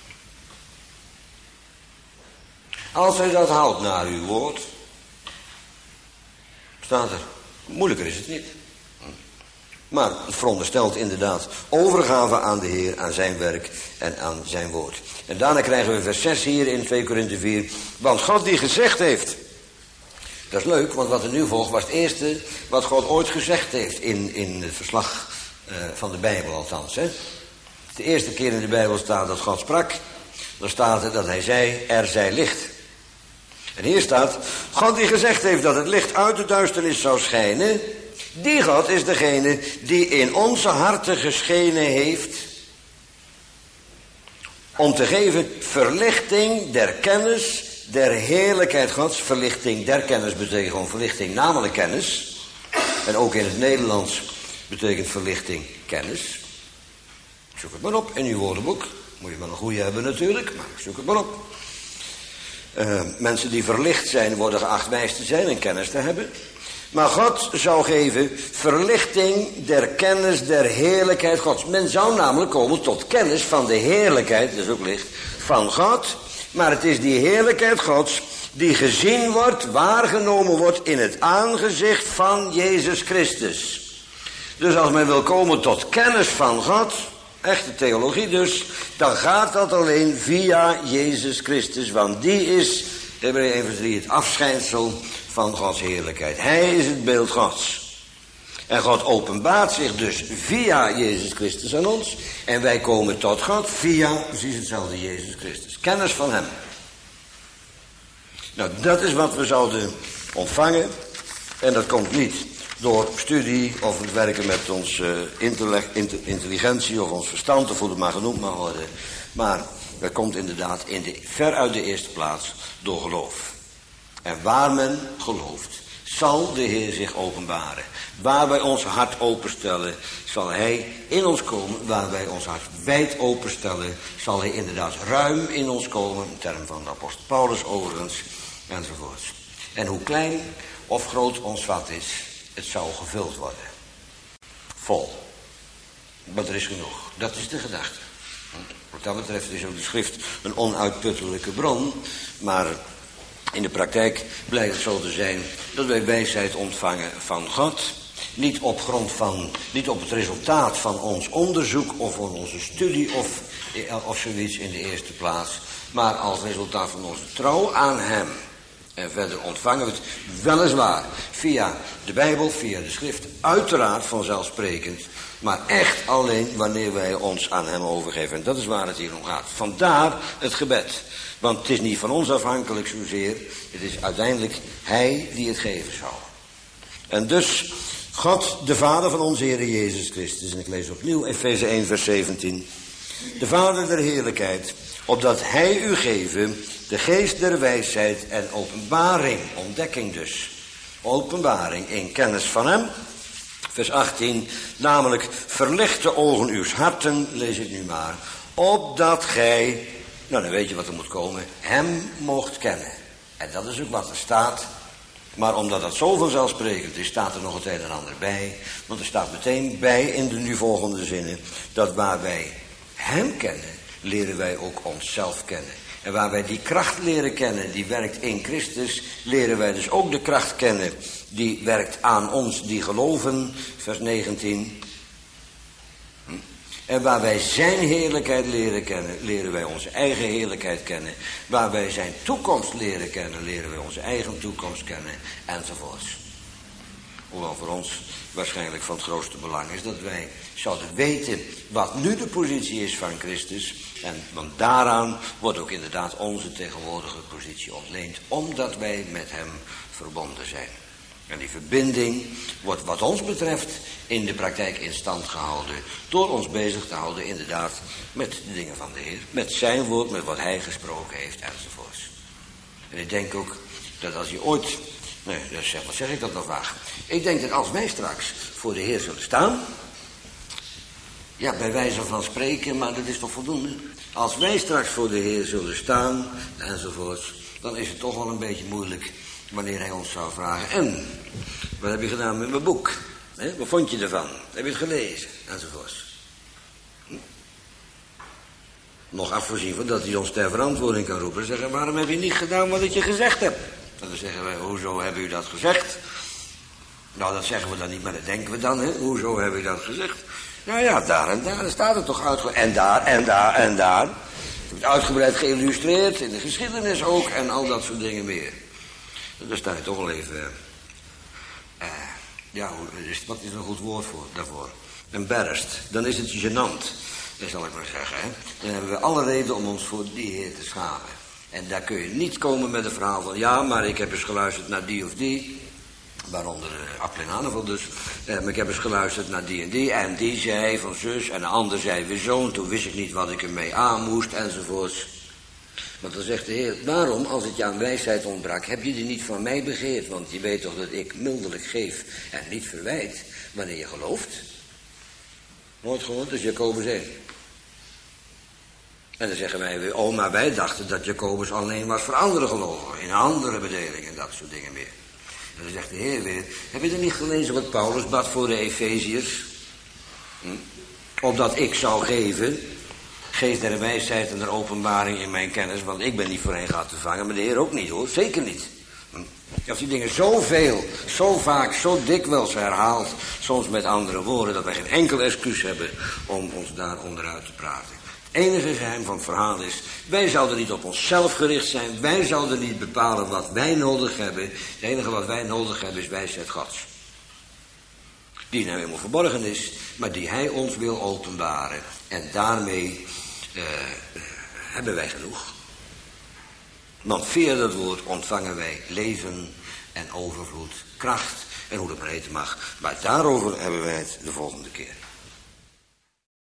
Als hij dat houdt naar uw woord, staat er. Moeilijker is het niet. Maar het veronderstelt inderdaad overgave aan de Heer, aan zijn werk en aan zijn woord. En daarna krijgen we vers 6 hier in 2 Korinthe 4. Want God die gezegd heeft. Dat is leuk, want wat er nu volgt was het eerste wat God ooit gezegd heeft in het verslag van de Bijbel althans. Hè? De eerste keer in de Bijbel staat dat God sprak. Dan staat er dat hij zei, er zij licht. En hier staat, God die gezegd heeft dat het licht uit de duisternis zou schijnen. Die God is degene die in onze harten geschenen heeft. Om te geven verlichting der kennis der heerlijkheid Gods. Verlichting der kennis betekent gewoon verlichting, namelijk kennis. En ook in het Nederlands betekent verlichting kennis. Zoek het maar op in uw woordenboek. Moet je wel een goede hebben natuurlijk, maar zoek het maar op. Mensen die verlicht zijn worden geacht wijs te zijn en kennis te hebben. Maar God zou geven verlichting der kennis der heerlijkheid Gods. Men zou namelijk komen tot kennis van de heerlijkheid, dat is ook licht, van God. Maar het is die heerlijkheid Gods die gezien wordt, waargenomen wordt in het aangezicht van Jezus Christus. Dus als men wil komen tot kennis van God, echte theologie dus, dan gaat dat alleen via Jezus Christus. Want die is, Hebreeën 1 vers 3, het afschijnsel van Gods heerlijkheid. Hij is het beeld Gods. En God openbaart zich dus via Jezus Christus aan ons. En wij komen tot God via precies hetzelfde Jezus Christus. Kennis van hem. Nou, dat is wat we zouden ontvangen. En dat komt niet door studie of het werken met onze intelligentie of ons verstand, of hoe het maar genoemd mag worden. Maar dat komt inderdaad veruit de eerste plaats door geloof. En waar men gelooft, zal de Heer zich openbaren. Waar wij ons hart openstellen, zal hij in ons komen. Waar wij ons hart wijd openstellen, zal hij inderdaad ruim in ons komen. In termen van de apostel Paulus overigens, enzovoorts. En hoe klein of groot ons vat is, het zou gevuld worden. Vol. Maar er is genoeg. Dat is de gedachte. Wat dat betreft is ook de schrift een onuitputtelijke bron. Maar in de praktijk blijkt het zo te zijn dat wij wijsheid ontvangen van God. Niet op het resultaat van ons onderzoek of van onze studie of zoiets in de eerste plaats. Maar als resultaat van onze trouw aan hem. En verder ontvangen we het weliswaar via de Bijbel, via de schrift. Uiteraard vanzelfsprekend. Maar echt alleen wanneer wij ons aan hem overgeven. En dat is waar het hier om gaat. Vandaar het gebed. Want het is niet van ons afhankelijk zozeer. Het is uiteindelijk hij die het geven zal. En dus God, de Vader van onze Heer Jezus Christus. En ik lees opnieuw Efeze 1 vers 17. De Vader der heerlijkheid, opdat hij u geven de geest der wijsheid en openbaring, ontdekking dus. Openbaring in kennis van hem. Vers 18, namelijk verlicht de ogen uws harten, lees ik nu maar, opdat gij, nou dan weet je wat er moet komen, hem moogt kennen. En dat is ook wat er staat Maar omdat dat zo vanzelfsprekend is, staat er nog het een en ander bij. Want er staat meteen bij in de nu volgende zinnen, dat waar wij hem kennen, leren wij ook onszelf kennen. En waar wij die kracht leren kennen, die werkt in Christus, leren wij dus ook de kracht kennen, die werkt aan ons die geloven, vers 19. En waar wij zijn heerlijkheid leren kennen, leren wij onze eigen heerlijkheid kennen. Waar wij zijn toekomst leren kennen, leren wij onze eigen toekomst kennen, enzovoorts. Hoewel voor ons waarschijnlijk van het grootste belang is dat wij zouden weten wat nu de positie is van Christus. En want daaraan wordt ook inderdaad onze tegenwoordige positie ontleend, omdat wij met hem verbonden zijn. En die verbinding wordt wat ons betreft in de praktijk in stand gehouden, door ons bezig te houden inderdaad met de dingen van de Heer, met zijn woord, met wat hij gesproken heeft enzovoorts. En ik denk ook dat als je ooit, wat zeg ik dat nog vaag? Ik denk dat als wij straks voor de Heer zullen staan, ja, bij wijze van spreken, maar dat is toch voldoende. Als wij straks voor de Heer zullen staan enzovoorts, dan is het toch wel een beetje moeilijk wanneer hij ons zou vragen. En, wat heb je gedaan met mijn boek? Wat vond je ervan? Heb je het gelezen? Enzovoorts. Nog afgezien van dat hij ons ter verantwoording kan roepen. Zeggen, waarom heb je niet gedaan wat ik je gezegd heb? En dan zeggen wij, hoezo hebben u dat gezegd? Nou, dat zeggen we dan niet, maar dat denken we dan. Hè? Hoezo heb je dat gezegd? Nou ja, daar en daar staat het toch uitgebreid. En daar, en daar, en daar. Het wordt uitgebreid geïllustreerd, in de geschiedenis ook, en al dat soort dingen meer. Daar sta je toch wel even, wat is een goed woord daarvoor? Embarrassed. Dan is het gênant, zal ik maar zeggen. Hè? Dan hebben we alle reden om ons voor die Heer te schamen. En daar kun je niet komen met een verhaal van, ja, maar ik heb eens geluisterd naar die of die. Waaronder Appel dus. Maar ik heb eens geluisterd naar die en die zei van zus en de ander zei weer zo. En toen wist ik niet wat ik ermee aan moest enzovoorts. Want dan zegt de Heer, waarom als het je aan wijsheid ontbrak, heb je die niet van mij begeerd? Want je weet toch dat ik mildelijk geef en niet verwijt wanneer je gelooft? Nooit gehoord, dus Jacobus 1. En dan zeggen wij weer, oh, maar wij dachten dat Jacobus alleen was voor andere gelovigen, in andere bedelingen en dat soort dingen meer. En dan zegt de Heer weer, heb je er niet gelezen wat Paulus bad voor de Efeziërs? Opdat ik zou geven, geest der wijsheid en der openbaring in mijn kennis, want ik ben niet voor hen gehad te vangen, maar de Heer ook niet hoor, zeker niet. Als die dingen zoveel, zo vaak, zo dikwijls herhaalt, soms met andere woorden, dat wij geen enkel excuus hebben om ons daar onderuit te praten. Het enige geheim van het verhaal is, wij zouden niet op onszelf gericht zijn, wij zouden niet bepalen wat wij nodig hebben. Het enige wat wij nodig hebben is wijsheid Gods. Die nou helemaal verborgen is, maar die hij ons wil openbaren. En daarmee hebben wij genoeg. Want via dat woord ontvangen wij leven en overvloed, kracht en hoe dat maar heten mag. Maar daarover hebben wij het de volgende keer.